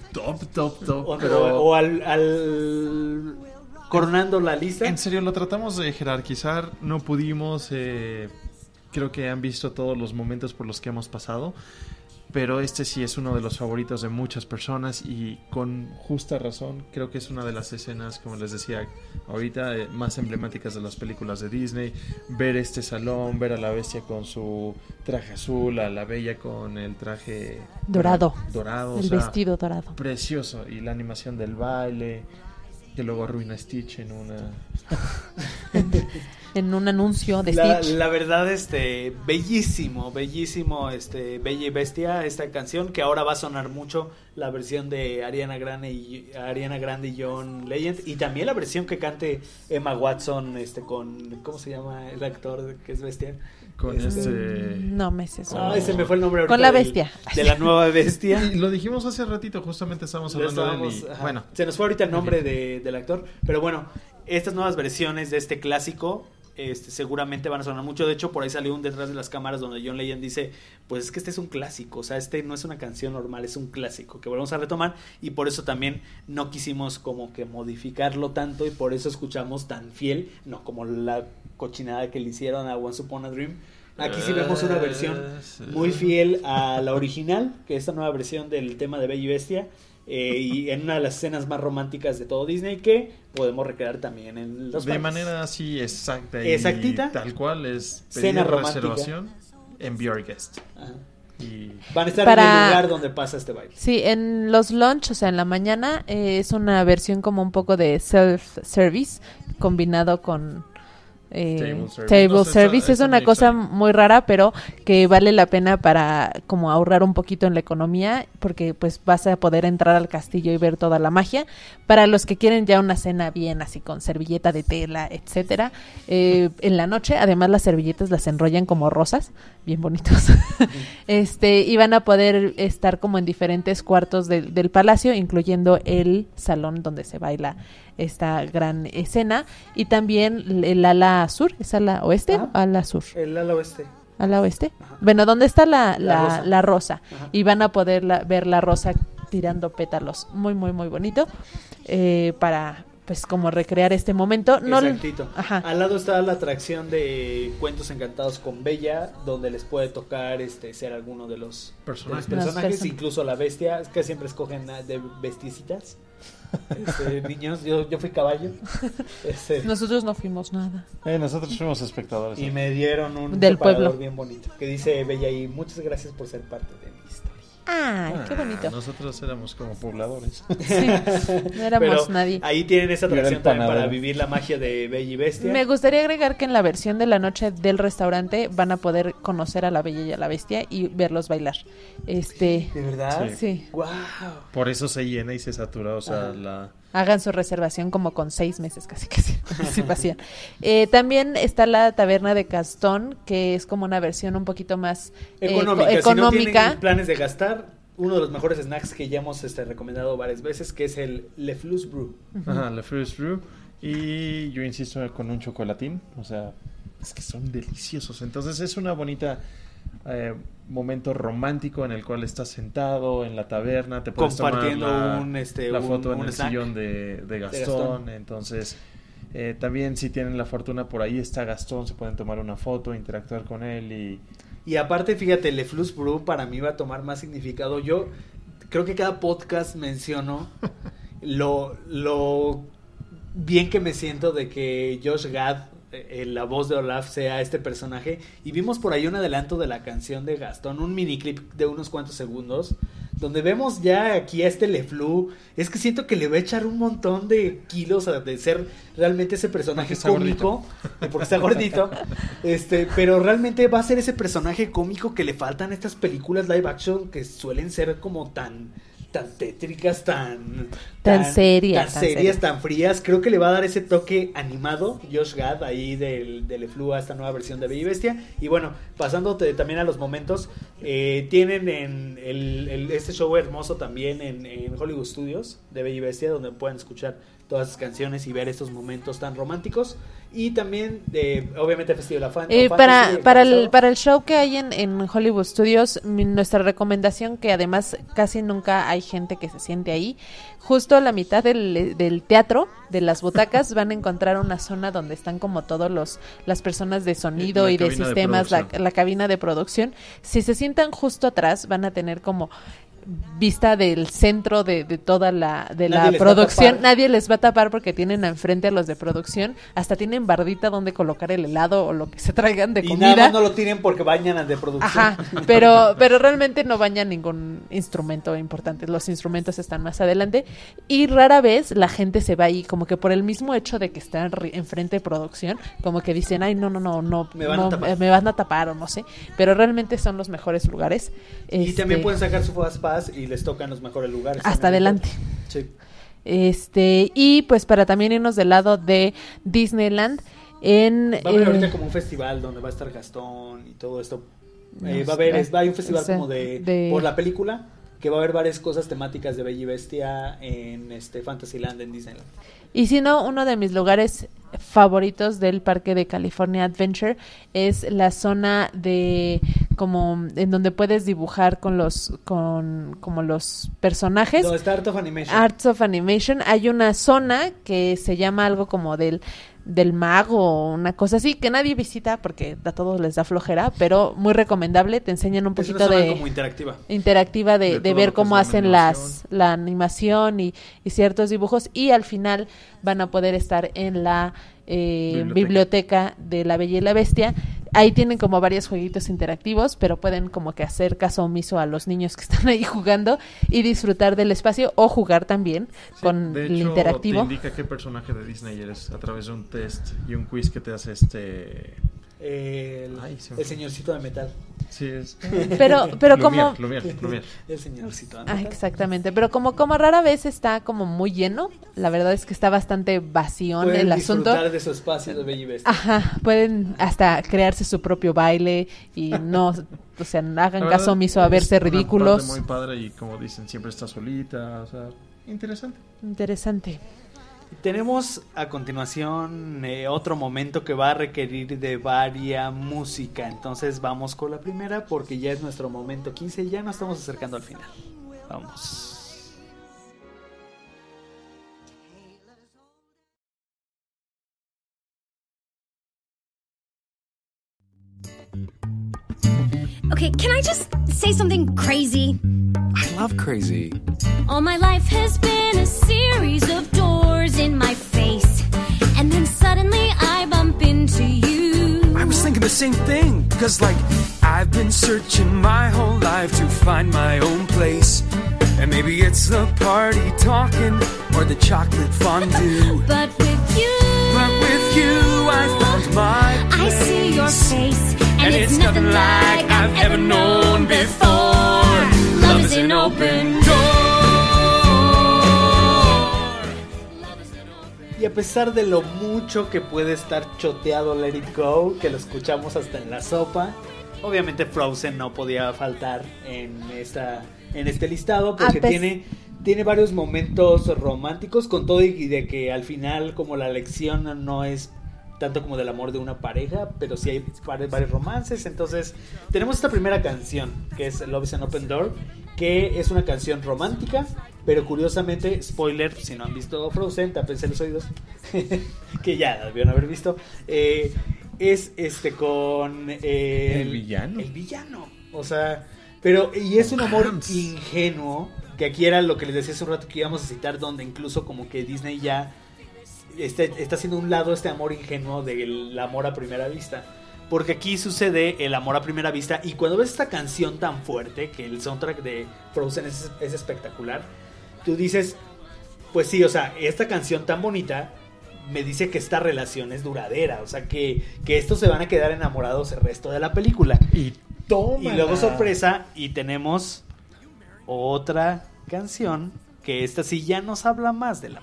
pero al coronando la lista. en serio lo tratamos de jerarquizar, no pudimos. Creo que han visto todos los momentos por los que hemos pasado, pero este sí es uno de los favoritos de muchas personas y con justa razón. Creo que es una de las escenas, como les decía ahorita, más emblemáticas de las películas de Disney. Ver este salón, ver a la bestia con su traje azul, a la bella con el traje Dorado. o El sea, vestido dorado. precioso, y la animación del baile que luego arruina Stitch en una... En un anuncio de La, Stitch. la verdad, bellísimo, Bella y Bestia, esta canción que ahora va a sonar mucho, la versión de Ariana Grande y John Legend, y también la versión que cante Emma Watson, con, ¿cómo se llama el actor que es Bestia? Con No me sé eso. Ay, se me fue el nombre ahorita Con la del- bestia. de la nueva bestia. Y lo dijimos hace ratito, justamente estábamos hablando de él y, Ajá. bueno, Se nos fue ahorita el nombre del actor, pero bueno, estas nuevas versiones de este clásico seguramente van a sonar mucho. De hecho, por ahí salió un detrás de las cámaras donde John Legend dice, pues es que este es un clásico, o sea, este no es una canción normal, es un clásico que volvemos a retomar, y por eso también no quisimos como que modificarlo tanto, y por eso escuchamos tan fiel, no como la cochinada que le hicieron a Once Upon a Dream. Aquí sí vemos una versión muy fiel a la original, que es esta nueva versión del tema de Bella y Bestia, y en una de las escenas más románticas de todo Disney, que podemos recrear también en los de parques. manera así exacta y Exactita. tal cual es Cena pedir romántica. reservación en Be Our Guest. Ajá. Y Van a estar Para- en el lugar donde pasa este baile. Sí, en los lunch, o sea, en la mañana, es una versión como un poco de self-service combinado con Table service. table No sé, service. Es está una muy cosa extraño. muy rara, pero que vale la pena para como ahorrar un poquito en la economía, porque pues vas a poder entrar al castillo y ver toda la magia. Para los que quieren ya una cena bien así con servilleta de tela, etcétera, en la noche, además las servilletas las enrollan como rosas, bien bonitos. Y van a poder estar como en diferentes cuartos del palacio, incluyendo el salón donde se baila esta gran escena, y también el ala sur, ¿es ala oeste Ajá. o ala sur? El ala oeste. ¿Ala oeste? Bueno, ¿dónde está La rosa. la rosa? Ajá. Y van a poder ver la rosa tirando pétalos. Muy, muy, muy bonito. Para, pues, como recrear este momento. No, Exactito. Ajá. Al lado está la atracción de Cuentos Encantados con Bella, donde les puede tocar ser alguno de los Personajes. personajes, Las incluso la bestia, es que siempre escogen de bestiecitas. Niños, yo fui caballo. Nosotros no fuimos nada. nosotros fuimos espectadores. Y me dieron un Del separador pueblo. bien bonito que dice Bella y muchas gracias por ser parte de mi historia. Ay, qué bonito. Nosotros éramos como pobladores. Sí, no éramos Pero nadie. ahí tienen esa Yo era el atracción también para panadero. vivir la magia de Bella y Bestia. Me gustaría agregar que en la versión de la noche del restaurante van a poder conocer a la Bella y a la Bestia y verlos bailar. ¿De verdad? Sí. Wow. Por eso se llena y se satura, o sea, Ajá. Hagan su reservación como con 6 meses casi de anticipación. También está la taberna de Gastón, que es como una versión un poquito más Económica. económica. Si no tienen planes de gastar, uno de los mejores snacks que ya hemos recomendado varias veces, que es el Le Flus Brew. Ajá, la First Brew. Y yo insisto con un chocolatín, o sea, es que son deliciosos. Entonces es una bonita momento romántico en el cual estás sentado en la taberna, te puedes Compartiendo tomar un la foto en el snack sillón de Gastón. Gastón. Entonces también si tienen la fortuna, por ahí está Gastón, se pueden tomar una foto, interactuar con él Y aparte, fíjate, Le Flus Brew para mí va a tomar más significado. Yo creo que cada podcast menciono lo bien que me siento de que Josh Gad, la voz de Olaf, sea este personaje. Y vimos por ahí un adelanto de la canción de Gastón, un miniclip de unos cuantos segundos, donde vemos ya aquí a este LeFleur. Es que siento que le va a echar un montón de kilos de ser realmente ese personaje cómico, porque está gordito, pero realmente va a ser ese personaje cómico que le faltan a estas películas live action que suelen ser como tan tétricas, tan serias, tan frías. Creo que le va a dar ese toque animado Josh Gad ahí de LeFleur a esta nueva versión de Bella y Bestia. Y bueno, pasándote también a los momentos, tienen en este show hermoso también en Hollywood Studios de Bella y Bestia, donde pueden escuchar todas las canciones y ver estos momentos tan románticos. Y también, obviamente, Festival para el show que hay en Hollywood Studios, nuestra recomendación, que además casi nunca hay gente que se siente ahí, justo a la mitad del teatro, de las butacas, van a encontrar una zona donde están como todos las personas de sonido y de sistemas, la cabina de producción. Si se sientan justo atrás, van a tener como vista del centro de toda la producción. Nadie les va a tapar porque tienen enfrente a los de producción, hasta tienen bardita donde colocar el helado o lo que se traigan de comida. Y nada más no lo tienen porque bañan al de producción. Ajá, pero realmente no bañan ningún instrumento importante, los instrumentos están más adelante y rara vez la gente se va ahí, como que por el mismo hecho de que están enfrente de producción, como que dicen, ay, no, me van a tapar o no sé, pero realmente son los mejores lugares. Y también pueden sacar su Fast Pass y les tocan los mejores lugares. Hasta adelante. Sí. Y pues para también irnos del lado de Disneyland, va a haber ahorita como un festival donde va a estar Gastón y todo esto. Hay un festival como por la película, que va a haber varias cosas temáticas de Bella y Bestia en Fantasyland en Disneyland. Y si no, uno de mis lugares favoritos del parque de California Adventure es la zona de como en donde puedes dibujar como los personajes. ¿Dónde está Arts of Animation? Hay una zona que se llama algo como del mago, una cosa así, que nadie visita porque a todos les da flojera, pero muy recomendable, te enseñan un poquito como interactiva de ver cómo hacen la animación y ciertos dibujos, y al final van a poder estar en la biblioteca de La Bella y la Bestia. Ahí tienen como varios jueguitos interactivos, pero pueden como que hacer caso omiso a los niños que están ahí jugando y disfrutar del espacio o jugar también con el interactivo. Te indica qué personaje de Disney eres a través de un test y un quiz que te hace el señorcito de metal. Sí, es. Pero como Lumière. El señorcito de metal. Exactamente, pero como rara vez está como muy lleno, la verdad es que está bastante vacío el asunto. Pueden disfrutar de su espacio de Bella y Bestia. Ajá, pueden hasta crearse su propio baile y no, o sea, hagan caso omiso a verse ridículos. Muy padre y como dicen, siempre está solita, o sea, interesante. Tenemos a continuación otro momento que va a requerir de varia música. Entonces vamos con la primera porque ya es nuestro momento 15 y ya nos estamos acercando al final. Vamos. Okay, can I just say something crazy? I love crazy. All my life has been a series of doors in my face, and then suddenly I bump into you. I was thinking the same thing, because like I've been searching my whole life to find my own place. And maybe it's the party talking or the chocolate fondue. But with you I found my place. I see your face, and it's nothing like I've ever known before. Love is an open door. Y a pesar de lo mucho que puede estar choteado Let It Go, que lo escuchamos hasta en la sopa, obviamente Frozen no podía faltar en este listado porque tiene varios momentos románticos, con todo y de que al final como la lección no es tanto como del amor de una pareja, pero sí hay varios romances. Entonces tenemos esta primera canción que es Love is an Open Door, que es una canción romántica, pero curiosamente, spoiler, si no han visto Frozen, tápense los oídos que ya la debieron haber visto, es con el villano, o sea, pero y es un amor ingenuo, que aquí era lo que les decía hace un rato que íbamos a citar, donde incluso como que Disney ya está haciendo un lado este amor ingenuo del amor a primera vista, porque aquí sucede el amor a primera vista. Y cuando ves esta canción tan fuerte, que el soundtrack de Frozen es espectacular, tú dices, pues sí, o sea, esta canción tan bonita me dice que esta relación es duradera, o sea, que estos se van a quedar enamorados el resto de la película. Y luego sorpresa, y tenemos otra canción que esta sí ya nos habla más del amor.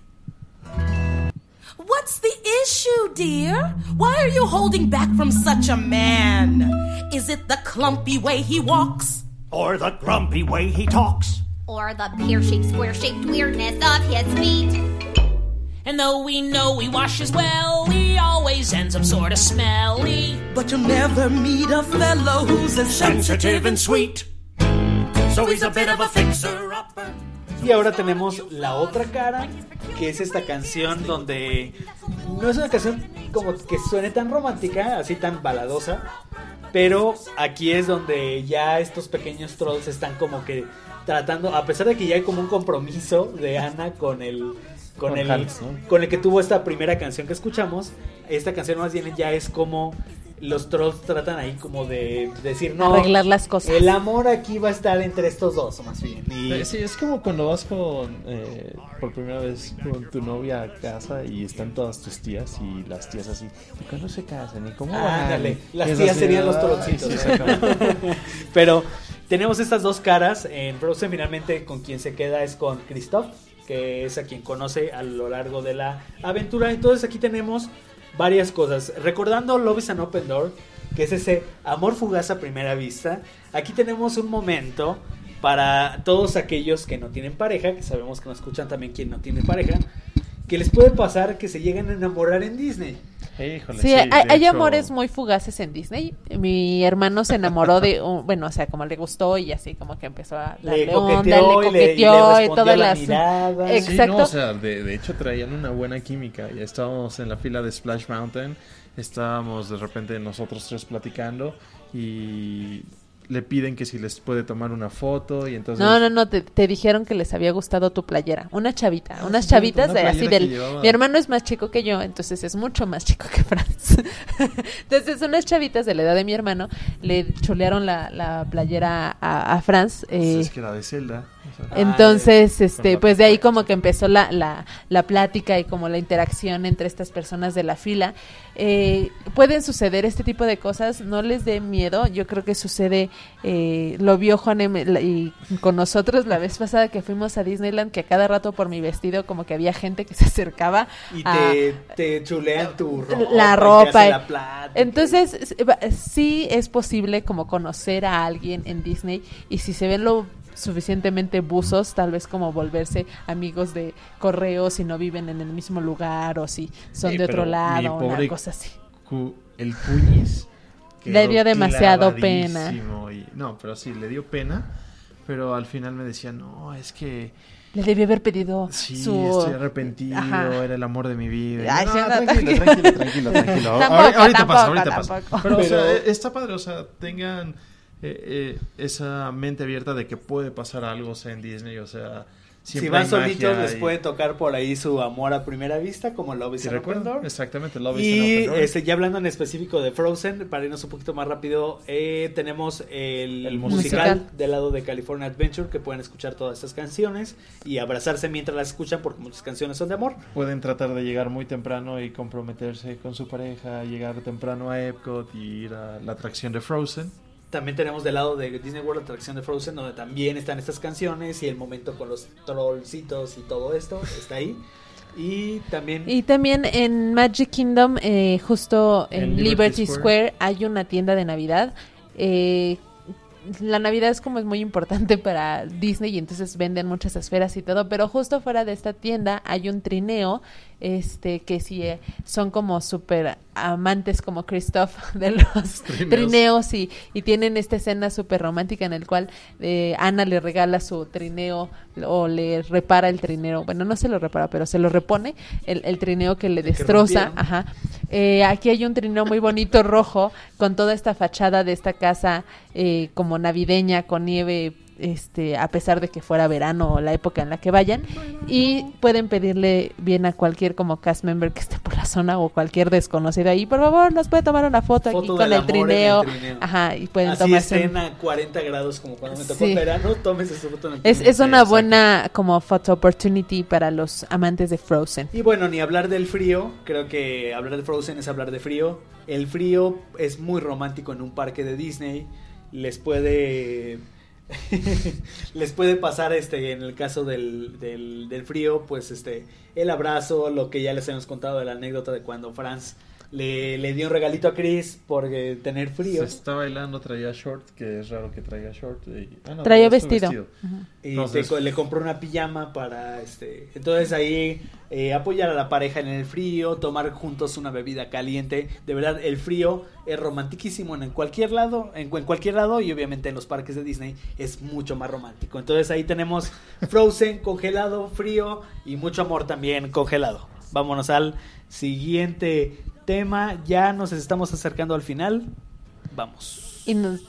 What's the issue, dear? Why are you holding back from such a man? Is it the clumpy way he walks? Or the grumpy way he talks? Or the pear-shaped, square-shaped weirdness of his feet? And though we know he washes well, we all always ends up sort of smelly. But you'll never meet a fellow who's as sensitive and sweet. So he's a bit of a fixer-upper. Y ahora tenemos la otra cara, que es esta canción donde no es una canción como que suene tan romántica, así tan baladosa, pero aquí es donde ya estos pequeños trolls están como que tratando, a pesar de que ya hay como un compromiso de Anna con el Hans, ¿no? con el que tuvo esta primera canción que escuchamos. Esta canción más bien ya es como los trolls tratan ahí como de decir, no, arreglar las cosas. El amor aquí va a estar entre estos dos, más bien. Y Sí, es como cuando vas con por primera vez con tu novia a casa y están todas tus tías y las tías así, ¿y cuándo se casan? ¿Y cómo van? ándale, las Y es tías así, serían los ay, trollcitos. sí, exactamente. Pero tenemos estas dos caras. En Frozen finalmente con quien se queda es con Kristoff, que es a quien conoce a lo largo de la aventura. Entonces aquí tenemos varias cosas. Recordando Love is an Open Door, que es ese amor fugaz a primera vista. Aquí tenemos un momento para todos aquellos que no tienen pareja, que sabemos que nos escuchan también quien no tiene pareja, que les puede pasar que se lleguen a enamorar en Disney. Híjole, Sí, de hay hecho, amores muy fugaces en Disney. Mi hermano se enamoró de, bueno, o sea, como le gustó y así como que empezó a darle Le onda, coqueteó le y le coqueteó y respondió todas la las... mirada. Sí, Exacto. no, o sea, de hecho traían una buena química. Ya estábamos en la fila de Splash Mountain, estábamos de repente nosotros tres platicando y le piden que si les puede tomar una foto y entonces... No, te dijeron que les había gustado tu playera. Una chavita, unas sí, chavitas una de, así playera que del... llevaba. Mi hermano es más chico que yo, entonces es mucho más chico que Franz. Entonces unas chavitas de la edad de mi hermano le chulearon la playera a Franz. Es que era de Zelda. O sea, Entonces, con la pues de ahí playera. como que empezó la plática y como la interacción entre estas personas de la fila. Pueden suceder este tipo de cosas, no les dé miedo. Yo creo que sucede, lo vio Juan y con nosotros la vez pasada que fuimos a Disneyland, que a cada rato por mi vestido como que había gente que se acercaba Y a te chulean tu ropa. la y te ropa. hacen la plática. Entonces, sí es posible como conocer a alguien en Disney, y si se ven lo suficientemente buzos, tal vez como volverse amigos de correo si no viven en el mismo lugar o si son Sí, de otro pero mi lado, una pobre cosa así. El Cuñis Le dio quedó demasiado clavadísimo no, pero sí, le dio pena, pero al final me decía, no, es que Le debió haber pedido sí, su... estoy arrepentido, Ajá. era el amor de mi vida. Ay, No, sí, no, tranquilo. Ahorita pasa. Tampoco. Pero, o sea, está padre, o sea, tengan esa mente abierta de que puede pasar algo, o sea, en Disney, o sea, Si siempre van hay solitos magia les y- puede tocar por ahí su amor a primera vista, como Love is ¿Sí an Open recuerdan? Door. Exactamente, Love is an Y Open Door. ya hablando en específico de Frozen, para irnos un poquito más rápido, tenemos el musical. musical del lado de California Adventure, que pueden escuchar todas estas canciones y abrazarse mientras las escuchan, porque muchas canciones son de amor. Pueden tratar de llegar muy temprano y comprometerse con su pareja, llegar temprano a Epcot y ir a la atracción de Frozen. También tenemos del lado de Disney World la atracción de Frozen, donde también están estas canciones y el momento con los trollcitos y todo esto está ahí. Y también Y también en Magic Kingdom, justo en En Liberty Liberty Square, hay una tienda de Navidad. La Navidad es muy importante para Disney y entonces venden muchas esferas y todo, pero justo fuera de esta tienda hay un trineo, que sí son como súper amantes como Kristoff de los trineos y tienen esta escena súper romántica en el cual Anna le regala su trineo o le repara el trineo, bueno, no se lo repara, pero se lo repone el trineo que le destroza. rompieron. Ajá. Aquí hay un trineo muy bonito rojo con toda esta fachada de esta casa como navideña con nieve, a pesar de que fuera verano o la época en la que vayan, y pueden pedirle bien a cualquier como cast member que esté por la zona o cualquier desconocido ahí, por favor, nos puede tomar una foto aquí Foto con del el amor en el trineo. trineo. Ajá, y pueden así tomarse estén a 40 grados como cuando me tocó Sí. en verano, tómese su foto en el es trineo. una exacto. buena como photo opportunity para los amantes de Frozen. Y bueno, ni hablar del frío, creo que hablar de Frozen es hablar de frío. El frío es muy romántico en un parque de Disney. Les puede pasar en el caso del frío, pues el abrazo, lo que ya les hemos contado de la anécdota de cuando Franz le dio un regalito a Chris por tener frío. Se está bailando, traía short, que es raro que traiga short. Traía vestido. Uh-huh. Y Entonces, le compró una pijama para entonces ahí apoyar a la pareja en el frío, tomar juntos una bebida caliente. De verdad, el frío es romantiquísimo en cualquier lado, en cualquier lado, y obviamente en los parques de Disney es mucho más romántico. Entonces ahí tenemos Frozen, congelado, frío y mucho amor también congelado. Vámonos al siguiente tema. Ya nos estamos acercando al final. Vamos. Y nos...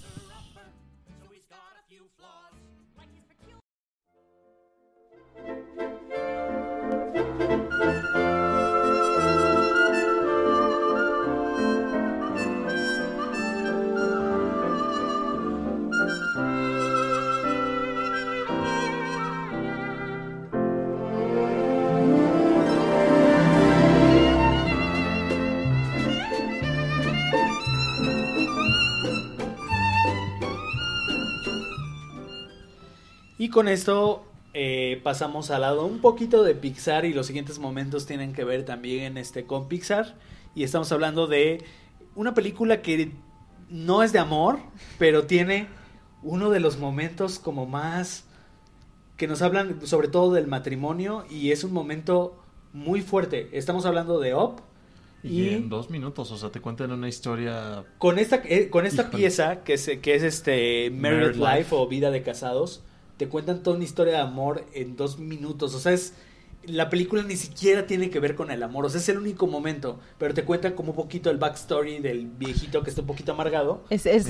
Y con esto pasamos al lado un poquito de Pixar, y los siguientes momentos tienen que ver también con Pixar, y estamos hablando de una película que no es de amor, pero tiene uno de los momentos como más que nos hablan sobre todo del matrimonio, y es un momento muy fuerte. Estamos hablando de Up. Y en 2 minutos, o sea, te cuentan una historia. Con esta pieza que es Married Life o Vida de Casados, te cuentan toda una historia de amor en 2 minutos. O sea, la película ni siquiera tiene que ver con el amor. O sea, es el único momento. Pero te cuentan como un poquito el backstory del viejito que está un poquito amargado.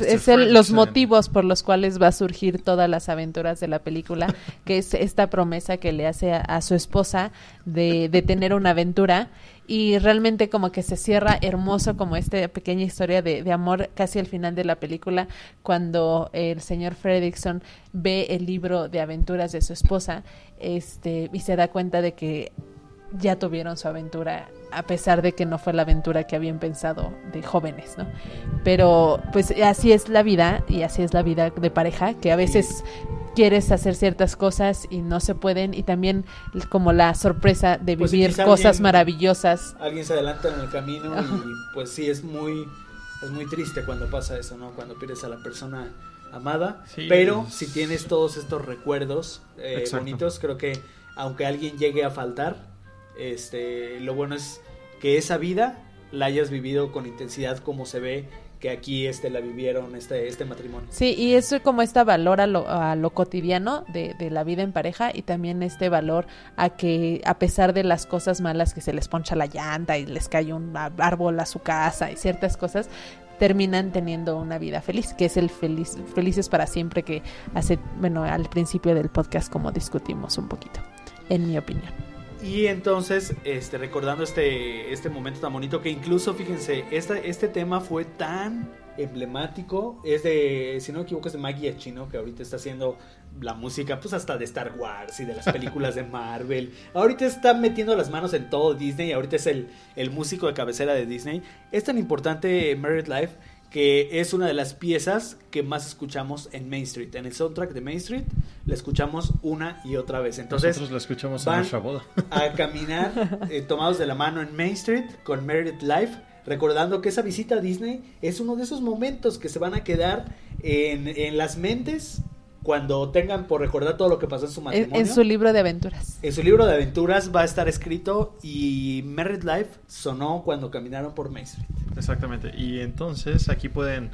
Los motivos por los cuales va a surgir todas las aventuras de la película. Que es esta promesa que le hace a su esposa de tener una aventura. Y realmente como que se cierra hermoso como esta pequeña historia de amor casi al final de la película, cuando el señor Fredrickson ve el libro de aventuras de su esposa y se da cuenta de que ya tuvieron su aventura, a pesar de que no fue la aventura que habían pensado de jóvenes, ¿no? Pero pues así es la vida, y así es la vida de pareja, que a veces quieres hacer ciertas cosas y no se pueden, y también como la sorpresa de vivir cosas maravillosas. Alguien se adelanta en el camino y pues sí, es muy triste cuando pasa eso, ¿no? Cuando pierdes a la persona amada, sí, pero si tienes todos estos recuerdos bonitos, creo que aunque alguien llegue a faltar, lo bueno es que esa vida la hayas vivido con intensidad, como se ve que aquí la vivieron este matrimonio. Sí, y eso como valor a lo cotidiano de la vida en pareja, y también valor a que a pesar de las cosas malas, que se les poncha la llanta y les cae un árbol a su casa y ciertas cosas, terminan teniendo una vida feliz, que es el felices para siempre, que al principio del podcast como discutimos un poquito, en mi opinión. Y entonces, recordando este momento tan bonito, que incluso, fíjense, este tema fue tan emblemático, si no me equivoco, es de Maggie Achino, que ahorita está haciendo la música, pues hasta de Star Wars y de las películas de Marvel. Ahorita está metiendo las manos en todo Disney, ahorita es el músico de cabecera de Disney. Es tan importante Married Life, que es una de las piezas que más escuchamos en Main Street. En el soundtrack de Main Street la escuchamos una y otra vez. Entonces, nosotros la escuchamos en nuestra boda. A caminar tomados de la mano en Main Street con Married Life, recordando que esa visita a Disney es uno de esos momentos que se van a quedar en las mentes cuando tengan por recordar todo lo que pasó en su matrimonio. En su libro de aventuras. En su libro de aventuras va a estar escrito, y Married Life sonó cuando caminaron por Main Street. Exactamente. Y entonces aquí pueden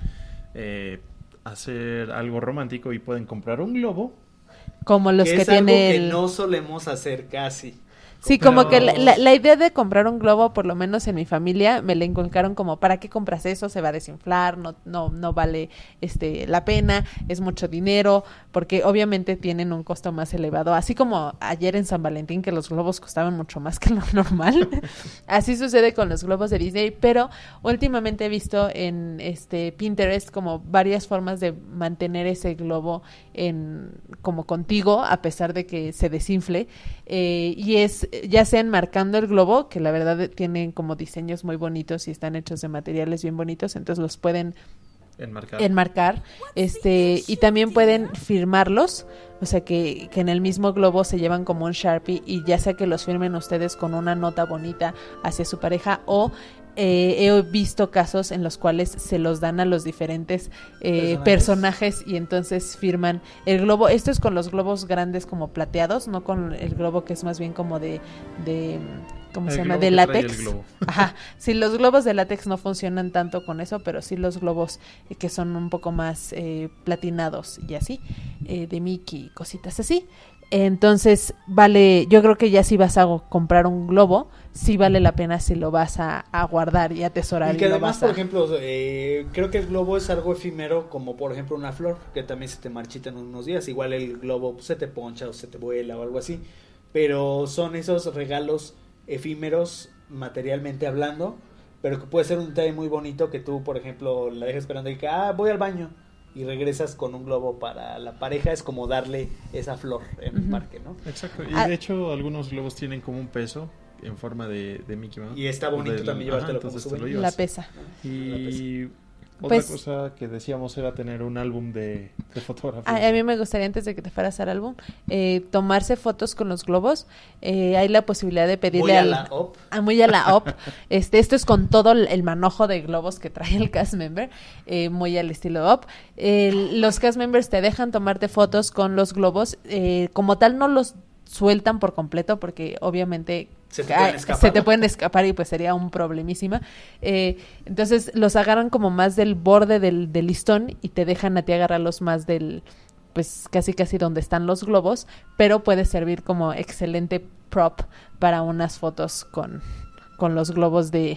hacer algo romántico y pueden comprar un globo. Como los que tiene que no solemos hacer casi. Sí, como que la idea de comprar un globo, por lo menos en mi familia, me la inculcaron como, ¿para qué compras eso? Se va a desinflar, no vale la pena, es mucho dinero, porque obviamente tienen un costo más elevado. Así como ayer en San Valentín, que los globos costaban mucho más que lo normal. Así sucede con los globos de Disney, pero últimamente he visto en Pinterest como varias formas de mantener ese globo como contigo, a pesar de que se desinfle, y es ya sea enmarcando el globo, que la verdad tienen como diseños muy bonitos y están hechos de materiales bien bonitos, entonces los pueden enmarcar, y también pueden firmarlos, o sea que en el mismo globo se llevan como un Sharpie, y ya sea que los firmen ustedes con una nota bonita hacia su pareja, o he visto casos en los cuales se los dan a los diferentes personajes y entonces firman el globo. Esto es con los globos grandes como plateados, no con el globo que es más bien como de ¿cómo se llama? De látex. Ajá. Sí, los globos de látex no funcionan tanto con eso, pero sí los globos que son un poco más platinados y así, de Mickey y cositas así. Entonces, vale, yo creo que ya si vas a comprar un globo, sí vale la pena si lo vas a guardar y atesorar. Y que además, por ejemplo, creo que el globo es algo efímero, como por ejemplo una flor, que también se te marchita en unos días. Igual el globo se te poncha o se te vuela o algo así. Pero son esos regalos efímeros, materialmente hablando, pero que puede ser un detalle muy bonito que tú, por ejemplo, la dejas esperando y que, voy al baño, y regresas con un globo para la pareja. Es como darle esa flor en un parque, ¿no? Exacto, y de hecho algunos globos tienen como un peso en forma de Mickey Mouse. Y está bonito también llevártelo como souvenir. La pesa. Y Pues, otra cosa que decíamos era tener un álbum de fotografías. A mí me gustaría, antes de que te fueras al álbum, tomarse fotos con los globos. Hay la posibilidad de pedirle muy a la OP. Esto es con todo el manojo de globos que trae el cast member, muy al estilo OP. Los cast members te dejan tomarte fotos con los globos. Como tal, no los sueltan por completo porque obviamente se te pueden escapar y pues sería un problemísima. Entonces los agarran como más del borde del listón y te dejan a ti agarrarlos más del, pues casi donde están los globos, pero puede servir como excelente prop para unas fotos con los globos de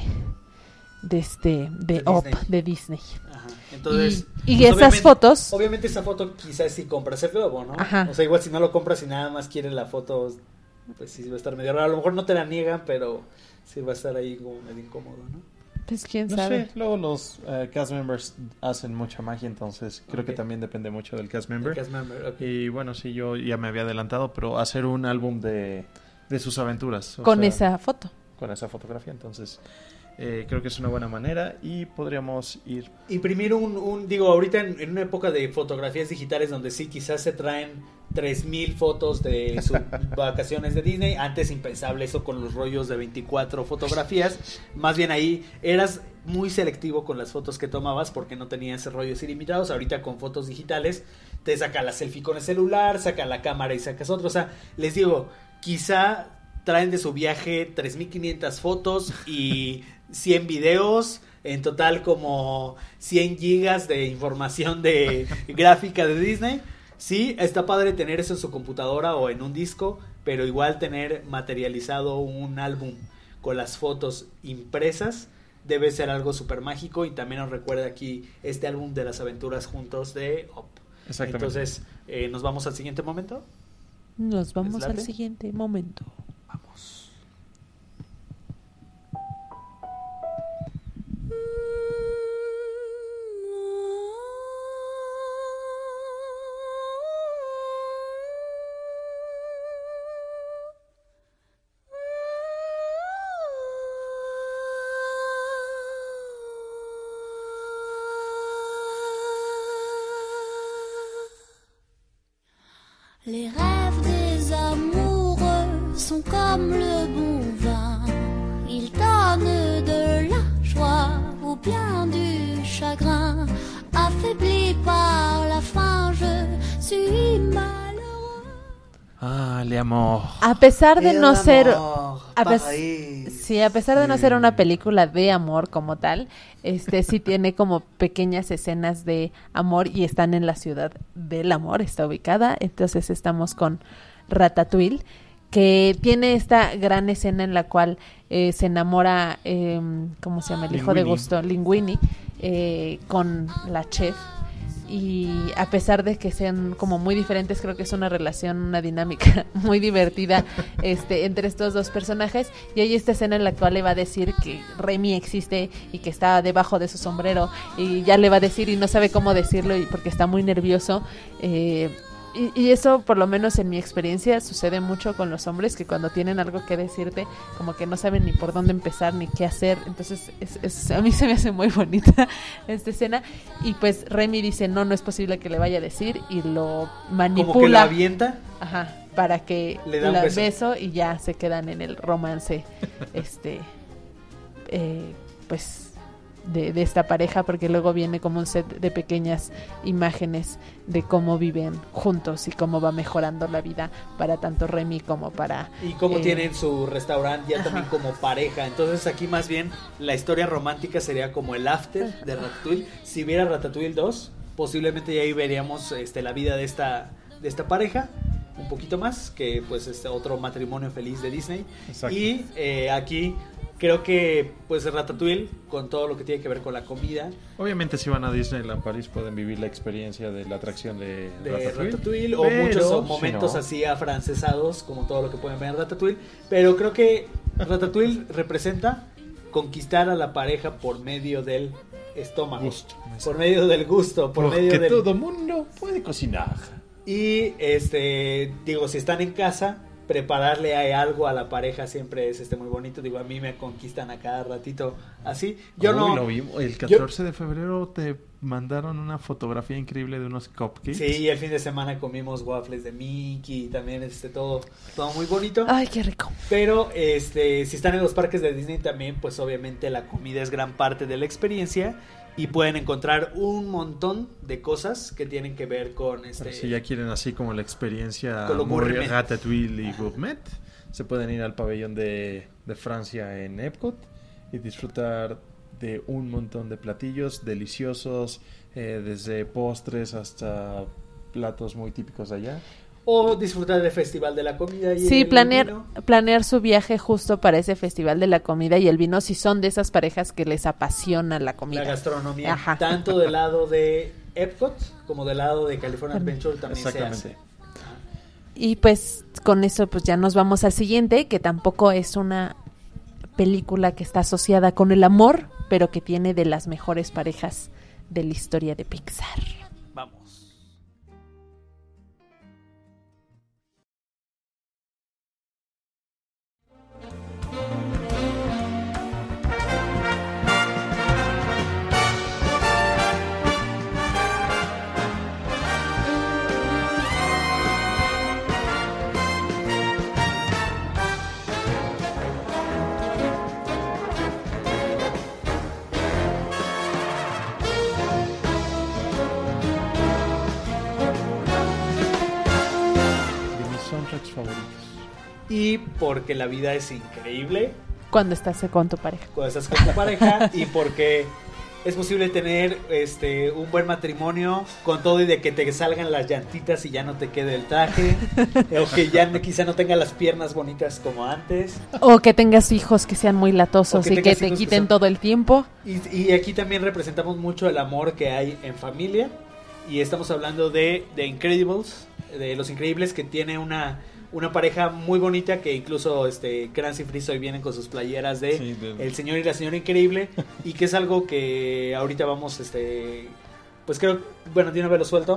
Up, de Disney. Ajá. Entonces, y pues esas fotos, obviamente esa foto quizás si compras el globo, ¿no? Ajá. O sea, igual si no lo compras y nada más quieres la foto, pues sí va a estar medio raro. A lo mejor no te la niegan, pero sí va a estar ahí como medio incómodo, ¿no? Pues quién no sabe. sé, luego los cast members hacen mucha magia, entonces creo que también depende mucho del cast member. Y bueno, sí, yo ya me había adelantado, pero hacer un álbum de sus aventuras. Con esa foto. Con esa fotografía, entonces creo que es una buena manera y podríamos imprimir digo, ahorita en una época de fotografías digitales donde sí quizás se traen 3000 fotos de sus vacaciones de Disney. Antes impensable eso con los rollos de 24 fotografías. Más bien ahí eras muy selectivo con las fotos que tomabas porque no tenías rollos ilimitados. Ahorita con fotos digitales te saca la selfie con el celular, saca la cámara y sacas otro. O sea, les digo, quizá traen de su viaje 3500 fotos y 100 videos, en total como 100 gigas de información de gráfica de Disney. Sí, está padre tener eso en su computadora o en un disco, pero igual tener materializado un álbum con las fotos impresas debe ser algo súper mágico. Y también nos recuerda aquí este álbum de las aventuras juntos de Up. Exactamente. Entonces, ¿nos vamos al siguiente momento? Nos vamos al siguiente momento. Vamos. Les rêves des amoureux sont comme le bon vin. Ils donnent de la joie ou bien du chagrin. Affaibli par la faim, je suis malheureux. Le amor. A pesar de no ser a pesar de no ser una película de amor como tal, sí tiene como pequeñas escenas de amor y están en la ciudad del amor, está ubicada. Entonces estamos con Ratatouille, que tiene esta gran escena en la cual se enamora, ¿cómo se llama? El hijo de Gusto, Linguini, con la chef. Y a pesar de que sean como muy diferentes, creo que es una relación, una dinámica muy divertida entre estos dos personajes. Y hay esta escena en la cual le va a decir que Remy existe y que está debajo de su sombrero, y ya le va a decir y no sabe cómo decirlo porque está muy nervioso. Y eso, por lo menos en mi experiencia, sucede mucho con los hombres, que cuando tienen algo que decirte, como que no saben ni por dónde empezar ni qué hacer. Entonces a mí se me hace muy bonita esta escena. Y pues Remy dice no es posible que le vaya a decir, y lo manipula, como que la avienta, para que le da un beso y ya se quedan en el romance pues pues de esta pareja, porque luego viene como un set de pequeñas imágenes de cómo viven juntos y cómo va mejorando la vida para tanto Remy como para... Y cómo tienen su restaurante ya también como pareja. Entonces aquí más bien la historia romántica sería como el after de Ratatouille. Si viera Ratatouille 2, posiblemente ya ahí veríamos la vida de esta pareja un poquito más, que pues otro matrimonio feliz de Disney. Exacto. Y aquí creo que pues Ratatouille, con todo lo que tiene que ver con la comida. Obviamente si van a Disneyland París pueden vivir la experiencia de la atracción de Ratatouille, o muchos momentos si no, así afrancesados, como todo lo que pueden ver en Ratatouille. Pero creo que Ratatouille representa conquistar a la pareja por medio del estómago, por medio del gusto, por porque medio del... todo mundo puede cocinar. Y digo, si están en casa, prepararle algo a la pareja siempre es muy bonito. Digo, a mí me conquistan a cada ratito así. Lo vimos. El 14 de febrero te mandaron una fotografía increíble de unos cupcakes. Sí, y el fin de semana comimos waffles de Mickey y también todo muy bonito. Ay, qué rico. Pero si están en los parques de Disney también, pues obviamente la comida es gran parte de la experiencia. Y pueden encontrar un montón de cosas que tienen que ver con Pero si ya quieren así como la experiencia gourmet. Ratatouille y gourmet, se pueden ir al pabellón de Francia en Epcot y disfrutar de un montón de platillos deliciosos, desde postres hasta platos muy típicos de allá. O disfrutar del Festival de la Comida y sí, el vino. planear su viaje justo para ese Festival de la Comida y el vino, si son de esas parejas que les apasiona la comida. La gastronomía, Ajá. tanto del lado de Epcot como del lado de California Adventure también se hace. Y pues con eso pues ya nos vamos al siguiente, que tampoco es una película que está asociada con el amor, pero que tiene de las mejores parejas de la historia de Pixar. Vamos. Favoritos. Y porque la vida es increíble cuando estás con tu pareja. Y porque es posible tener un buen matrimonio con todo y de que te salgan las llantitas y ya no te quede el traje, o que ya quizá no tenga las piernas bonitas como antes, o que tengas hijos que sean muy latosos y que te quiten todo el tiempo. Y aquí también representamos mucho el amor que hay en familia, y estamos hablando de Incredibles, de Los Increíbles, que tiene una pareja muy bonita, que incluso Kranz y Friz hoy vienen con sus playeras de El Señor y la Señora Increíble, y que es algo que ahorita vamos pues creo, bueno, de una vez lo suelto.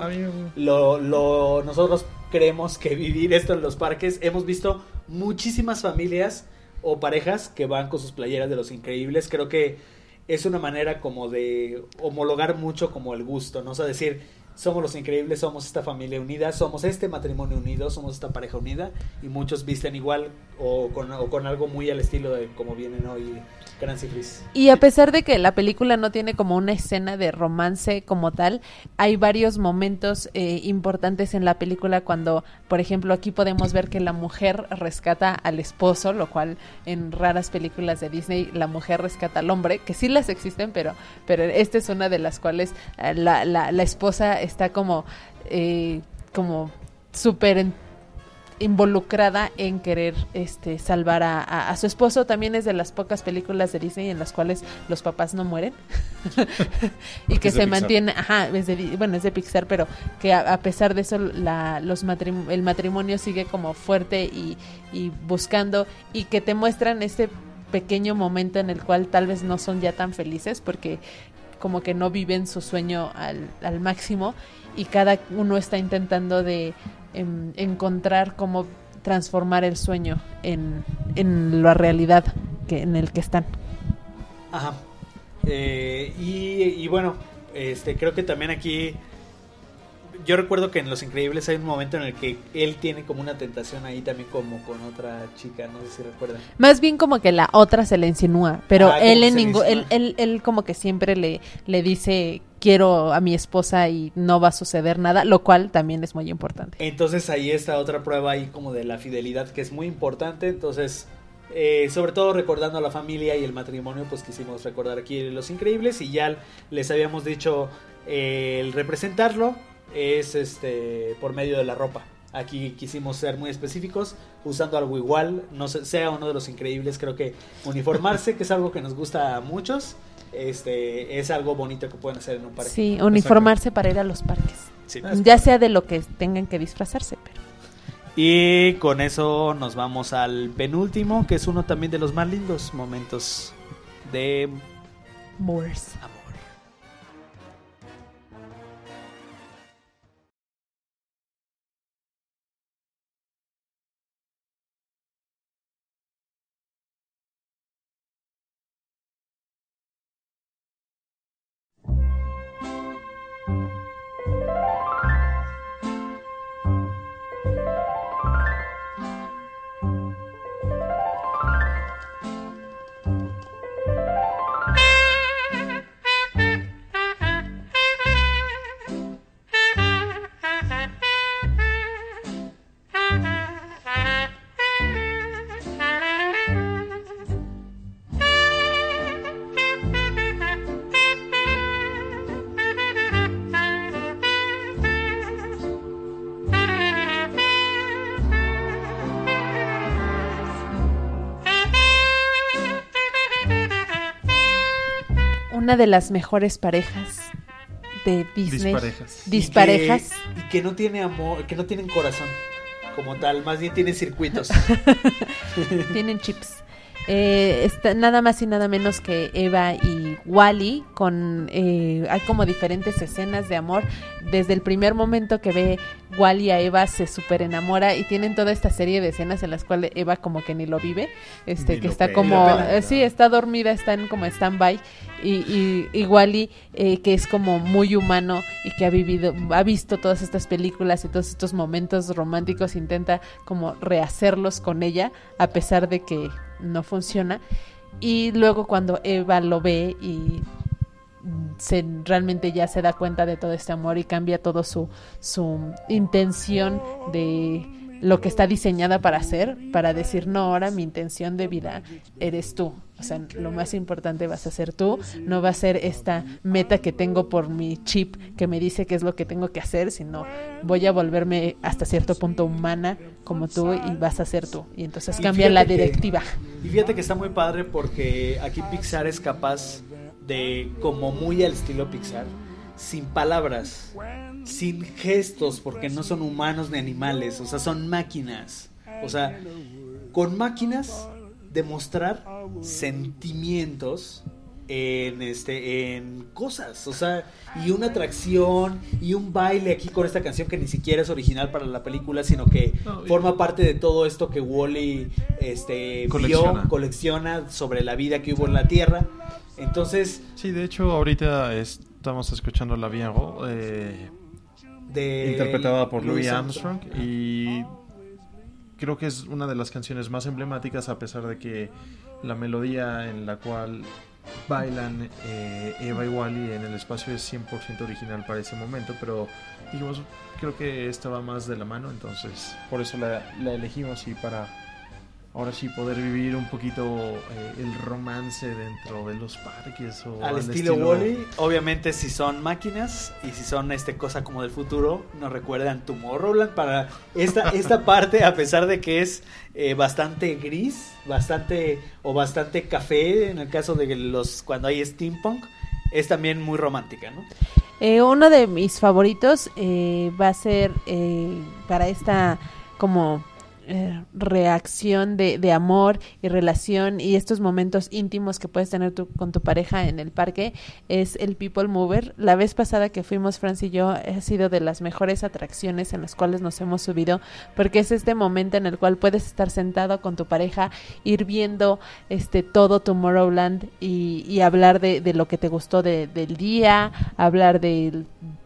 Nosotros creemos que vivir esto en los parques, hemos visto muchísimas familias o parejas que van con sus playeras de Los Increíbles. Creo que es una manera como de homologar mucho como el gusto, ¿no? O sea, decir, somos Los Increíbles, somos esta familia unida, somos este matrimonio unido, somos esta pareja unida, y muchos visten igual o con algo muy al estilo de como vienen hoy Kranz y Friz. Y a pesar de que la película no tiene como una escena de romance como tal, hay varios momentos importantes en la película cuando, por ejemplo, aquí podemos ver que la mujer rescata al esposo, lo cual en raras películas de Disney la mujer rescata al hombre, que sí las existen, pero esta es una de las cuales la esposa está como súper involucrada en querer salvar a su esposo. También es de las pocas películas de Disney en las cuales los papás no mueren y que se mantiene, es de Pixar, pero que a pesar de eso el matrimonio sigue como fuerte y buscando, y que te muestran este pequeño momento en el cual tal vez no son ya tan felices porque como que no viven su sueño al máximo, y cada uno está intentando de encontrar cómo transformar el sueño en la realidad en el que están. Ajá. Y bueno, creo que también aquí yo recuerdo que en Los Increíbles hay un momento en el que él tiene como una tentación ahí también como con otra chica, no sé si recuerdan. Más bien como que la otra se le insinúa, pero Ah, él como en se le ningún, insinúa. él como que siempre le dice quiero a mi esposa y no va a suceder nada, lo cual también es muy importante. Entonces ahí está otra prueba ahí como de la fidelidad que es muy importante. Entonces, sobre todo recordando a la familia y el matrimonio, pues quisimos recordar aquí Los Increíbles. Y ya les habíamos dicho, el representarlo es por medio de la ropa. Aquí quisimos ser muy específicos, usando algo igual, no sé, sea uno de Los Increíbles. Creo que uniformarse, que es algo que nos gusta a muchos, es algo bonito que pueden hacer en un parque. Sí, uniformarse para ir a los parques. Sí. Ya sea de lo que tengan que disfrazarse, pero... Y con eso nos vamos al penúltimo, que es uno también de los más lindos momentos de Moors. amor. Una de las mejores parejas de Disney. Disparejas. Disparejas. Y que no tiene amor, que no tienen corazón como tal, más bien tienen circuitos. Tienen chips. Está nada más y nada menos que Eva y Wall-E con hay como diferentes escenas de amor. Desde el primer momento que ve Wall-E a Eva se súper enamora y tienen toda esta serie de escenas en las cuales Eva como que ni lo vive, Ni que lo está pela. como Ni lo pela. sí, está dormida, está en como stand-by y Wall-E que es como muy humano y que ha visto todas estas películas y todos estos momentos románticos, intenta como rehacerlos con ella a pesar de que no funciona. Y luego cuando Eva lo ve y realmente ya se da cuenta de todo este amor y cambia todo su intención de lo que está diseñada para hacer, para decir, no, ahora mi intención de vida eres tú, o sea, lo más importante vas a ser tú, no va a ser esta meta que tengo por mi chip que me dice qué es lo que tengo que hacer, sino voy a volverme hasta cierto punto humana como tú y vas a ser tú, y entonces Y cambia fíjate la que- directiva. Y fíjate que está muy padre porque aquí Pixar es capaz de, como muy al estilo Pixar, sin palabras, sin gestos, porque no son humanos ni animales, o sea, son máquinas. O sea, con máquinas demostrar sentimientos en cosas, o sea, y una atracción y un baile aquí con esta canción que ni siquiera es original para la película, sino que forma parte de todo esto que Wall-E colecciona sobre la vida que hubo en la Tierra. Entonces, sí, de hecho ahorita estamos escuchando La Vie en Rose, interpretada por Louis Armstrong, y creo que es una de las canciones más emblemáticas, a pesar de que la melodía en la cual bailan Eva y Wall-E en el espacio es 100% original para ese momento, pero dijimos, creo que esta va más de la mano, entonces por eso la elegimos, y para ahora sí poder vivir un poquito el romance dentro de los parques o al estilo Wall-E. Obviamente, si son máquinas y si son cosa como del futuro, nos recuerdan Tomorrowland para esta parte, a pesar de que es bastante gris, bastante café en el caso de cuando hay steampunk, es también muy romántica, ¿no? Uno de mis favoritos va a ser para esta como reacción de amor y relación y estos momentos íntimos que puedes tener tú con tu pareja en el parque, es el People Mover. La vez pasada que fuimos, Franz y yo, ha sido de las mejores atracciones en las cuales nos hemos subido, porque es este momento en el cual puedes estar sentado con tu pareja, ir viendo todo Tomorrowland y hablar de lo que te gustó del día, hablar de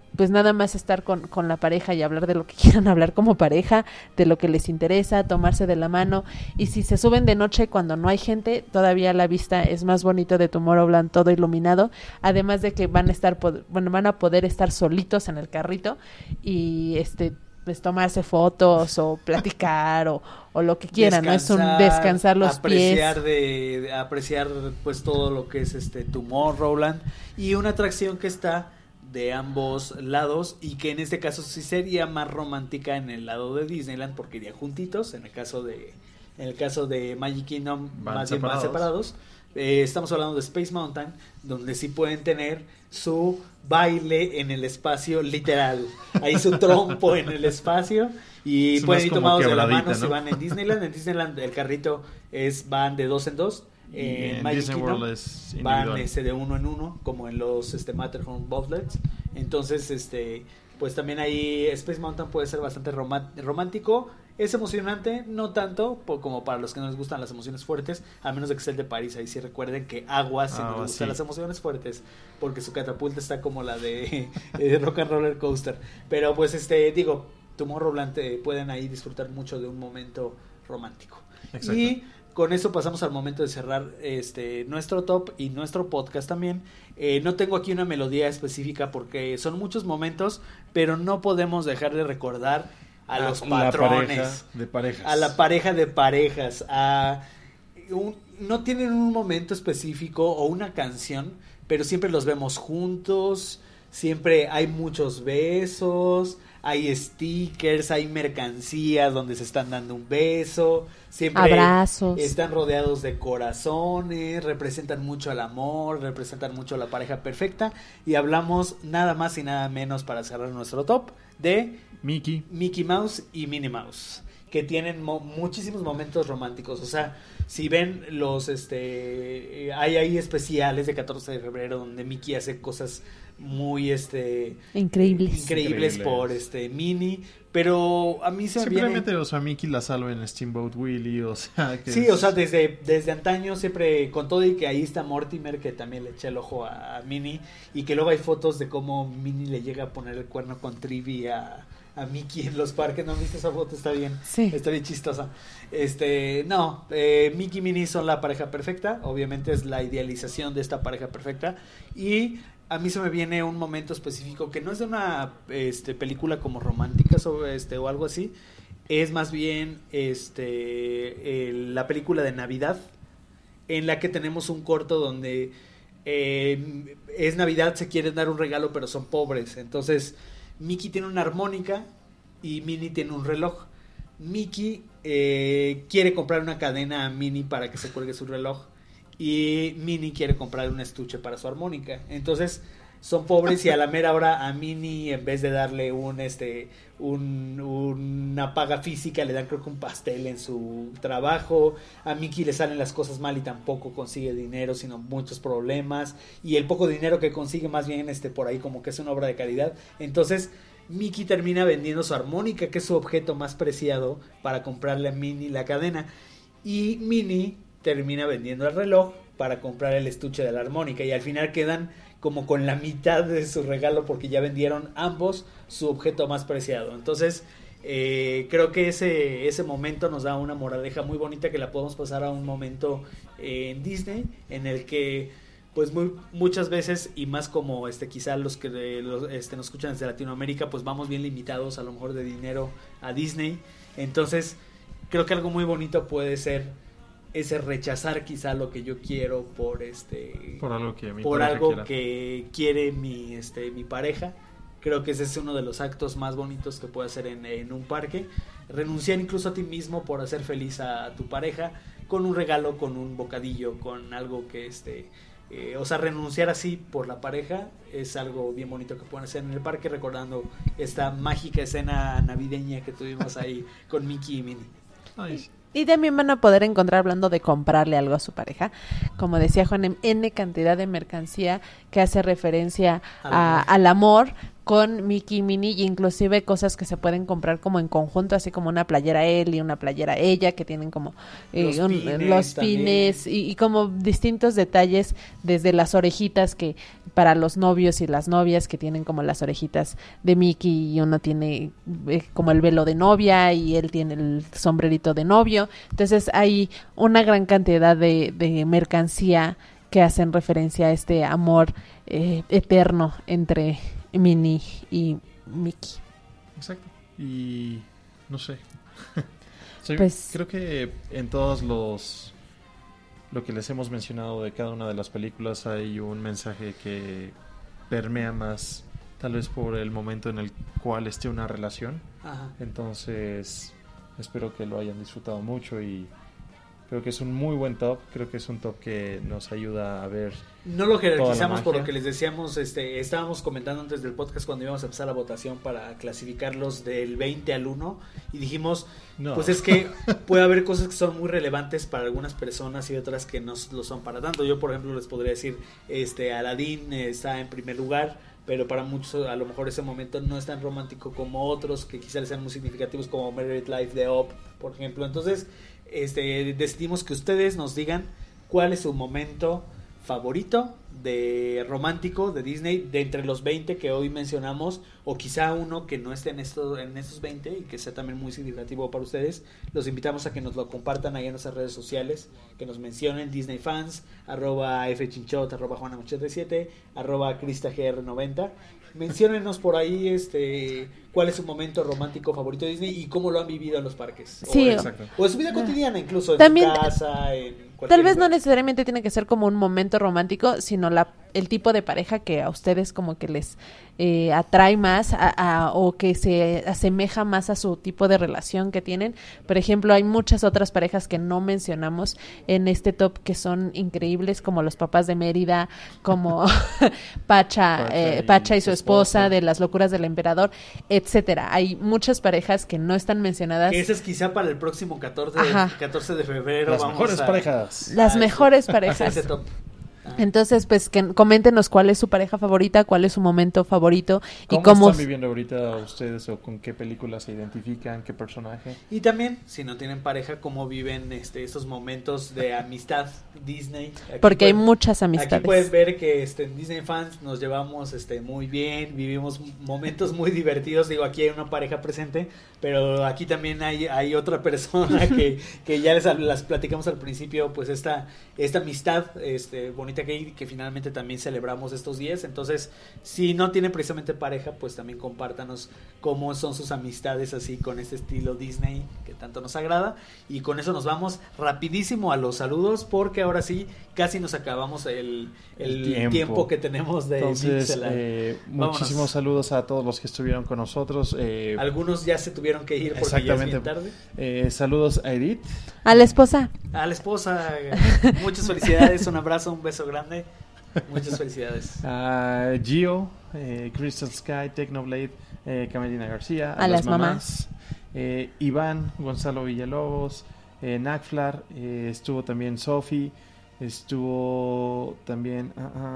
pues nada más estar con la pareja y hablar de lo que quieran hablar como pareja, de lo que les interesa, tomarse de la mano, y si se suben de noche cuando no hay gente, todavía la vista es más bonito de Tomorrowland, todo iluminado, además de que van a poder estar solitos en el carrito y pues tomarse fotos o platicar o lo que quieran, ¿no? Es un descansar los apreciar pies. Apreciar pues todo lo que es Tomorrowland, y una atracción que está de ambos lados y que en este caso sí sería más romántica en el lado de Disneyland porque irían juntitos. En el caso de Magic Kingdom más bien van separados. Estamos hablando de Space Mountain, donde sí pueden tener su baile en el espacio literal, ahí su trompo en el espacio, y es pueden ir tomados de la mano, ¿no? ¿no? Si van en Disneyland. En Disneyland el carrito van de 2 en 2. En Magic Disney Kingdom World es van individual. de 1 en 1, como en los Matterhorn bobsleds. Entonces pues también ahí Space Mountain puede ser bastante romántico. Es emocionante, no tanto como para los que no les gustan las emociones fuertes, a menos de que sea el de París. Ahí sí recuerden que agua si no les gustan las emociones fuertes, porque su catapulta está como la de Rock and Roller Coaster. Pero pues Tomorrowland pueden ahí disfrutar mucho de un momento romántico. Exacto. Y con eso pasamos al momento de cerrar nuestro top y nuestro podcast también. No tengo aquí una melodía específica porque son muchos momentos, pero no podemos dejar de recordar a los patrones, a la pareja de parejas, no tienen un momento específico o una canción, pero siempre los vemos juntos, siempre hay muchos besos, hay stickers, hay mercancías donde se están dando un beso, siempre abrazos, están rodeados de corazones, representan mucho el amor, representan mucho la pareja perfecta, y hablamos nada más y nada menos, para cerrar nuestro top, de Mickey Mouse y Minnie Mouse, que tienen muchísimos momentos románticos. O sea, si ven hay ahí especiales de 14 de febrero donde Mickey hace cosas muy increíbles por Minnie, pero a mí se me viene simplemente, o sea, Mickey la salva en Steamboat Willie, o sea, que sí, o sea, desde antaño siempre, con todo y que ahí está Mortimer, que también le echa el ojo a Minnie, y que luego hay fotos de cómo Minnie le llega a poner el cuerno con Trivi a Mickey en los parques. ¿No viste esa foto? Está bien, sí, está bien chistosa. Mickey y Minnie son la pareja perfecta, obviamente es la idealización de esta pareja perfecta, y a mí se me viene un momento específico que no es de una película como romántica o algo así, es más bien la película de Navidad, en la que tenemos un corto donde es Navidad, se quieren dar un regalo pero son pobres. Entonces Mickey tiene una armónica y Minnie tiene un reloj. Mickey quiere comprar una cadena a Minnie para que se cuelgue su reloj, y Minnie quiere comprar un estuche para su armónica. Entonces son pobres, y a la mera hora a Minnie, en vez de darle una paga física, le dan, creo que un pastel en su trabajo. A Mickey le salen las cosas mal y tampoco consigue dinero, sino muchos problemas, y el poco dinero que consigue más bien por ahí como que es una obra de caridad. Entonces Mickey termina vendiendo su armónica, que es su objeto más preciado, para comprarle a Minnie la cadena, y Minnie termina vendiendo el reloj para comprar el estuche de la armónica, y al final quedan como con la mitad de su regalo porque ya vendieron ambos su objeto más preciado. Entonces creo que ese momento nos da una moraleja muy bonita, que la podemos pasar a un momento en Disney, en el que pues muchas veces, y más como quizá los que nos escuchan desde Latinoamérica, pues vamos bien limitados a lo mejor de dinero a Disney. Entonces creo que algo muy bonito puede ser ese rechazar quizá lo que yo quiero por algo que que quiere mi pareja. Creo que ese es uno de los actos más bonitos que puede hacer en un parque. Renunciar incluso a ti mismo por hacer feliz a tu pareja con un regalo, con un bocadillo, con algo que o sea, renunciar así por la pareja es algo bien bonito que pueden hacer en el parque, recordando esta mágica escena navideña que tuvimos ahí con Mickey y Minnie. Ay. Y también van a poder encontrar, hablando de comprarle algo a su pareja, como decía Juan, N cantidad de mercancía que hace referencia al amor, con Mickey y Minnie, y inclusive cosas que se pueden comprar como en conjunto, así como una playera él y una playera ella, que tienen como los pines y como distintos detalles, desde las orejitas que para los novios y las novias, que tienen como las orejitas de Mickey, y uno tiene como el velo de novia y él tiene el sombrerito de novio. Entonces hay una gran cantidad de mercancía que hacen referencia a este amor eterno entre Minnie y Mickey. Exacto. Y no sé. Pues, creo que en todos lo que les hemos mencionado de cada una de las películas hay un mensaje que permea más, tal vez por el momento en el cual esté una relación. Ajá. Entonces espero que lo hayan disfrutado mucho y creo que es un muy buen top. Creo que es un top que nos ayuda a ver. No lo toda la jerarquizamos por magia. lo que les decíamos, estábamos comentando antes del podcast cuando íbamos a empezar la votación para clasificarlos del 20 al 1 y dijimos, No. pues es que puede haber cosas que son muy relevantes para algunas personas y otras que no lo son para tanto. Yo, por ejemplo, les podría decir, Aladdin está en primer lugar, pero para muchos a lo mejor ese momento no es tan romántico como otros que quizás sean muy significativos, como Married Life de Up, por ejemplo. Entonces, decidimos que ustedes nos digan cuál es su momento favorito de romántico de Disney de entre los 20 que hoy mencionamos, o quizá uno que no esté en estos 20 y que sea también muy significativo para ustedes. Los invitamos a que nos lo compartan ahí en nuestras redes sociales, que nos mencionen Disney Fans, @fchinchot, @juanamuchet7, @cristagr90. Menciónenos por ahí cuál es su momento romántico favorito de Disney y cómo lo han vivido en los parques. Sí, O en su vida cotidiana, incluso en también, su casa, en cualquier tal vez lugar. no necesariamente tiene que ser como un momento romántico, sino el tipo de pareja que a ustedes como que les atrae más o que se asemeja más a su tipo de relación que tienen. Por ejemplo, hay muchas otras parejas que no mencionamos en este top que son increíbles, como los papás de Mérida, como Pacha y su esposa, de Las locuras del emperador, etcétera. Hay muchas parejas que no están mencionadas. Que ese es quizá para el próximo 14 de febrero. Las mejores parejas. Las mejores parejas. Ese top. Entonces, pues que coméntenos cuál es su pareja favorita, cuál es su momento favorito y ¿Cómo cómo están viviendo ahorita ustedes o con qué película se identifican, qué personaje? Y también, si no tienen pareja, cómo viven estos momentos de amistad Disney. Porque hay muchas amistades. Aquí puedes ver que en Disney Fans nos llevamos muy bien, vivimos momentos muy divertidos. Digo, aquí hay una pareja presente, pero aquí también hay otra persona que ya las platicamos al principio, pues esta amistad bonita que finalmente también celebramos estos días. Entonces, si no tienen precisamente pareja, pues también compártanos cómo son sus amistades así con este estilo Disney que tanto nos agrada. Y con eso nos vamos rapidísimo a los saludos, porque ahora sí casi nos acabamos el tiempo que tenemos de Entonces, Pixelar. muchísimos saludos a todos los que estuvieron con nosotros. Algunos ya se tuvieron que ir porque ya es bien tarde. Saludos a Edith. A la esposa. A la esposa, muchas felicidades, un abrazo, un beso grande, muchas felicidades. A Gio, Crystal Sky, Technoblade, Camelina García, a las mamás. Iván, Gonzalo Villalobos, Nagflar, estuvo también Sofi, estuvo también...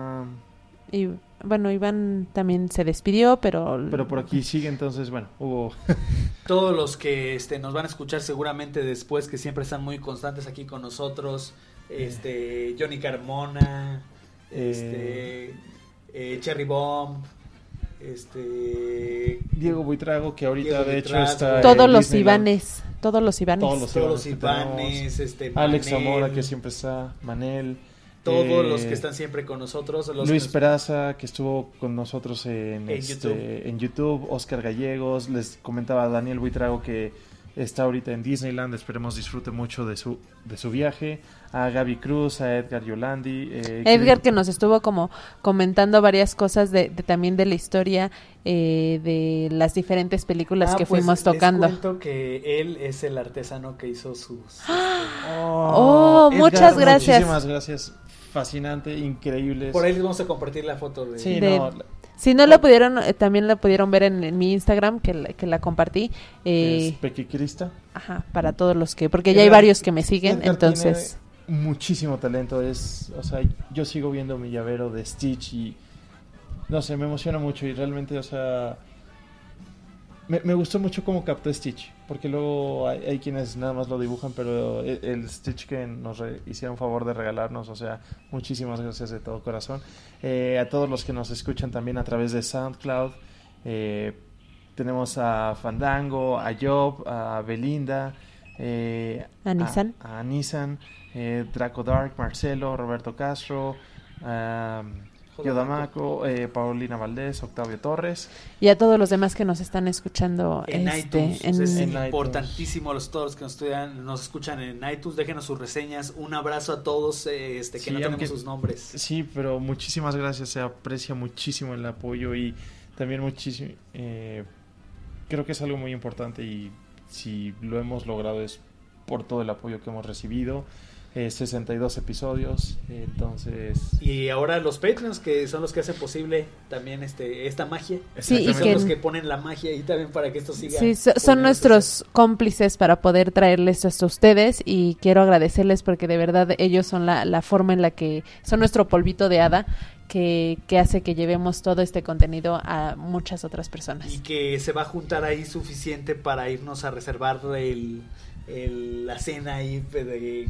Y bueno, Iván también se despidió, pero por aquí sigue, entonces bueno, hubo... Todos los que nos van a escuchar seguramente después, que siempre están muy constantes aquí con nosotros, Johnny Carmona, Cherry Bomb, Diego Buitrago, que ahorita Diego de hecho Buitrago, está todos los Disneyland. Ivanes, todos los Ivanes, Alex Manel, Zamora, que siempre está, Manel, todos los que están siempre con nosotros, Luis Peraza, que estuvo con nosotros en YouTube, Oscar Gallegos, les comentaba a Daniel Buitrago que está ahorita en Disneyland, esperemos disfrute mucho de su viaje, a Gaby Cruz, a Edgar Yolandi, Edgar, que nos estuvo como comentando varias cosas también de la historia de las diferentes películas que fuimos tocando. Les cuento que él es el artesano que hizo sus... Edgar, muchas gracias. Muchísimas gracias, fascinante, increíbles. Por ahí les vamos a compartir la foto de... Sí, si no la pudieron, también la pudieron ver en mi Instagram, que la compartí. Es Pequi Crista. Ajá, para todos los que... Porque ya hay varios que me siguen, Edgar entonces... tiene muchísimo talento, yo sigo viendo mi llavero de Stitch y no sé, me emociona mucho y realmente, o sea, me gustó mucho cómo captó Stitch, porque luego hay quienes nada más lo dibujan, pero el Stitch que nos hicieron favor de regalarnos, o sea, muchísimas gracias de todo corazón. A todos los que nos escuchan también a través de SoundCloud, tenemos a Fandango, a Job, a Belinda, a Nissan, Draco Dark, Marcelo, Roberto Castro, Yodamaco, Paulina Valdés, Octavio Torres. Y a todos los demás que nos están escuchando en iTunes. Es en importantísimo todos los que nos escuchan en iTunes. Déjenos sus reseñas. Un abrazo a todos que Sí, no tenemos sus nombres. Sí, pero muchísimas gracias. Se aprecia muchísimo el apoyo y también muchísimo. Creo que es algo muy importante y si lo hemos logrado es por todo el apoyo que hemos recibido. 62 episodios, entonces... Y ahora los Patreons, que son los que hacen posible también esta magia. Sí, y son los que ponen la magia y también para que esto siga. Sí, son nuestros cómplices para poder traerles esto a ustedes y quiero agradecerles porque de verdad ellos son la forma en la que son nuestro polvito de hada que hace que llevemos todo este contenido a muchas otras personas. Y que se va a juntar ahí suficiente para irnos a reservar la cena ahí de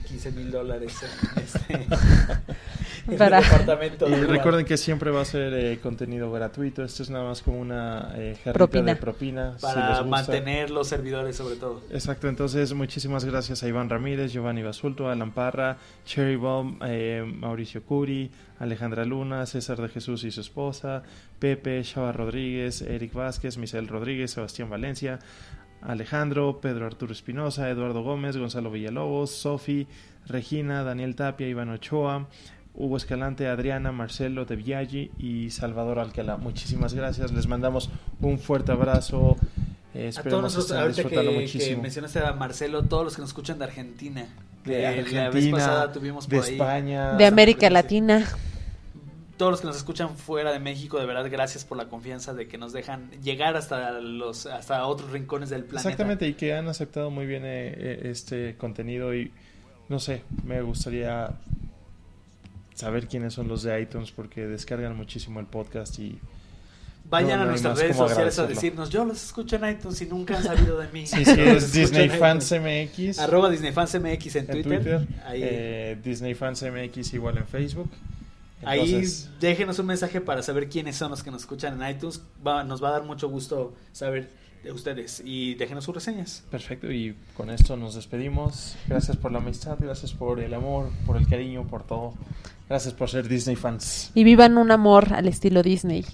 $15,000 en Para... el departamento. Y recuerden que siempre va a ser contenido gratuito. Esto es nada más como una jarrita de propina para mantener los servidores sobre todo. Exacto, entonces muchísimas gracias a Iván Ramírez, Giovanni Basulto, Alan Parra, Cherry Bomb, Mauricio Curi, Alejandra Luna, César de Jesús y su esposa, Pepe, Shaba Rodríguez, Eric Vázquez, Misael Rodríguez, Sebastián Valencia, Alejandro, Pedro Arturo Espinosa, Eduardo Gómez, Gonzalo Villalobos, Sofi, Regina, Daniel Tapia, Iván Ochoa, Hugo Escalante, Adriana, Marcelo de Viaggi y Salvador Alcalá. Muchísimas gracias, les mandamos un fuerte abrazo. Esperemos que estén disfrutando muchísimo. Que mencionaste a Marcelo, todos los que nos escuchan de Argentina. Argentina, la vez pasada tuvimos por de España, de América Latina. Todos los que nos escuchan fuera de México, de verdad, gracias por la confianza de que nos dejan llegar hasta otros rincones del planeta. Exactamente, y que han aceptado muy bien este contenido y no sé, me gustaría saber quiénes son los de iTunes porque descargan muchísimo el podcast y vayan a nuestras redes sociales a decirnos, yo los escucho en iTunes y nunca han sabido de mí. Sí, es Disney Fans MX. @ Disney Fans MX en Twitter. Ahí. Disney Fans MX igual en Facebook. Entonces, ahí déjenos un mensaje para saber quiénes son los que nos escuchan en iTunes. Nos va a dar mucho gusto saber de ustedes y déjenos sus reseñas. Perfecto, y con esto nos despedimos. Gracias por la amistad, gracias por el amor, por el cariño, por todo. Gracias por ser Disney fans. Y vivan un amor al estilo Disney.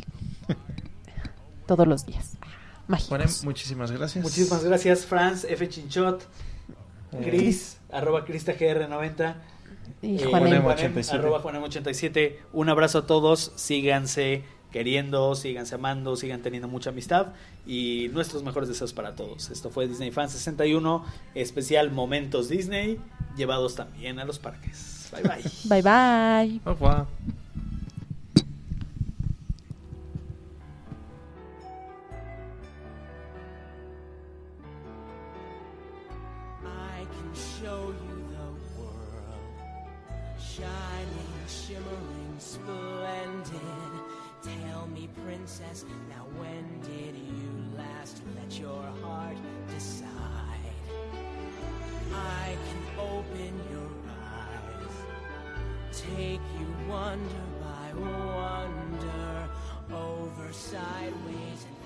Todos los días. Mágicos. Juanem, muchísimas gracias. Muchísimas gracias, Franz, F. Chinchot, Chris, @CristaGR90. Y Juanem, @Juanem87. Un abrazo a todos, síganse queriendo, síganse amando, sigan teniendo mucha amistad y nuestros mejores deseos para todos. Esto fue Disney Fan 61, especial Momentos Disney, llevados también a los parques. Bye bye. Bye bye. Au revoir. I can show you the world, shining, shimmering, splendid. Tell me, princess, now when did you last let your heart decide? I can open your eyes, take you wonder by wonder, over, sideways, and